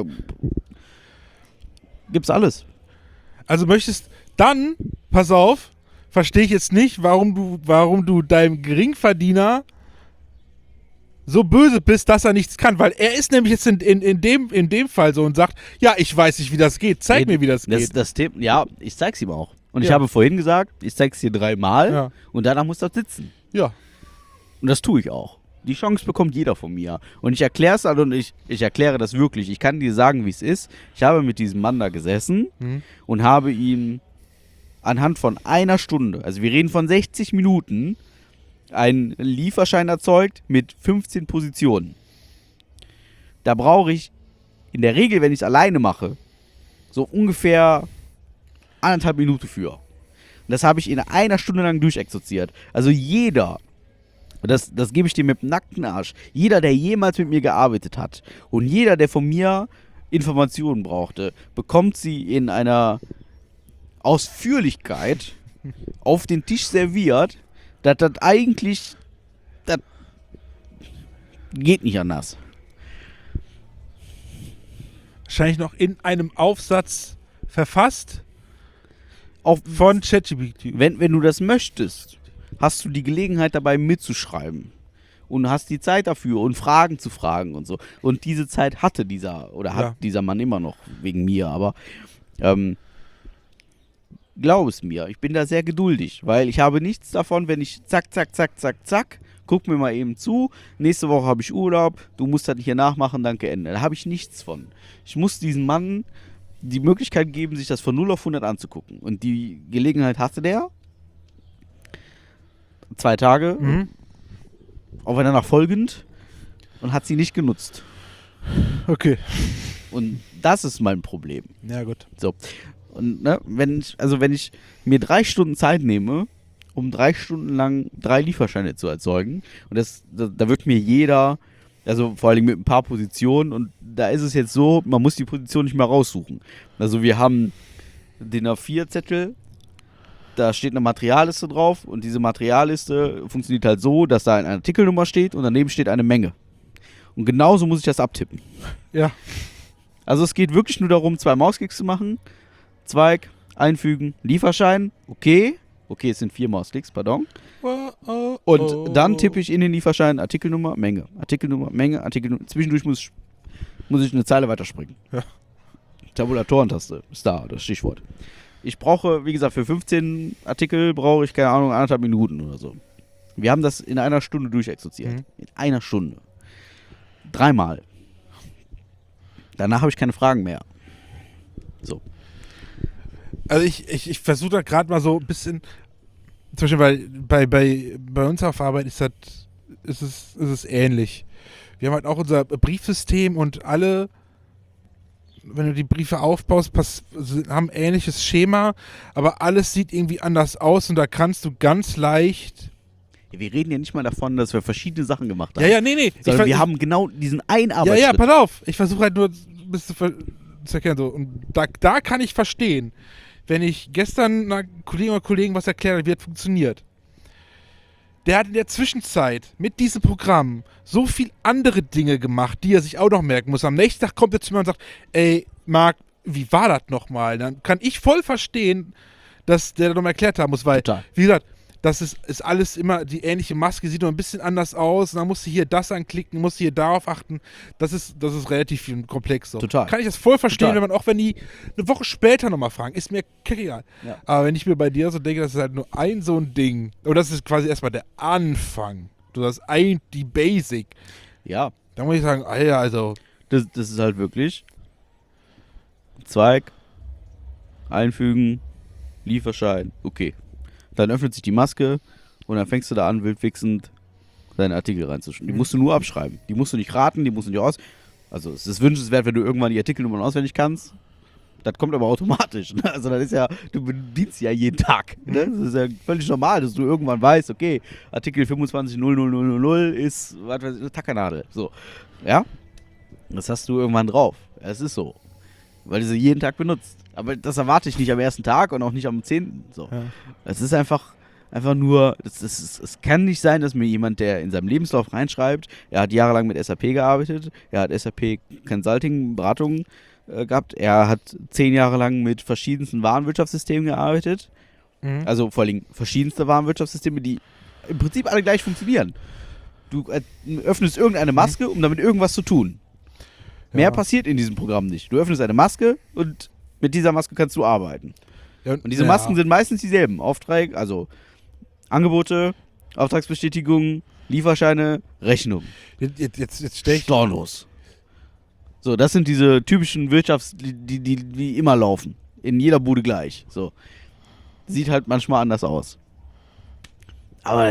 Gibt's alles. Also möchtest dann, pass auf, verstehe ich jetzt nicht, warum du deinem Geringverdiener so böse bist, dass er nichts kann. Weil er ist nämlich jetzt in dem Fall so und sagt, ja, ich weiß nicht, wie das geht. Zeig mir, wie das geht. Das Thema, ja, ich zeig's ihm auch. Und ich habe vorhin gesagt, ich zeig's dir 3-mal Ja. und danach muss das sitzen. Ja. Und das tue ich auch. Die Chance bekommt jeder von mir. Und ich erkläre es halt und ich erkläre das wirklich. Ich kann dir sagen, wie es ist. Ich habe mit diesem Mann da gesessen und habe ihm anhand von einer Stunde, also wir reden von 60 Minuten, einen Lieferschein erzeugt mit 15 Positionen. Da brauche ich in der Regel, wenn ich es alleine mache, so ungefähr 1,5 Minuten für. Und das habe ich in einer Stunde lang durchexerziert. Also jeder, das gebe ich dir mit dem nackten Arsch, jeder, der jemals mit mir gearbeitet hat und jeder, der von mir Informationen brauchte, bekommt sie in einer Ausführlichkeit auf den Tisch serviert, dass das eigentlich, das geht nicht anders. Wahrscheinlich noch in einem Aufsatz verfasst Auch von ChatGPT. wenn du das möchtest, hast du die Gelegenheit dabei mitzuschreiben und hast die Zeit dafür und Fragen zu fragen und so. Und diese Zeit hat dieser Mann immer noch wegen mir, aber glaub es mir, ich bin da sehr geduldig, weil ich habe nichts davon, wenn ich zack, guck mir mal eben zu, nächste Woche habe ich Urlaub, du musst das hier nachmachen, danke, Ende. Da habe ich nichts von. Ich muss diesem Mann die Möglichkeit geben, sich das von 0 auf 100 anzugucken. Und die Gelegenheit hatte der 2 Tage, aufeinander folgend, und hat sie nicht genutzt. Okay. Und das ist mein Problem. Ja, gut. So. Und ne, wenn ich mir 3 Stunden Zeit nehme, um 3 Stunden lang 3 Lieferscheine zu erzeugen, und da wird mir jeder, also vor allem mit ein paar Positionen, und da ist es jetzt so, man muss die Position nicht mehr raussuchen. Also wir haben den A4-Zettel, da steht eine Materialliste drauf, und diese Materialliste funktioniert halt so, dass da eine Artikelnummer steht und daneben steht eine Menge. Und genauso muss ich das abtippen. Ja. Also es geht wirklich nur darum, 2 Mausklicks zu machen, Zweig, einfügen, Lieferschein, okay, es sind 4 Mausklicks, pardon. Und dann tippe ich in den Lieferschein Artikelnummer, Menge, Artikelnummer. Zwischendurch muss ich eine Zeile weiterspringen. Ja. Tabulatoren-Taste ist da, das Stichwort. Ich brauche, wie gesagt, für 15 Artikel brauche ich, keine Ahnung, 1,5 Minuten oder so. Wir haben das in einer Stunde durchexerziert. In einer Stunde. 3-mal. Danach habe ich keine Fragen mehr. So. Also ich versuche da gerade mal so ein bisschen, zum Beispiel bei uns auf Arbeit ist es ähnlich. Wir haben halt auch unser Briefsystem und alle, wenn du die Briefe aufbaust, haben ein ähnliches Schema, aber alles sieht irgendwie anders aus und da kannst du ganz leicht... Wir reden ja nicht mal davon, dass wir verschiedene Sachen gemacht haben. Ja, nee. Sondern wir haben genau diesen einen Arbeitsschritt. Ja, pass auf. Ich versuche halt nur ein bisschen zu erklären. So. Und da kann ich verstehen, wenn ich gestern einer Kollegin oder Kollegen was erklärt habe, wie das funktioniert. Der hat in der Zwischenzeit mit diesem Programm so viel andere Dinge gemacht, die er sich auch noch merken muss. Am nächsten Tag kommt er zu mir und sagt, ey, Marc, wie war das nochmal? Dann kann ich voll verstehen, dass der das nochmal erklärt haben muss, weil, Total. wie gesagt, das ist alles immer die ähnliche Maske, sieht nur ein bisschen anders aus. Und dann musst du hier das anklicken, musst du hier darauf achten. Das ist relativ komplex so. Total. Kann ich das voll verstehen, Total. wenn die eine Woche später nochmal fragen, ist mir kackegal. Ja. Aber wenn ich mir bei dir so denke, das ist halt nur ein so ein Ding. Und das ist quasi erstmal der Anfang. Die Basic. Ja, Da muss ich sagen, Alter, also. das ist halt wirklich Zweig, einfügen, Lieferschein, okay. Dann öffnet sich die Maske und dann fängst du da an, wildwichsend deine Artikel reinzuschreiben. Die musst du nur abschreiben. Die musst du nicht raten, die musst du nicht aus. Also es ist wünschenswert, wenn du irgendwann die Artikelnummern auswendig kannst. Das kommt aber automatisch. Ne? Also das ist ja, du bedienst ja jeden Tag. Ne? Das ist ja völlig normal, dass du irgendwann weißt, okay, Artikel 25.00000 ist, was weiß ich, eine Tackernadel. So. Ja? Das hast du irgendwann drauf. Es ist so. Weil du sie jeden Tag benutzt. Aber das erwarte ich nicht am ersten Tag und auch nicht am 10. So. Ja. Es ist einfach nur, es kann nicht sein, dass mir jemand, der in seinem Lebenslauf reinschreibt, er hat jahrelang mit SAP gearbeitet, er hat SAP Consulting, Beratung gehabt, er hat 10 Jahre lang mit verschiedensten Warenwirtschaftssystemen gearbeitet, also vor allem verschiedenste Warenwirtschaftssysteme, die im Prinzip alle gleich funktionieren. Du öffnest irgendeine Maske, um damit irgendwas zu tun. Mehr passiert in diesem Programm nicht. Du öffnest eine Maske und mit dieser Maske kannst du arbeiten. Ja, Und diese Masken sind meistens dieselben. Aufträge, also Angebote, Auftragsbestätigungen, Lieferscheine, Rechnungen. Jetzt stell ich. Stornos. So, das sind diese typischen die immer laufen. In jeder Bude gleich. So. Sieht halt manchmal anders aus. Aber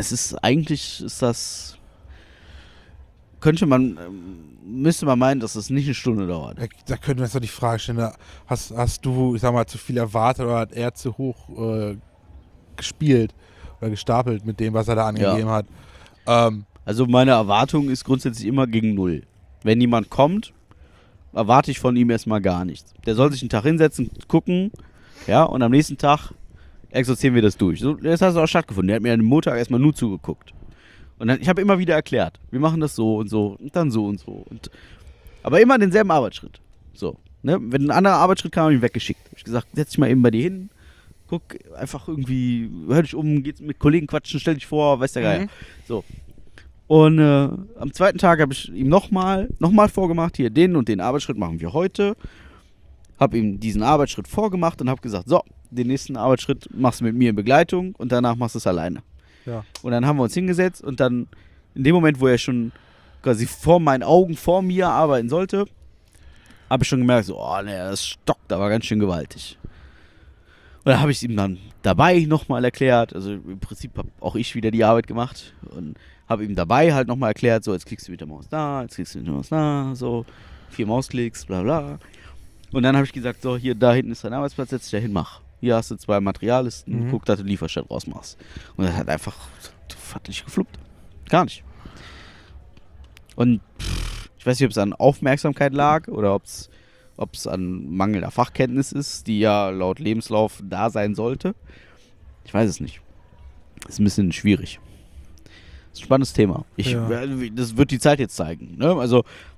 müsste man meinen, dass das nicht eine Stunde dauert. Da könnten wir jetzt noch die Frage stellen, hast du, ich sag mal, zu viel erwartet oder hat er zu hoch gespielt oder gestapelt mit dem, was er da angegeben hat? Also meine Erwartung ist grundsätzlich immer gegen 0. Wenn jemand kommt, erwarte ich von ihm erstmal gar nichts. Der soll sich einen Tag hinsetzen, gucken, ja, und am nächsten Tag exerzieren wir das durch. So, das hat auch stattgefunden. Der hat mir an dem Montag erstmal nur zugeguckt. Und dann, ich habe immer wieder erklärt, wir machen das so und so und dann so und so. Aber immer denselben Arbeitsschritt. So, ne? Wenn ein anderer Arbeitsschritt kam, habe ich ihn weggeschickt. Habe ich gesagt, setz dich mal eben bei dir hin, guck einfach irgendwie, hör dich um, geht's mit Kollegen quatschen, stell dich vor, weiß der Geier. So. Und am zweiten Tag habe ich ihm nochmal vorgemacht, hier den und den Arbeitsschritt machen wir heute. Habe ihm diesen Arbeitsschritt vorgemacht und habe gesagt, so, den nächsten Arbeitsschritt machst du mit mir in Begleitung und danach machst du es alleine. Ja. Und dann haben wir uns hingesetzt und dann in dem Moment, wo er schon quasi vor meinen Augen vor mir arbeiten sollte, habe ich schon gemerkt, so, oh ne, das stockt aber ganz schön gewaltig. Und dann habe ich es ihm dann dabei nochmal erklärt, also im Prinzip habe auch ich wieder die Arbeit gemacht und habe ihm dabei halt nochmal erklärt, so, jetzt klickst du mit der Maus da, jetzt klickst du mit der Maus da, so, 4 Mausklicks, bla bla. Und dann habe ich gesagt, so, hier, da hinten ist dein Arbeitsplatz, setz dich da hin, mach. Hier hast du 2 Materiallisten, guck, dass du Lieferschein rausmachst. Und das hat einfach, hat nicht gefluppt. Gar nicht. Und ich weiß nicht, ob es an Aufmerksamkeit lag oder ob es an mangelnder Fachkenntnis ist, die ja laut Lebenslauf da sein sollte. Ich weiß es nicht. Ist ein bisschen schwierig. Ist ein spannendes Thema. Das wird die Zeit jetzt zeigen. Ne? Also,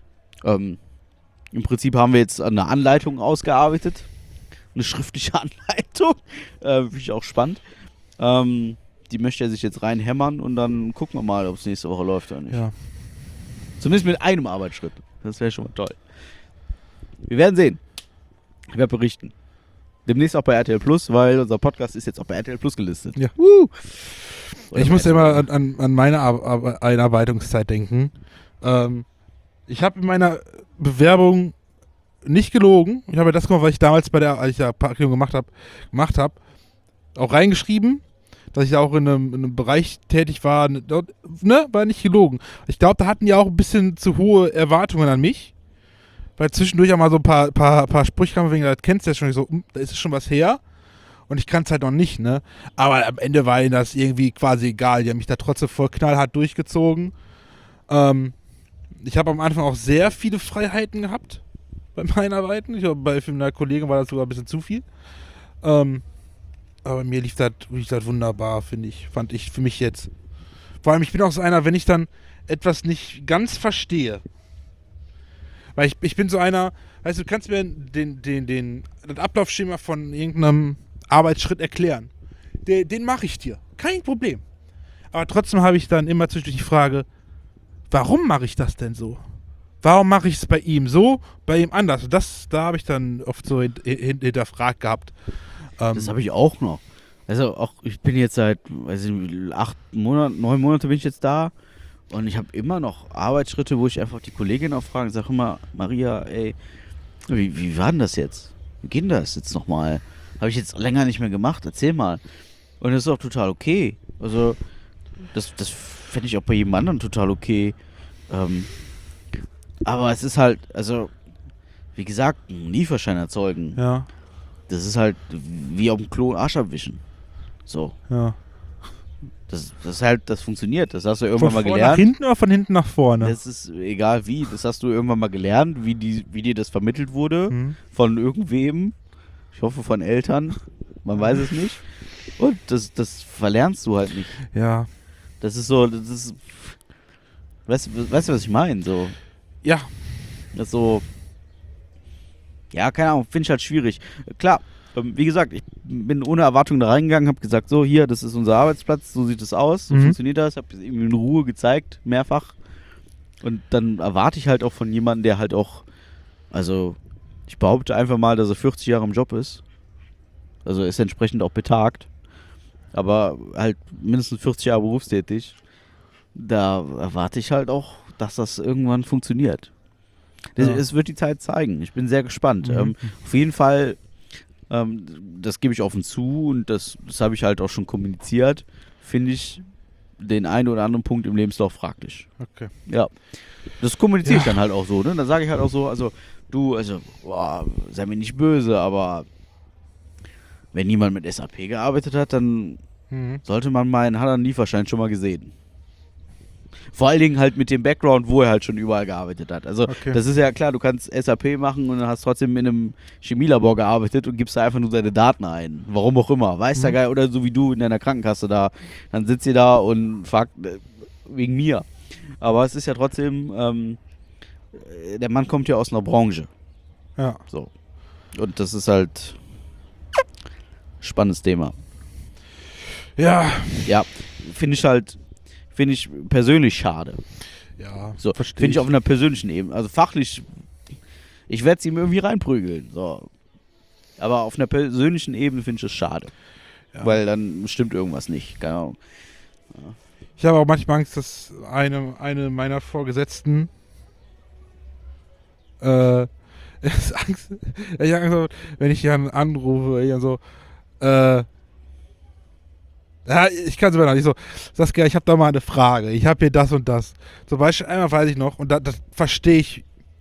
im Prinzip haben wir jetzt eine Anleitung ausgearbeitet. Eine schriftliche Anleitung. Finde ich auch spannend. Die möchte er sich jetzt reinhämmern und dann gucken wir mal, ob es nächste Woche läuft oder nicht. Ja. Zumindest mit einem Arbeitsschritt. Das wäre schon mal toll. Wir werden sehen. Ich werde berichten. Demnächst auch bei RTL Plus, weil unser Podcast ist jetzt auch bei RTL Plus gelistet. Ja. Ich muss immer an meine Einarbeitungszeit denken. Ich habe in meiner Bewerbung nicht gelogen. Ich habe das gemacht, weil ich damals als ich ja Praktikum gemacht habe, auch reingeschrieben, dass ich da auch in einem Bereich tätig war. Ne, war nicht gelogen. Ich glaube, da hatten die auch ein bisschen zu hohe Erwartungen an mich. Weil zwischendurch auch mal so ein paar Sprüche kamen, wegen, das kennst du ja schon, so, da ist schon was her. Und ich kann es halt noch nicht, ne? Aber am Ende war ihnen das irgendwie quasi egal. Die haben mich da trotzdem voll knallhart durchgezogen. Ich habe am Anfang auch sehr viele Freiheiten gehabt beim Einarbeiten. Ich glaube, bei einer Kollegin war das sogar ein bisschen zu viel. Aber mir lief das wunderbar, fand ich für mich jetzt. Vor allem, ich bin auch so einer, wenn ich dann etwas nicht ganz verstehe. Weil ich bin so einer, weißt du, kannst mir das Ablaufschema von irgendeinem Arbeitsschritt erklären. Den mache ich dir. Kein Problem. Aber trotzdem habe ich dann immer zwischendurch die Frage, warum mache ich das denn so? Warum mache ich es bei ihm so, bei ihm anders? Und da habe ich dann oft so hinterfragt gehabt. Das habe ich auch noch. Also auch, ich bin jetzt seit, weiß ich nicht, 9 Monate bin ich jetzt da und ich habe immer noch Arbeitsschritte, wo ich einfach die Kollegin auch frage, sage immer, Maria, ey, wie war denn das jetzt? Wie geht denn das jetzt nochmal? Habe ich jetzt länger nicht mehr gemacht, erzähl mal. Und das ist auch total okay. Also das fände ich auch bei jedem anderen total okay. Aber es ist halt, also wie gesagt, einen Lieferschein erzeugen. Ja. Das ist halt wie auf dem Klo Arsch abwischen. So. Ja. Das ist halt, das funktioniert. Das hast du irgendwann mal Von vorne gelernt. nach hinten oder von hinten nach vorne? Das ist egal wie. Das hast du irgendwann mal gelernt, wie dir das vermittelt wurde. Mhm. Von irgendwem. Ich hoffe von Eltern. Man weiß es nicht. Und das verlernst du halt nicht. Ja. Das ist so, weißt du, was ich meine? So. Ja. Das ist so. Ja, keine Ahnung, finde ich halt schwierig. Klar, wie gesagt, ich bin ohne Erwartung da reingegangen, habe gesagt, so hier, das ist unser Arbeitsplatz, so sieht es aus, so funktioniert das, habe es ihm in Ruhe gezeigt, mehrfach. Und dann erwarte ich halt auch von jemandem, der halt auch, also ich behaupte einfach mal, dass er 40 Jahre im Job ist. Also er ist entsprechend auch betagt, aber halt mindestens 40 Jahre berufstätig. Da erwarte ich halt auch, dass das irgendwann funktioniert. Es wird die Zeit zeigen. Ich bin sehr gespannt. Auf jeden Fall, das gebe ich offen zu und das habe ich halt auch schon kommuniziert, finde ich den einen oder anderen Punkt im Lebenslauf fraglich. Okay. Ja. Das kommuniziere ich dann halt auch so, ne? Dann sage ich halt auch so, also du, boah, sei mir nicht böse, aber wenn jemand mit SAP gearbeitet hat, dann sollte man meinen, hat er einen Lieferschein schon mal gesehen. Vor allen Dingen halt mit dem Background, wo er halt schon überall gearbeitet hat. Also das ist ja klar, du kannst SAP machen und dann hast trotzdem in einem Chemielabor gearbeitet und gibst da einfach nur deine Daten ein. Warum auch immer. Weiß der Geil, oder so wie du in deiner Krankenkasse da. Dann sitzt ihr da und fragt wegen mir. Aber es ist ja trotzdem, der Mann kommt ja aus einer Branche. Ja. So. Und das ist halt spannendes Thema. Ja. Ja, finde ich persönlich schade. Ja, so, finde ich auf einer persönlichen Ebene. Also fachlich, ich werde es ihm irgendwie reinprügeln. So. Aber auf einer persönlichen Ebene finde ich es schade. Ja. Weil dann stimmt irgendwas nicht. Keine Ahnung. Ja. Ich habe auch manchmal Angst, dass eine meiner Vorgesetzten ist Angst, ich habe Angst, wenn ich Jan anrufe, ich so, ja, ich kann es immer noch nicht so. Saskia, ich habe da mal eine Frage. Ich habe hier das und das. Zum Beispiel, einmal weiß ich noch, und das verstehe ich.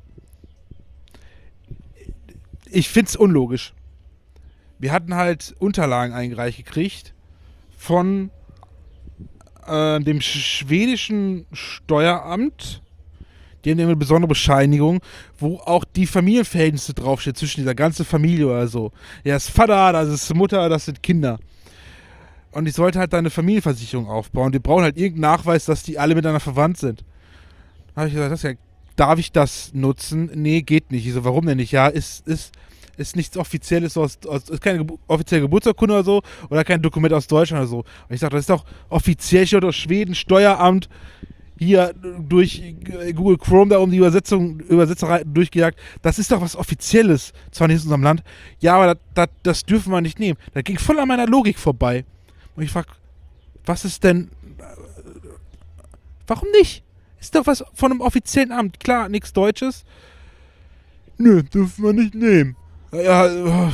Ich finde es unlogisch. Wir hatten halt Unterlagen eingereicht gekriegt von dem schwedischen Steueramt. Die haben eine besondere Bescheinigung, wo auch die Familienverhältnisse draufstehen, zwischen dieser ganzen Familie oder so. Ja, das ist Vater, das ist Mutter, das sind Kinder. Und ich sollte halt da eine Familienversicherung aufbauen. Die brauchen halt irgendeinen Nachweis, dass die alle miteinander verwandt sind. Da habe ich gesagt, darf ich das nutzen? Nee, geht nicht. Ich so, warum denn nicht? Ja, ist nichts Offizielles, ist keine offizielle Geburtsurkunde oder so, oder kein Dokument aus Deutschland oder so. Und ich sage, das ist doch offiziell, steht aus Schweden, Steueramt, hier durch Google Chrome da um die Übersetzerei durchgejagt. Das ist doch was Offizielles, zwar nicht in unserem Land. Ja, aber das dürfen wir nicht nehmen. Das ging voll an meiner Logik vorbei. Und ich frage, was ist denn, warum nicht? Ist doch was von einem offiziellen Amt. Klar, nichts Deutsches. Nö, dürfen wir nicht nehmen. Ja,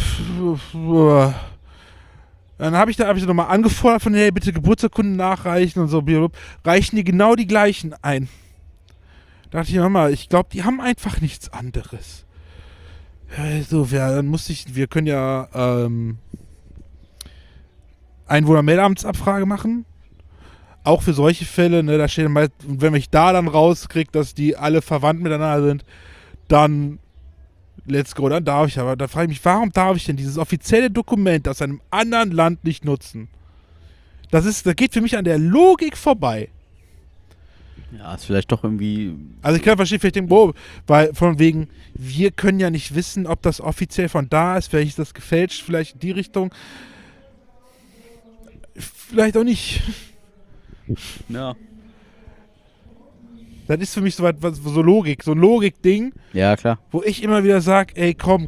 dann habe ich nochmal angefordert von, hey, bitte Geburtsurkunden nachreichen und so. Reichen die genau die gleichen ein. Da dachte ich nochmal, ich glaube, die haben einfach nichts anderes. Ja, so, ja, dann wir können ja, Einwohnermeldeamtsabfrage machen. Auch für solche Fälle, ne, da steht meist, wenn ich da dann rauskriege, dass die alle verwandt miteinander sind, dann let's go, dann darf ich. Aber da frage ich mich, warum darf ich denn dieses offizielle Dokument aus einem anderen Land nicht nutzen? Das geht für mich an der Logik vorbei. Ja, ist vielleicht doch irgendwie. Also ich kann verstehen, vielleicht den weil von wegen, wir können ja nicht wissen, ob das offiziell von da ist, vielleicht ist das gefälscht, vielleicht in die Richtung. Vielleicht auch nicht. Ja. Das ist für mich so ein Logik-Ding, Ja, klar. wo ich immer wieder sage, ey komm,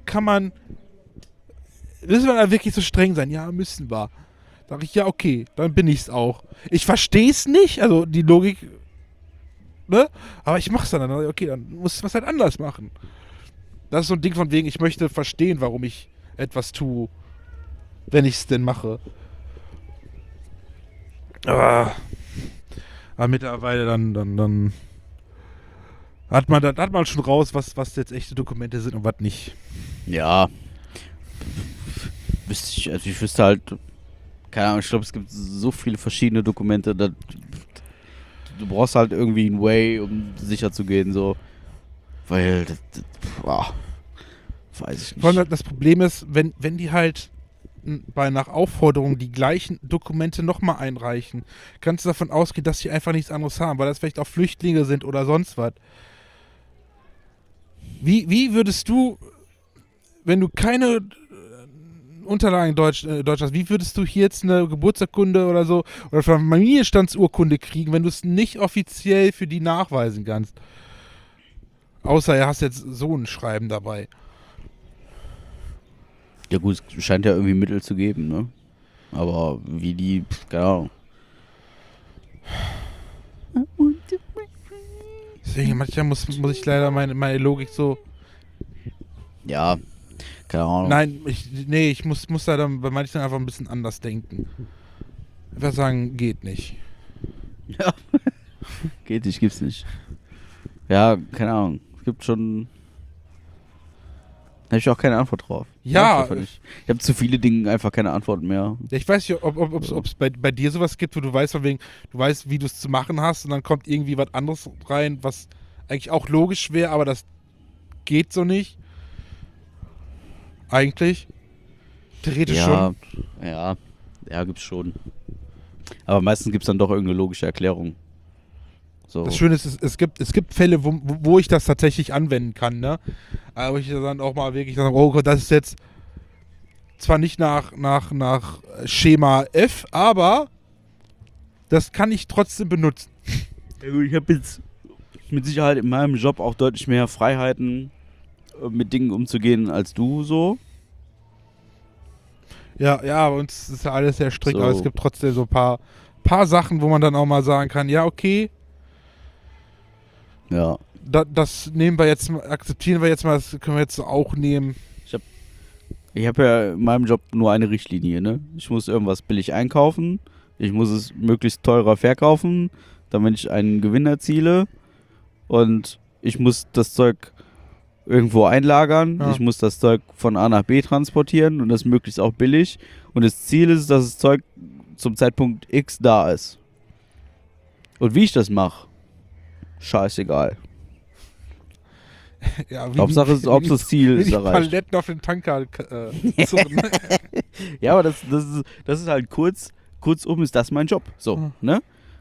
müssen wir da wirklich so streng sein? Ja, müssen wir. Sag ich, ja, okay, dann bin ich's auch. Ich verstehe es nicht, also die Logik, ne? Aber ich mach's dann. Okay, dann muss ich was halt anders machen. Das ist so ein Ding von wegen, ich möchte verstehen, warum ich etwas tue, wenn ich es denn mache. Aber mittlerweile dann hat man schon raus, was jetzt echte Dokumente sind und was nicht. Ja. Ich wüsste halt, keine Ahnung, ich glaube, es gibt so viele verschiedene Dokumente, du brauchst halt irgendwie einen Way, um sicher zu gehen, so. Weil, weiß ich nicht. Vor allem das Problem ist, wenn die halt nach Aufforderung die gleichen Dokumente nochmal einreichen, kannst du davon ausgehen, dass sie einfach nichts anderes haben, weil das vielleicht auch Flüchtlinge sind oder sonst was. Wie würdest du, wenn du keine Unterlagen in Deutsch hast, wie würdest du hier jetzt eine Geburtsurkunde oder so oder Familienstandsurkunde kriegen, wenn du es nicht offiziell für die nachweisen kannst? Außer du hast jetzt so ein Schreiben dabei. Ja gut, es scheint ja irgendwie Mittel zu geben, ne? Aber wie die, keine Ahnung. Deswegen manchmal muss ich leider meine Logik so... Ja, keine Ahnung. Nein, ich muss da dann bei manchen einfach ein bisschen anders denken. Einfach sagen, geht nicht. Ja. Geht nicht, gibt's nicht. Ja, keine Ahnung. Es gibt schon... Da habe ich auch keine Antwort drauf. Ja. Ich habe zu viele Dinge einfach keine Antwort mehr. Ich weiß nicht, ob es bei dir sowas gibt, wo du weißt, von wegen, du weißt, wie du es zu machen hast und dann kommt irgendwie was anderes rein, was eigentlich auch logisch wäre, aber das geht so nicht. Eigentlich. Theoretisch schon. Ja, gibt's schon. Aber meistens gibt's dann doch irgendeine logische Erklärung. So. Das Schöne ist, es gibt Fälle, wo ich das tatsächlich anwenden kann, ne? Aber ich dann auch mal wirklich sage, oh Gott, das ist jetzt zwar nicht nach Schema F, aber das kann ich trotzdem benutzen. Ich habe jetzt mit Sicherheit in meinem Job auch deutlich mehr Freiheiten, mit Dingen umzugehen als du so. Ja, bei uns ist ja alles sehr strikt, So. aber es gibt trotzdem so ein paar Sachen, wo man dann auch mal sagen kann, ja, okay, Ja. das nehmen wir jetzt, akzeptieren wir jetzt mal, das können wir jetzt auch nehmen. Ich habe ja in meinem Job nur eine Richtlinie, ne? Ich muss irgendwas billig einkaufen, ich muss es möglichst teurer verkaufen, damit ich einen Gewinn erziele und ich muss das Zeug irgendwo einlagern, Ja. ich muss das Zeug von A nach B transportieren und das möglichst auch billig und das Ziel ist, dass das Zeug zum Zeitpunkt X da ist. Und wie ich das mache, scheißegal. Ja, Hauptsache das Ziel wie ist die erreicht. Paletten auf den Tanker. Ja, aber das ist halt kurzum ist das mein Job. So, ne?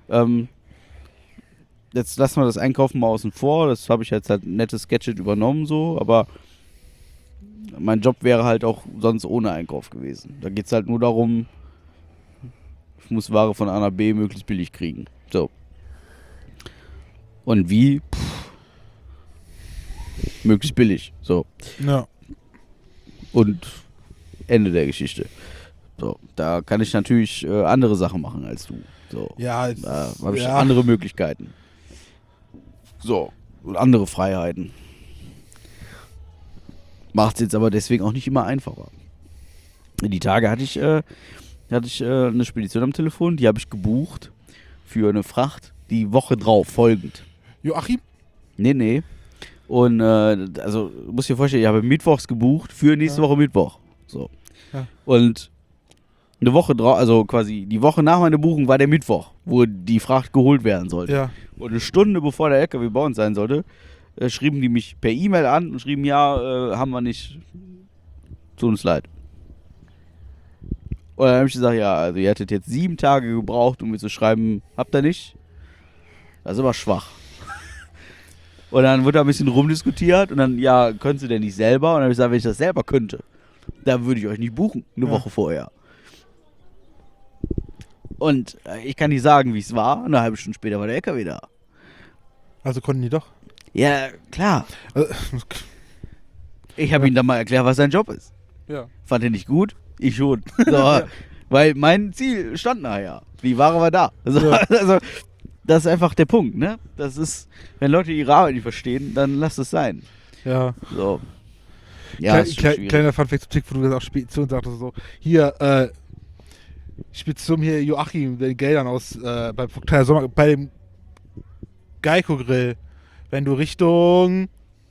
Jetzt lassen wir das Einkaufen mal außen vor. Das habe ich jetzt halt ein nettes Gadget übernommen, so, aber mein Job wäre halt auch sonst ohne Einkauf gewesen. Da geht es halt nur darum, ich muss Ware von A nach B möglichst billig kriegen. So. Und wie? Möglichst billig. So. Ja. Und Ende der Geschichte. So, da kann ich natürlich andere Sachen machen als du. So, Ja, da habe ich ja. andere Möglichkeiten. So, und andere Freiheiten. Macht es jetzt aber deswegen auch nicht immer einfacher. Die Tage hatte ich eine Spedition am Telefon, die habe ich gebucht für eine Fracht die Woche drauf, folgend. Joachim? Nee. Und also, du musst dir vorstellen, ich habe mittwochs gebucht für nächste Woche Mittwoch. So. Ja. Und eine Woche drauf, also quasi die Woche nach meiner Buchung war der Mittwoch, wo die Fracht geholt werden sollte. Ja. Und eine Stunde bevor der LKW bei uns sein sollte, schrieben die mich per E-Mail an und schrieben, ja, haben wir nicht. Tut uns leid. Und dann habe ich gesagt, ja, also ihr hättet jetzt 7 Tage gebraucht, um mir zu schreiben, habt ihr nicht? Das ist aber schwach. Und dann wurde da ein bisschen rumdiskutiert und dann, ja, könntest du denn nicht selber? Und dann habe ich gesagt, wenn ich das selber könnte, dann würde ich euch nicht buchen, eine Woche vorher. Und ich kann nicht sagen, wie es war. Eine halbe Stunde später war der LKW da. Also konnten die doch. Ja, klar. Äh, Ich habe ihm dann mal erklärt, was sein Job ist. ja. Fand er nicht gut? Ich schon. So, weil mein Ziel stand nachher. Die Ware war da. Also, Ja. also, das ist einfach der Punkt, ne? Das ist, wenn Leute ihre Arbeit nicht verstehen, dann lass es sein. Ja. So. Ja, ist schon schwierig. Kleiner Funfact zum Tick, wo du das auch Spedition sagtest, so, hier, Spedition hier Joachim, den Geldern aus, beim Vogteier Sommer, bei dem Geico-Grill, wenn du Richtung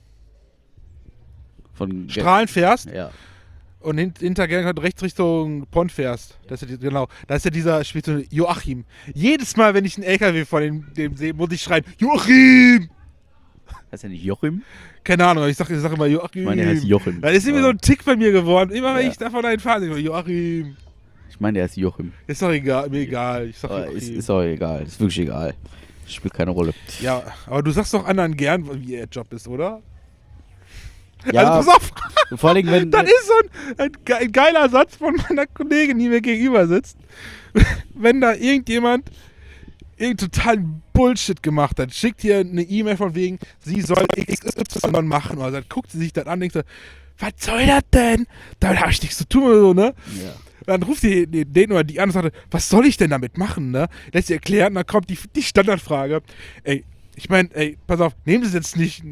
Von Strahlen fährst Ja. und hinterher rechts Richtung Pont fährst, das ist ja, genau, da ist ja dieser Spedition Joachim. Jedes Mal, wenn ich einen LKW von dem sehe, muss ich schreien, Joachim! Heißt ja nicht Joachim? Keine Ahnung, ich sag immer Joachim. Ich meine, der heißt Joachim. Das ist irgendwie so ein Tick bei mir geworden. Immer wenn Ja. ich davon einen fahre, denke ich immer, Joachim. Ich meine, der heißt Joachim. Ist doch egal, mir egal. Ich sag Aber Joachim. ist auch egal. Ist wirklich egal. Spielt keine Rolle. Ja, aber du sagst doch anderen gern, wie ihr Job ist, oder? Ja, Also pass auf, vor allem, wenn. das ist so ein geiler Satz von meiner Kollegin, die mir gegenüber sitzt. Wenn da irgendjemand totalen Bullshit gemacht hat, schickt ihr eine E-Mail von wegen, sie soll XY machen. Oder dann guckt sie sich das an und denkt so, was soll das denn? Damit habe ich nichts zu tun oder so, ne? Ja. Dann ruft sie den oder die an und sagt, was soll ich denn damit machen, ne? Lässt sie erklären, dann kommt die Standardfrage. Ey, ich meine, pass auf, nehmen Sie es jetzt nicht,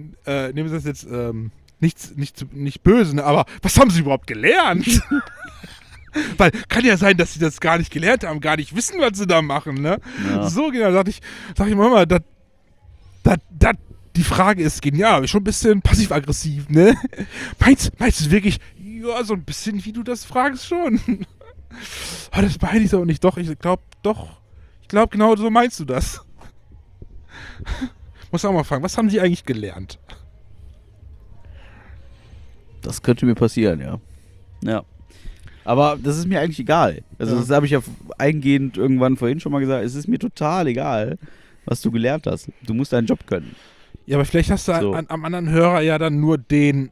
nicht böse, ne? Aber was haben Sie überhaupt gelernt? Weil kann ja sein, dass sie das gar nicht gelernt haben, gar nicht wissen, was sie da machen, ne? Ja. So genau, sag ich Mama, die Frage ist genial, schon ein bisschen passiv-aggressiv, ne? Meinst du wirklich, ja, so ein bisschen, wie du das fragst, schon. Aber das meine ich so nicht, doch, ich glaube, genau so meinst du das. Muss auch mal fragen, was haben sie eigentlich gelernt? Das könnte mir passieren, ja. Ja. Aber das ist mir eigentlich egal. Also Ja. das habe ich ja eingehend irgendwann vorhin schon mal gesagt. Es ist mir total egal, was du gelernt hast. Du musst deinen Job können. Ja, aber vielleicht hast du So. am anderen Hörer ja dann nur den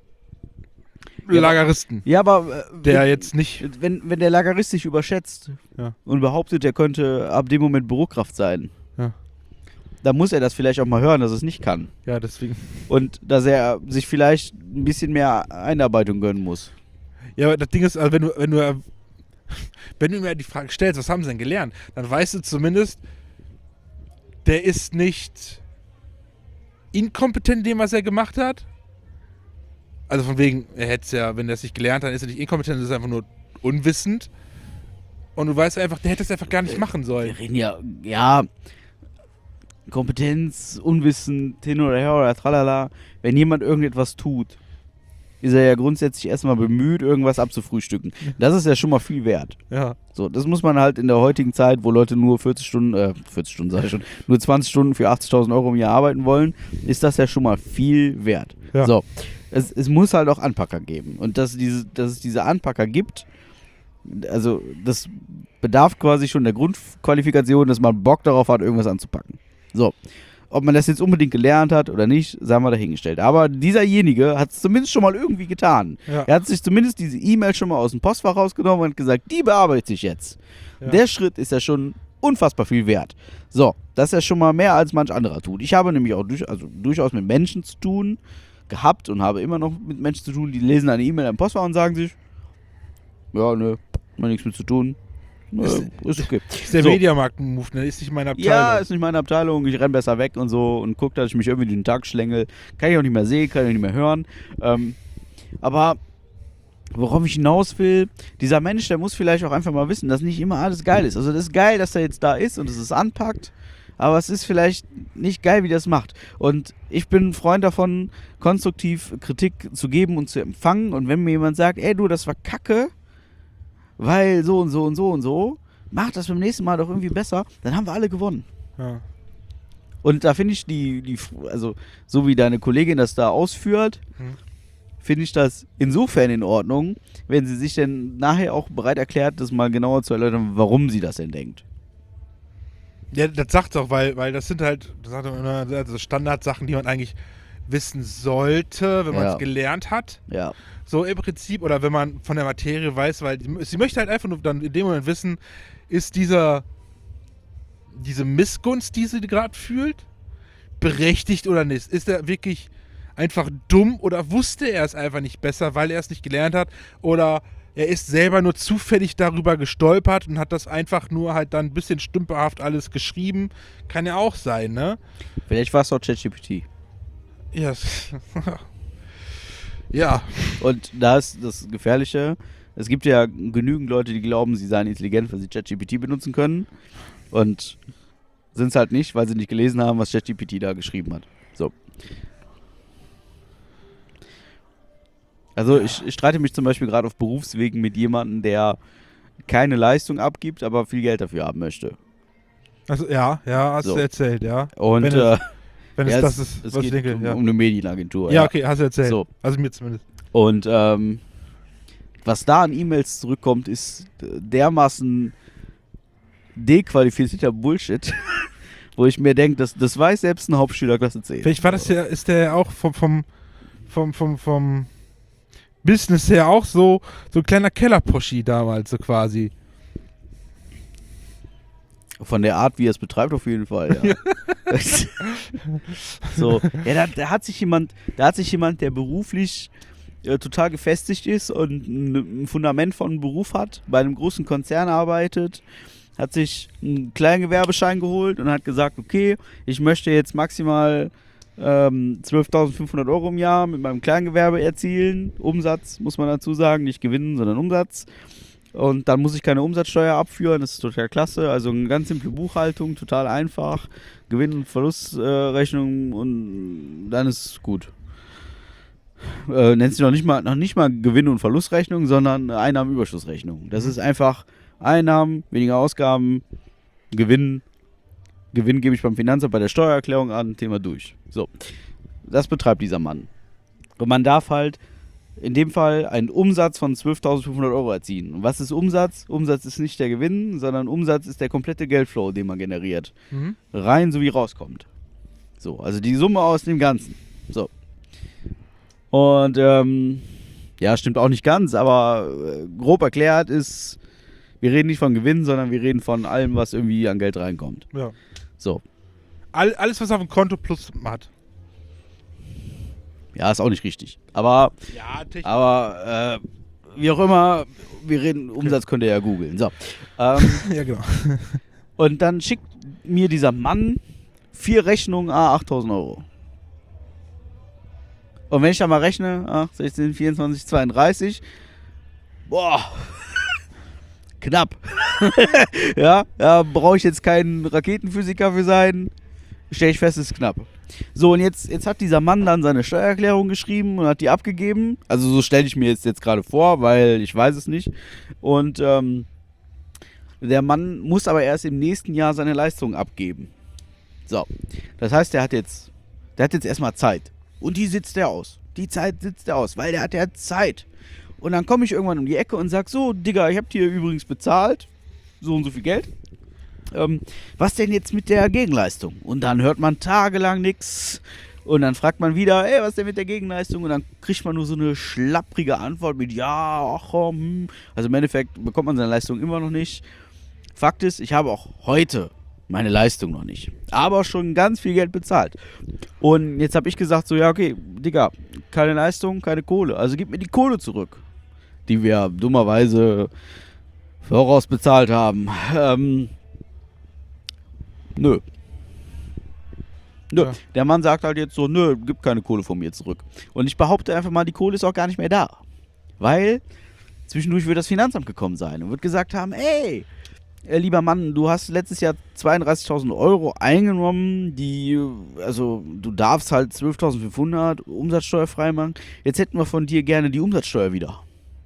Ja, Lageristen, Ja, aber der jetzt nicht... wenn der Lagerist sich überschätzt Ja. und behauptet, er könnte ab dem Moment Bürokraft sein, Ja. dann muss er das vielleicht auch mal hören, dass er es nicht kann. Ja, deswegen. Und dass er sich vielleicht ein bisschen mehr Einarbeitung gönnen muss. Ja, aber das Ding ist, also wenn du mir die Frage stellst, was haben sie denn gelernt, dann weißt du zumindest, der ist nicht inkompetent in dem, was er gemacht hat. Also von wegen, er hätte es ja, wenn er es nicht gelernt hat, ist er nicht inkompetent, ist er einfach nur unwissend. Und du weißt einfach, der hätte es einfach gar nicht machen sollen. Wir reden ja, Kompetenz, Unwissen, hin oder her oder tralala. Wenn jemand irgendetwas tut, ist er ja grundsätzlich erstmal bemüht, irgendwas abzufrühstücken. Das ist ja schon mal viel wert. Ja. So, das muss man halt in der heutigen Zeit, wo Leute nur 40 Stunden sage ich schon, nur 20 Stunden für 80.000 Euro im Jahr arbeiten wollen, ist das ja schon mal viel wert. Ja. So, es muss halt auch Anpacker geben. Und dass es diese Anpacker gibt, also das bedarf quasi schon der Grundqualifikation, dass man Bock darauf hat, irgendwas anzupacken. So, ob man das jetzt unbedingt gelernt hat oder nicht, sei mal dahingestellt. Aber dieserjenige hat es zumindest schon mal irgendwie getan. Ja. Er hat sich zumindest diese E-Mail schon mal aus dem Postfach rausgenommen und gesagt, die bearbeite ich jetzt. Ja. Der Schritt ist ja schon unfassbar viel wert. So, das ist ja schon mal mehr, als manch anderer tut. Ich habe nämlich auch durchaus mit Menschen zu tun gehabt und habe immer noch mit Menschen zu tun, die lesen eine E-Mail im Postfach und sagen sich, ja, nö, mal nichts mit zu tun. Ist okay. Ist der So. Mediamarkt-Move, ne? Ist nicht meine Abteilung. Ja, ist nicht meine Abteilung, ich renne besser weg und so und gucke, dass ich mich irgendwie den Tag schlängel. Kann ich auch nicht mehr sehen, kann ich auch nicht mehr hören. Aber worauf ich hinaus will, dieser Mensch, der muss vielleicht auch einfach mal wissen, dass nicht immer alles geil ist. Also das ist geil, dass er jetzt da ist und dass es anpackt, aber es ist vielleicht nicht geil, wie das macht. Und ich bin ein Freund davon, konstruktiv Kritik zu geben und zu empfangen. Und wenn mir jemand sagt, ey du, das war Kacke, weil so und so und so und so, mach das beim nächsten Mal doch irgendwie besser, dann haben wir alle gewonnen. Ja. Und da finde ich also so wie deine Kollegin das da ausführt, finde ich das insofern in Ordnung, wenn sie sich denn nachher auch bereit erklärt, das mal genauer zu erläutern, warum sie das denn denkt. Ja, das sagt auch, weil das sind halt, das sagt man immer, also Standardsachen, die man eigentlich wissen sollte, wenn man es gelernt hat. Ja. So im Prinzip, oder wenn man von der Materie weiß, weil sie möchte halt einfach nur dann in dem Moment wissen, ist diese Missgunst, die sie gerade fühlt, berechtigt oder nicht? Ist er wirklich einfach dumm oder wusste er es einfach nicht besser, weil er es nicht gelernt hat? Oder er ist selber nur zufällig darüber gestolpert und hat das einfach nur halt dann ein bisschen stümperhaft alles geschrieben? Kann ja auch sein, ne? Vielleicht war es auch ChatGPT. Ja. Ja. Und da ist das Gefährliche. Es gibt ja genügend Leute, die glauben, sie seien intelligent, weil sie ChatGPT benutzen können. Und sind es halt nicht, weil sie nicht gelesen haben, was ChatGPT da geschrieben hat. So. Also ich streite mich zum Beispiel gerade auf Berufswegen mit jemandem, der keine Leistung abgibt, aber viel Geld dafür haben möchte. Also ja, hast So. du erzählt, ja. Und Wenn es das ist, es was ich geht denke, ja. um eine Medienagentur. Ja, okay, hast du erzählt. So. Also mir zumindest. Und was da an E-Mails zurückkommt, ist dermaßen dequalifizierter Bullshit, wo ich mir denke, das weiß selbst ein Hauptschüler Klasse 10. Vielleicht war das ja, ist der ja auch vom Business her auch so ein kleiner Kellerposchi damals, so quasi. Von der Art, wie er es betreibt, auf jeden Fall, ja. So, ja, da hat sich jemand, der beruflich total gefestigt ist und ein Fundament von einem Beruf hat, bei einem großen Konzern arbeitet, hat sich einen Kleingewerbeschein geholt und hat gesagt, okay, ich möchte jetzt maximal 12.500 Euro im Jahr mit meinem Kleingewerbe erzielen. Umsatz, muss man dazu sagen, nicht Gewinn, sondern Umsatz. Und dann muss ich keine Umsatzsteuer abführen, das ist total klasse. Also eine ganz simple Buchhaltung, total einfach. Gewinn- und Verlustrechnung und dann ist es gut. Nennt sich noch nicht mal Gewinn- und Verlustrechnung, sondern Einnahmenüberschussrechnung. Das ist einfach Einnahmen, weniger Ausgaben, Gewinn gebe ich beim Finanzamt bei der Steuererklärung an, Thema durch. So, das betreibt dieser Mann. Und man darf halt in dem Fall einen Umsatz von 12.500 Euro erzielen. Und was ist Umsatz? Umsatz ist nicht der Gewinn, sondern Umsatz ist der komplette Geldflow, den man generiert. Rein sowie rauskommt. So, also die Summe aus dem Ganzen. So. Und, ja, stimmt auch nicht ganz, aber grob erklärt ist, wir reden nicht von Gewinn, sondern wir reden von allem, was irgendwie an Geld reinkommt. Ja. So. Alles, was auf dem Konto plus hat. Ja, ist auch nicht richtig. Aber, Ja, wie auch immer, wir reden, Umsatz könnt ihr ja googeln. So. ja, genau. Und dann schickt mir dieser Mann 4 Rechnungen, 8.000 Euro. Und wenn ich da mal rechne, 8, 16, 24, 32, boah, knapp. ja, brauche ich jetzt keinen Raketenphysiker für sein, stelle ich fest, ist knapp. So, und jetzt hat dieser Mann dann seine Steuererklärung geschrieben und hat die abgegeben. Also so stelle ich mir jetzt gerade vor, weil ich weiß es nicht. Und der Mann muss aber erst im nächsten Jahr seine Leistung abgeben. So, das heißt, der hat jetzt erstmal Zeit. Und die sitzt er aus. Die Zeit sitzt er aus, weil der hat ja Zeit. Und dann komme ich irgendwann um die Ecke und sag so, Digga, ich hab dir übrigens bezahlt, so und so viel Geld. Was denn jetzt mit der Gegenleistung? Und dann hört man tagelang nix. Und dann fragt man wieder, ey, was denn mit der Gegenleistung? Und dann kriegt man nur so eine schlapprige Antwort mit, ja, ach komm. Also im Endeffekt bekommt man seine Leistung immer noch nicht. Fakt ist, ich habe auch heute meine Leistung noch nicht. Aber schon ganz viel Geld bezahlt. Und jetzt habe ich gesagt so, ja okay, Digga, keine Leistung, keine Kohle. Also gib mir die Kohle zurück, die wir dummerweise vorausbezahlt haben. Nö. Ja. Der Mann sagt halt jetzt so, nö, gib keine Kohle von mir zurück. Und ich behaupte einfach mal, die Kohle ist auch gar nicht mehr da. Weil zwischendurch wird das Finanzamt gekommen sein und wird gesagt haben, ey, lieber Mann, du hast letztes Jahr 32.000 Euro eingenommen, also du darfst halt 12.500 umsatzsteuerfrei machen. Jetzt hätten wir von dir gerne die Umsatzsteuer wieder.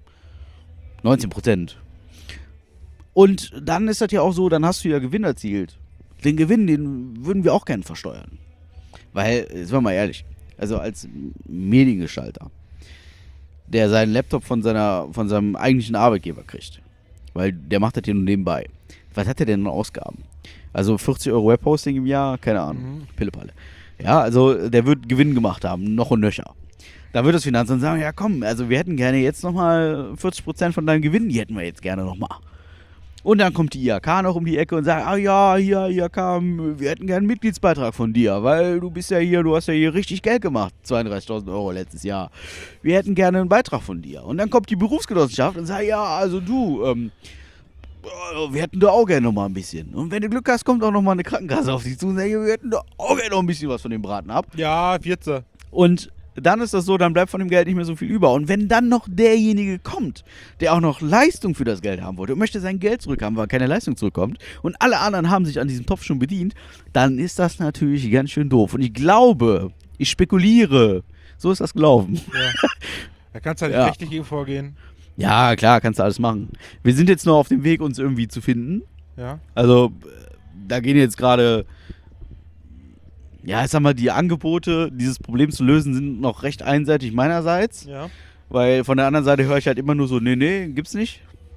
19%. Und dann ist das ja auch so, dann hast du ja Gewinn erzielt. Den Gewinn, den würden wir auch gerne versteuern. Weil, jetzt sind wir mal ehrlich, also als Mediengestalter, der seinen Laptop von seinem eigentlichen Arbeitgeber kriegt, weil der macht das hier nur nebenbei. Was hat der denn an Ausgaben? Also 40 Euro Webhosting im Jahr, keine Ahnung, Pillepalle. Ja, also der wird Gewinn gemacht haben, noch und nöcher. Da wird das Finanzamt sagen, ja komm, also wir hätten gerne jetzt nochmal 40% von deinem Gewinn, die hätten wir jetzt gerne nochmal. Und dann kommt die IHK noch um die Ecke und sagt, ah ja, hier, IHK, wir hätten gerne einen Mitgliedsbeitrag von dir, weil du hast ja hier richtig Geld gemacht, 32.000 Euro letztes Jahr. Wir hätten gerne einen Beitrag von dir. Und dann kommt die Berufsgenossenschaft und sagt, ja, also du, wir hätten da auch gerne nochmal ein bisschen. Und wenn du Glück hast, kommt auch nochmal eine Krankenkasse auf dich zu und sagt, wir hätten da auch gerne noch ein bisschen was von dem Braten ab. Ja, wird sie. Und dann ist das so, dann bleibt von dem Geld nicht mehr so viel über. Und wenn dann noch derjenige kommt, der auch noch Leistung für das Geld haben wollte und möchte sein Geld zurückhaben, weil keine Leistung zurückkommt und alle anderen haben sich an diesem Topf schon bedient, dann ist das natürlich ganz schön doof. Und ich glaube, ich spekuliere, so ist das gelaufen. Ja. Da kannst du halt Ja. rechtlich gegen vorgehen. Ja, klar, kannst du alles machen. Wir sind jetzt nur auf dem Weg, uns irgendwie zu finden. Ja. Also, da gehen jetzt gerade, ja, ich sag mal, die Angebote, dieses Problem zu lösen, sind noch recht einseitig meinerseits. Ja. Weil von der anderen Seite höre ich halt immer nur so, nee, gibt's nicht.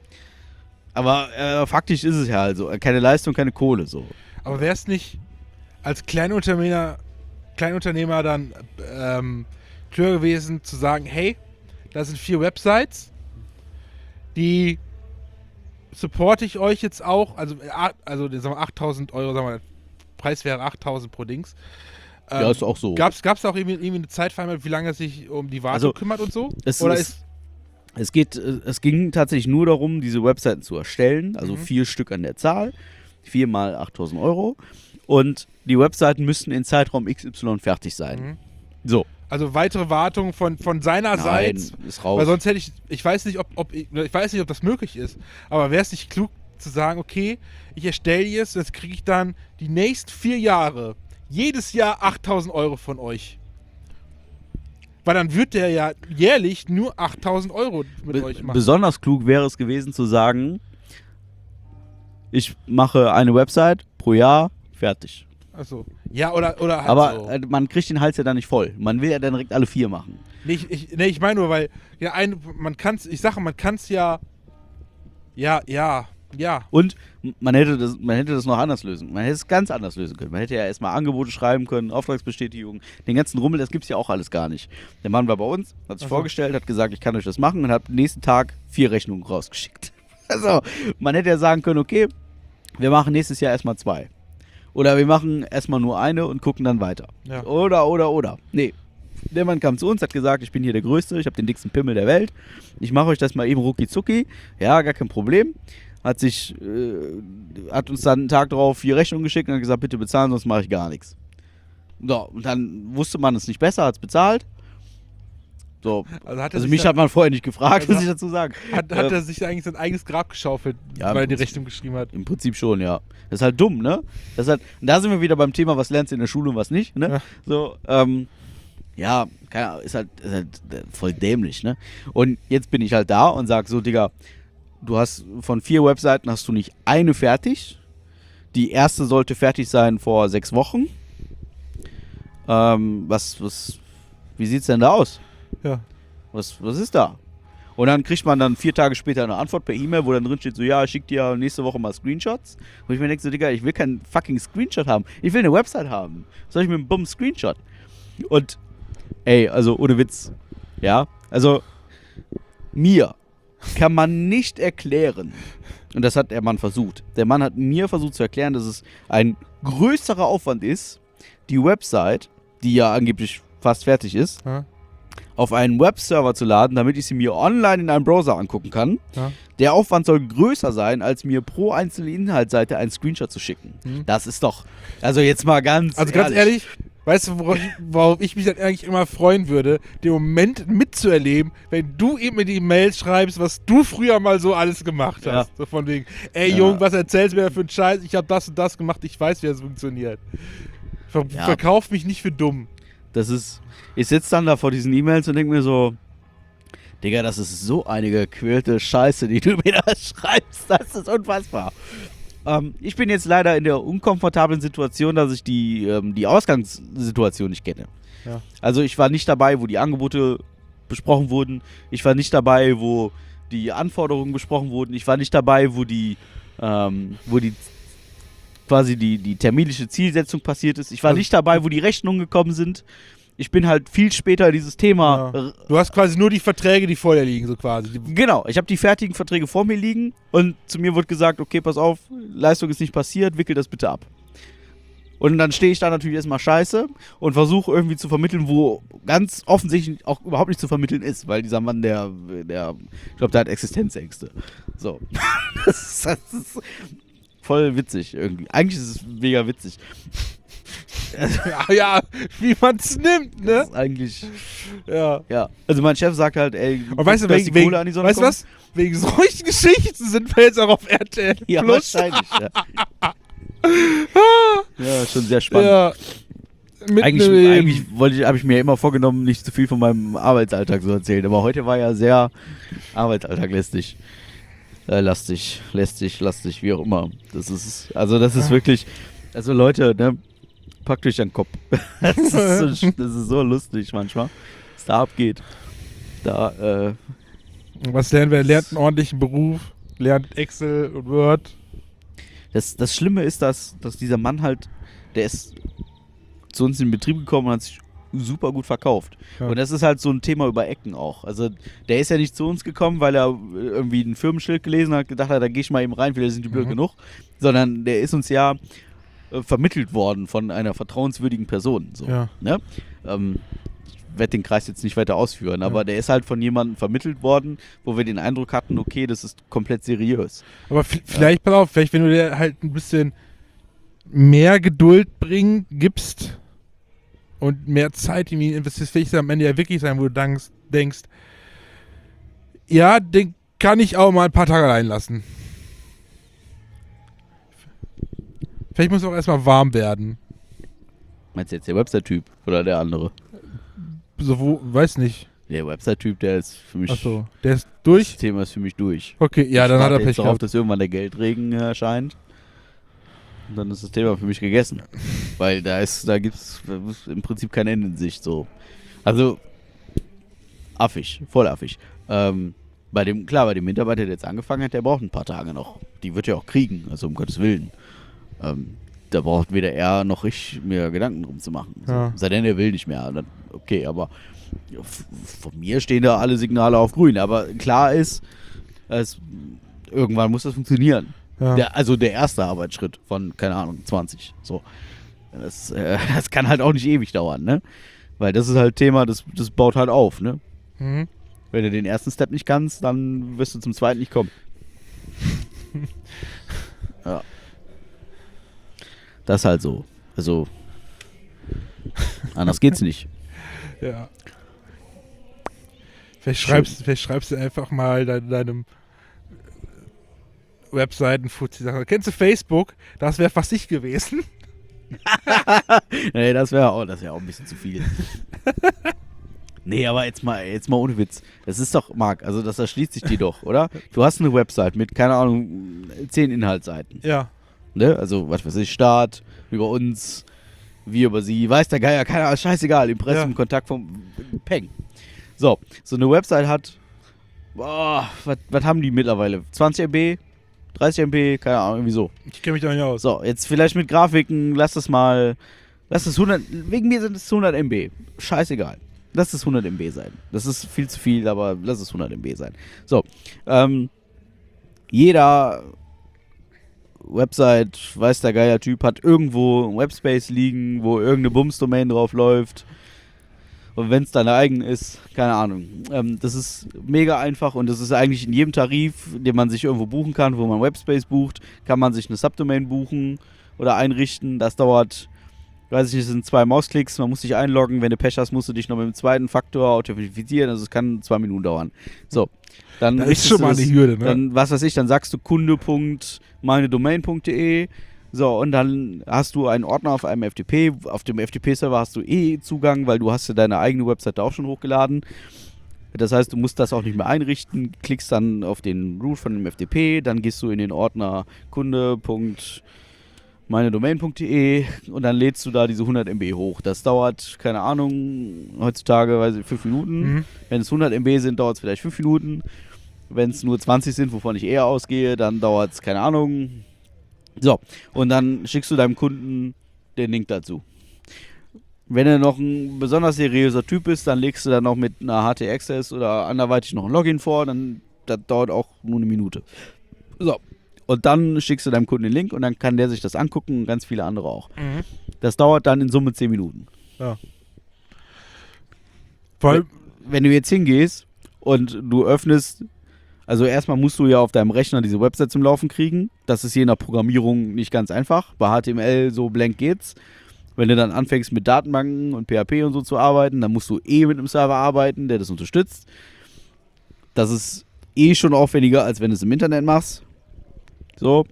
Aber faktisch ist es ja halt so. Keine Leistung, keine Kohle, so. Aber wäre es nicht als Kleinunternehmer dann klüger gewesen, zu sagen, hey, da sind 4 Websites, die supporte ich euch jetzt auch, also sagen wir 8.000 Euro, sagen wir, der Preis wäre 8.000 pro Dings. Ja, ist auch so. Gab's da auch irgendwie eine Zeit vereinbart, wie lange er sich um die Wartung kümmert und so? Es Oder ging tatsächlich nur darum, diese Webseiten zu erstellen, also 4 Stück an der Zahl, 4 mal 8.000 Euro. Und die Webseiten müssten in Zeitraum XY fertig sein. So. Also weitere Wartung von seinerseits. Nein, ist raus. Weil sonst hätte ich weiß nicht, ob das möglich ist, aber wäre es nicht klug zu sagen, okay, ich erstelle jetzt, jetzt kriege ich dann die nächsten 4 Jahre, jedes Jahr 8.000 Euro von euch. Weil dann wird der ja jährlich nur 8.000 Euro mit euch machen. Besonders klug wäre es gewesen zu sagen, ich mache eine Website pro Jahr, fertig. Achso. Ja, oder halt Aber so. man kriegt den Hals ja dann nicht voll. Man will ja dann direkt alle 4 machen. Ich meine nur, weil man kann es ja. Und man hätte das noch anders lösen. Man hätte es ganz anders lösen können. Man hätte ja erstmal Angebote schreiben können, Auftragsbestätigung, den ganzen Rummel, das gibt's ja auch alles gar nicht. Der Mann war bei uns, hat sich vorgestellt, hat gesagt, ich kann euch das machen und hat am nächsten Tag 4 Rechnungen rausgeschickt. Also, man hätte ja sagen können, okay, wir machen nächstes Jahr erstmal 2. Oder wir machen erstmal nur eine und gucken dann weiter. Ja. Oder. Nee. Der Mann kam zu uns, hat gesagt, ich bin hier der Größte, ich habe den dicksten Pimmel der Welt. Ich mache euch das mal eben rucki zucki. Ja, gar kein Problem. Hat uns dann einen Tag darauf 4 Rechnungen geschickt und hat gesagt, bitte bezahlen, sonst mache ich gar nichts. So, und dann wusste man es nicht besser, hat es bezahlt. So. Also mich hat man vorher nicht gefragt, muss ich dazu sagen. Hat er sich eigentlich sein eigenes Grab geschaufelt, Ja, weil er die Rechnung geschrieben hat? Im Prinzip schon, ja. Das ist halt dumm, ne? Das ist halt, und da sind wir wieder beim Thema, was lernst du in der Schule und was nicht, ne? Ja. So, ja, keine Ahnung, ist halt voll dämlich, ne? Und jetzt bin ich halt da und sag so, Digga, du hast von 4 Webseiten hast du nicht eine fertig. Die erste sollte fertig sein vor 6 Wochen. Wie sieht's denn da aus? Ja. Was ist da? Und dann kriegt man dann 4 Tage später eine Antwort per E-Mail, wo dann drin steht so, ja, ich schick dir nächste Woche mal Screenshots. Und ich mir denke so, Digga, ich will keinen fucking Screenshot haben. Ich will eine Website haben. Was soll ich mit einem bummen Screenshot? Und, ey, also ohne Witz. Ja, also mir kann man nicht erklären, und das hat der Mann versucht. Der Mann hat mir versucht zu erklären, dass es ein größerer Aufwand ist, die Website, die ja angeblich fast fertig ist, auf einen Webserver zu laden, damit ich sie mir online in einem Browser angucken kann. Ja. Der Aufwand soll größer sein, als mir pro einzelne Inhaltsseite einen Screenshot zu schicken. Das ist doch, also jetzt mal ganz ehrlich, weißt du, worauf ich mich dann eigentlich immer freuen würde, den Moment mitzuerleben, wenn du eben in die Mails schreibst, was du früher mal so alles gemacht hast. So von wegen, ey Junge, was erzählst du mir da für einen Scheiß? Ich habe das und das gemacht, ich weiß, wie das funktioniert. Verkauf mich nicht für dumm. Das ist, ich sitze dann da vor diesen E-Mails und denke mir so, Digga, das ist so eine gequälte Scheiße, die du mir da schreibst. Das ist unfassbar. Ich bin jetzt leider in der unkomfortablen Situation, dass ich die Ausgangssituation nicht kenne. Ja. Also ich war nicht dabei, wo die Angebote besprochen wurden. Ich war nicht dabei, wo die Anforderungen besprochen wurden. Ich war nicht dabei, wo die quasi die terminische Zielsetzung passiert ist. Ich war nicht dabei, wo die Rechnungen gekommen sind. Ich bin halt viel später in dieses Thema. Ja. Du hast quasi nur die Verträge, die vor dir liegen, so quasi. Genau, ich habe die fertigen Verträge vor mir liegen und zu mir wurde gesagt, okay, pass auf, Leistung ist nicht passiert, wickel das bitte ab. Und dann stehe ich da natürlich erstmal scheiße und versuche irgendwie zu vermitteln, wo ganz offensichtlich auch überhaupt nicht zu vermitteln ist, weil dieser Mann, der ich glaube, der hat Existenzängste. So. Das ist voll witzig irgendwie. Eigentlich ist es mega witzig. Ja, wie man es nimmt, ne? Das ist eigentlich. Ja. Ja. Also mein Chef sagt halt, ey, und weißt du, dass die Kohle an die Sonne weißt du kommt. was? Wegen solchen Geschichten sind wir jetzt auch auf RTL Ja, Plus. wahrscheinlich, ja. Ja, schon sehr spannend. Ja. Eigentlich habe ich mir immer vorgenommen, nicht zu viel von meinem Arbeitsalltag zu erzählen, aber heute war ja sehr Arbeitsalltag lästig, wie auch immer. Das ist wirklich, also Leute, ne, packt euch an den Kopf. Das ist so lustig manchmal, was da abgeht. Was lernen wir? Lernt einen ordentlichen Beruf, lernt Excel und Word. Das Schlimme ist, dass dieser Mann halt, der ist zu uns in den Betrieb gekommen und hat sich super gut verkauft. Ja. Und das ist halt so ein Thema über Ecken auch. Also der ist ja nicht zu uns gekommen, weil er irgendwie ein Firmenschild gelesen hat, gedacht hat, da gehe ich mal eben rein, vielleicht sind die blöd genug. Sondern der ist uns ja vermittelt worden von einer vertrauenswürdigen Person. So, ja. Ne? Ich werde den Kreis jetzt nicht weiter ausführen, aber der ist halt von jemandem vermittelt worden, wo wir den Eindruck hatten, okay, das ist komplett seriös. Aber vielleicht, pass auf, vielleicht wenn du dir halt ein bisschen mehr Geduld gibst und mehr Zeit in ihn investierst, vielleicht am Ende ja wirklich sein, wo du denkst, ja, den kann ich auch mal ein paar Tage allein lassen. Vielleicht muss er auch erstmal warm werden. Meinst du jetzt der Website-Typ oder der andere? So, weiß nicht. Der Website-Typ, der ist für mich. Achso, der ist durch? Das Thema ist für mich durch. Okay, ja, dann hat er Pech jetzt darauf, gehabt. dass irgendwann der Geldregen erscheint. Und dann ist das Thema für mich gegessen. Weil da gibt es im Prinzip kein Ende in Sicht. So. Also, affig, voll affig. Bei dem Mitarbeiter, der jetzt angefangen hat, der braucht ein paar Tage noch. Die wird er auch kriegen, also um Gottes Willen. Da braucht weder er noch ich mir Gedanken drum zu machen. So. Ja. Sei denn, er will nicht mehr. Dann, okay, aber von mir stehen da alle Signale auf grün. Aber klar ist, irgendwann muss das funktionieren. Ja. Der erste Arbeitsschritt von, keine Ahnung, 20. So. Das kann halt auch nicht ewig dauern, ne? Weil das ist halt Thema, das baut halt auf, ne? Mhm. Wenn du den ersten Step nicht kannst, dann wirst du zum zweiten nicht kommen. Ja. Das ist halt so. Also, anders geht's nicht. Ja. Vielleicht schreibst du einfach mal deinem Webseiten-Fuzzi. Kennst du Facebook? Das wäre fast ich gewesen. Nee, das wäre auch ein bisschen zu viel. Nee, aber jetzt mal ohne Witz. Das ist doch, Marc, also das erschließt sich dir doch, oder? Du hast eine Website mit, keine Ahnung, 10 Inhaltsseiten. Ja. Ne? Also, was weiß ich, Start, über uns, wir über sie, weiß der Geier, keine Ahnung, scheißegal, Impressum, Ja. Kontakt vom Peng. So eine Website hat, was haben die mittlerweile? 20 MB? 30 MB? Keine Ahnung, irgendwie so. Ich kenne mich da nicht aus. So, jetzt vielleicht mit Grafiken, lass es 100, wegen mir sind es 100 MB. Scheißegal. Lass es 100 MB sein. Das ist viel zu viel, aber lass es 100 MB sein. So, jeder Website, weiß der Geier-Typ, hat irgendwo ein Webspace liegen, wo irgendeine Bums-Domain drauf läuft. Und wenn es deine eigene ist, keine Ahnung. Das ist mega einfach und das ist eigentlich in jedem Tarif, den man sich irgendwo buchen kann, wo man Webspace bucht, kann man sich eine Subdomain buchen oder einrichten. Das dauert, weiß ich nicht, es sind 2 Mausklicks, man muss sich einloggen. Wenn du Pech hast, musst du dich noch mit dem zweiten Faktor authentifizieren. Also es kann 2 Minuten dauern. So, dann Das ist schon mal eine Hürde, ne? Dann, was weiß ich, dann sagst du kunde.meinedomain.de. So, und dann hast du einen Ordner auf einem FTP. Auf dem FTP-Server hast du Zugang, weil du hast ja deine eigene Webseite auch schon hochgeladen. Das heißt, du musst das auch nicht mehr einrichten. Klickst dann auf den Root von dem FTP, dann gehst du in den Ordner kunde.meinedomain.de und dann lädst du da diese 100 MB hoch. Das dauert, keine Ahnung, heutzutage, weiß ich, 5 Minuten. Mhm. Wenn es 100 MB sind, dauert es vielleicht 5 Minuten. Wenn es nur 20 sind, wovon ich eher ausgehe, dann dauert es, keine Ahnung, So, und dann schickst du deinem Kunden den Link dazu. Wenn er noch ein besonders seriöser Typ ist, dann legst du dann noch mit einer HT-Access oder anderweitig noch ein Login vor, dann das dauert auch nur eine Minute. So, und dann schickst du deinem Kunden den Link und dann kann der sich das angucken und ganz viele andere auch. Mhm. Das dauert dann in Summe 10 Minuten. Ja. Weil, Wenn du jetzt hingehst und du öffnest, also erstmal musst du ja auf deinem Rechner diese Website zum Laufen kriegen. Das ist je nach Programmierung nicht ganz einfach. Bei HTML so blank geht's. Wenn du dann anfängst mit Datenbanken und PHP und so zu arbeiten, dann musst du mit einem Server arbeiten, der das unterstützt. Das ist schon aufwendiger, als wenn du es im Internet machst. So.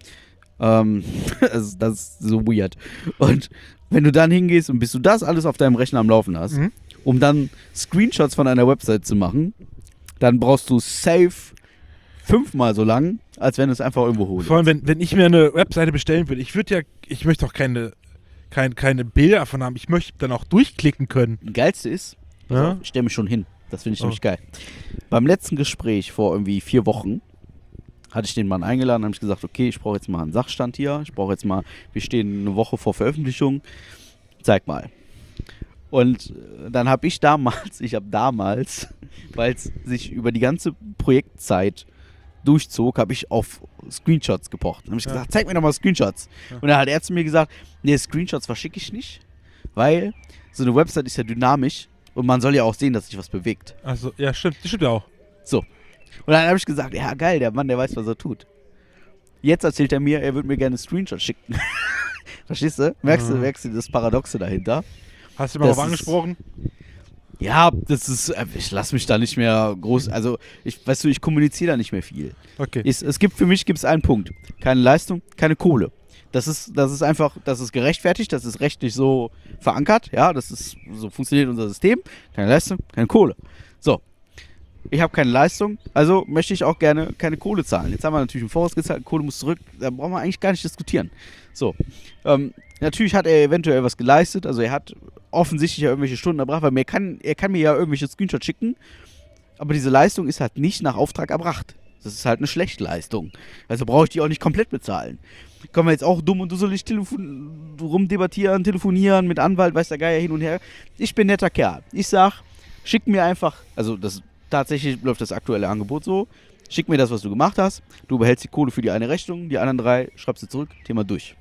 Das ist so weird. Und wenn du dann hingehst und bis du das alles auf deinem Rechner am Laufen hast, um dann Screenshots von einer Website zu machen, dann brauchst du safe 5-mal so lang, als wenn du es einfach irgendwo holst. vor allem, wenn ich mir eine Webseite bestellen würde, ich möchte auch keine Bilder davon haben. Ich möchte dann auch durchklicken können. Geilste ist, Ja? ich stelle mich schon hin. Das finde ich nämlich geil. Beim letzten Gespräch vor irgendwie 4 Wochen hatte ich den Mann eingeladen und habe ich gesagt, okay, ich brauche jetzt mal einen Sachstand hier. Wir stehen eine Woche vor Veröffentlichung. Zeig mal. Und dann habe ich damals, weil es sich über die ganze Projektzeit durchzog, habe ich auf Screenshots gepocht. Dann habe ich gesagt, zeig mir doch mal Screenshots. Ja. Und dann hat er zu mir gesagt, nee, Screenshots verschicke ich nicht, weil so eine Website ist ja dynamisch und man soll ja auch sehen, dass sich was bewegt. Also, ja, stimmt. Das stimmt ja auch. So. Und dann habe ich gesagt, ja geil, der Mann, der weiß, was er tut. Jetzt erzählt er mir, er würde mir gerne Screenshots schicken. Verstehst du? Merkst du das Paradoxe dahinter? Hast du mal Das drauf ist- angesprochen? Ja, das ist, ich lasse mich da nicht mehr groß, also ich kommuniziere da nicht mehr viel. Okay. Für mich gibt es einen Punkt. Keine Leistung, keine Kohle. Das ist einfach, das ist gerechtfertigt, das ist rechtlich so verankert, ja, so funktioniert unser System. Keine Leistung, keine Kohle. So. Ich habe keine Leistung, also möchte ich auch gerne keine Kohle zahlen. Jetzt haben wir natürlich im Voraus gezahlt, Kohle muss zurück, da brauchen wir eigentlich gar nicht diskutieren. So. Natürlich hat er eventuell was geleistet, also er hat offensichtlich ja irgendwelche Stunden erbracht, weil er kann mir ja irgendwelche Screenshots schicken, aber diese Leistung ist halt nicht nach Auftrag erbracht. Das ist halt eine schlechte Leistung. Also brauche ich die auch nicht komplett bezahlen. Können wir jetzt auch dumm und dusselig rumdebattieren, telefonieren mit Anwalt, weiß der Geier hin und her. Ich bin netter Kerl. Ich sag, schick mir einfach, also tatsächlich läuft das aktuelle Angebot so, schick mir das, was du gemacht hast, du behältst die Kohle für die eine Rechnung, die anderen 3 schreibst du zurück, Thema durch.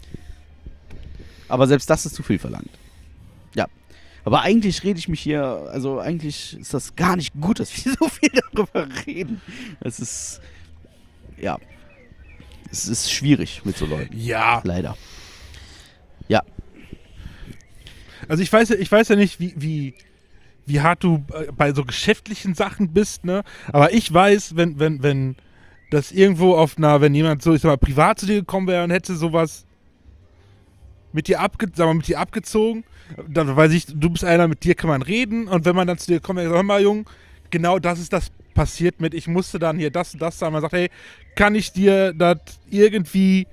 Aber selbst das ist zu viel verlangt. Ja. Aber eigentlich rede ich mich hier, also eigentlich ist das gar nicht gut, dass wir so viel darüber reden. Es ist, ja, es ist schwierig mit so Leuten. Ja. Leider. Ja. Also ich weiß ja nicht, wie hart du bei so geschäftlichen Sachen bist, ne? Aber ich weiß, wenn das irgendwo wenn jemand so, ich sag mal, privat zu dir gekommen wäre und hätte sowas mit dir abgezogen, dann weiß ich, du bist einer, mit dir kann man reden, und wenn man dann zu dir kommt und sagt, hör mal, Jung, genau das ist das passiert mit, ich musste dann hier das und das sagen, man sagt, hey, kann ich dir das irgendwie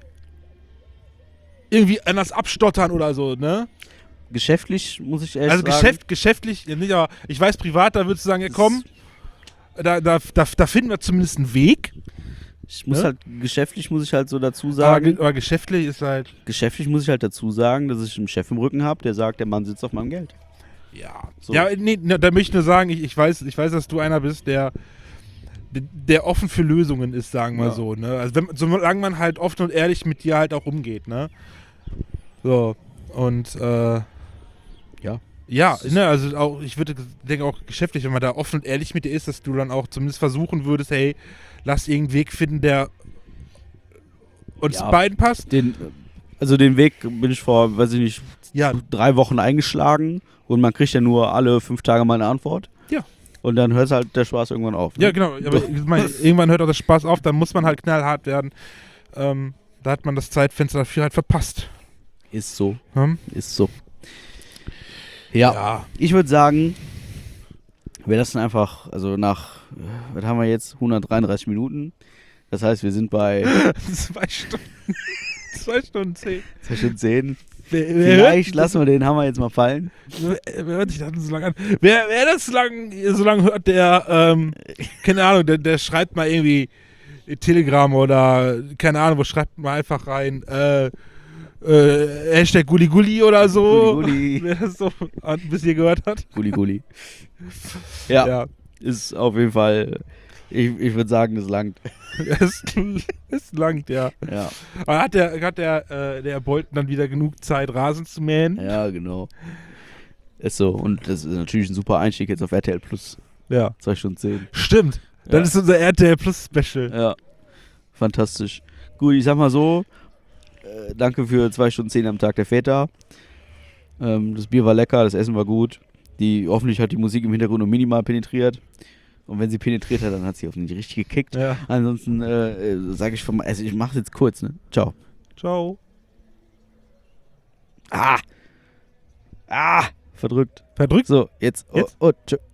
anders abstottern oder so, ne? Geschäftlich muss ich ehrlich Also sagen. geschäftlich, ja, nicht, aber ich weiß, privat, da würdest du sagen, ja komm, da finden wir zumindest einen Weg. Geschäftlich muss ich halt so dazu sagen. Aber geschäftlich ist halt. Geschäftlich muss ich halt dazu sagen, dass ich einen Chef im Rücken habe, der sagt, der Mann sitzt auf meinem Geld. Ja. So. Ja, nee, da möchte ich nur sagen, ich weiß, dass du einer bist, der offen für Lösungen ist, sagen wir so, ne? Also solange man halt offen und ehrlich mit dir halt auch umgeht, ne? So. Und Ja. ja, ne, also auch, ich denke auch geschäftlich, wenn man da offen und ehrlich mit dir ist, dass du dann auch zumindest versuchen würdest, hey, lass irgendeinen Weg finden, der uns beiden passt. Den Weg bin ich vor, weiß ich nicht, Ja. 3 Wochen eingeschlagen und man kriegt ja nur alle 5 Tage mal eine Antwort. Ja. Und dann hört halt der Spaß irgendwann auf. Ne? Ja, genau. Aber ich meine, irgendwann hört auch der Spaß auf, dann muss man halt knallhart werden. Da hat man das Zeitfenster dafür halt verpasst. Ist so. Hm? Ist so. Ja. Ich würde sagen, wir lassen einfach, also nach, was haben wir jetzt? 133 Minuten. Das heißt, wir sind bei 2 Stunden. 2 Stunden 10. 2 Stunden 10. Wer Vielleicht lassen wir den Hammer jetzt mal fallen. wer hört sich das so lange an? Wer das so lang hört, der, keine Ahnung, der schreibt mal irgendwie Telegram oder keine Ahnung, wo schreibt man einfach rein, Hashtag Gulli oder so. Gulli. Wer das so bis hier gehört hat. Gulli. Ja, ist auf jeden Fall, ich würde sagen, es langt. Es langt, ja. Ja, Aber hat der Bolton dann wieder genug Zeit, Rasen zu mähen? ja, genau. Ist so. Und das ist natürlich ein super Einstieg jetzt auf RTL Plus. Ja. 2 Stunden 10. Stimmt. Ja. Das ist unser RTL Plus Special. Ja. Fantastisch. Gut, ich sag mal so, danke für 2 Stunden 10 am Tag der Väter. Das Bier war lecker, das Essen war gut. Hoffentlich hat die Musik im Hintergrund nur minimal penetriert. Und wenn sie penetriert hat, dann hat sie hoffentlich richtig gekickt. Ja. Ansonsten sage ich also ich mach's jetzt kurz, ne? Ciao. Ciao. Verdrückt. Verdrückt? So, jetzt. Jetzt? Oh, tschö.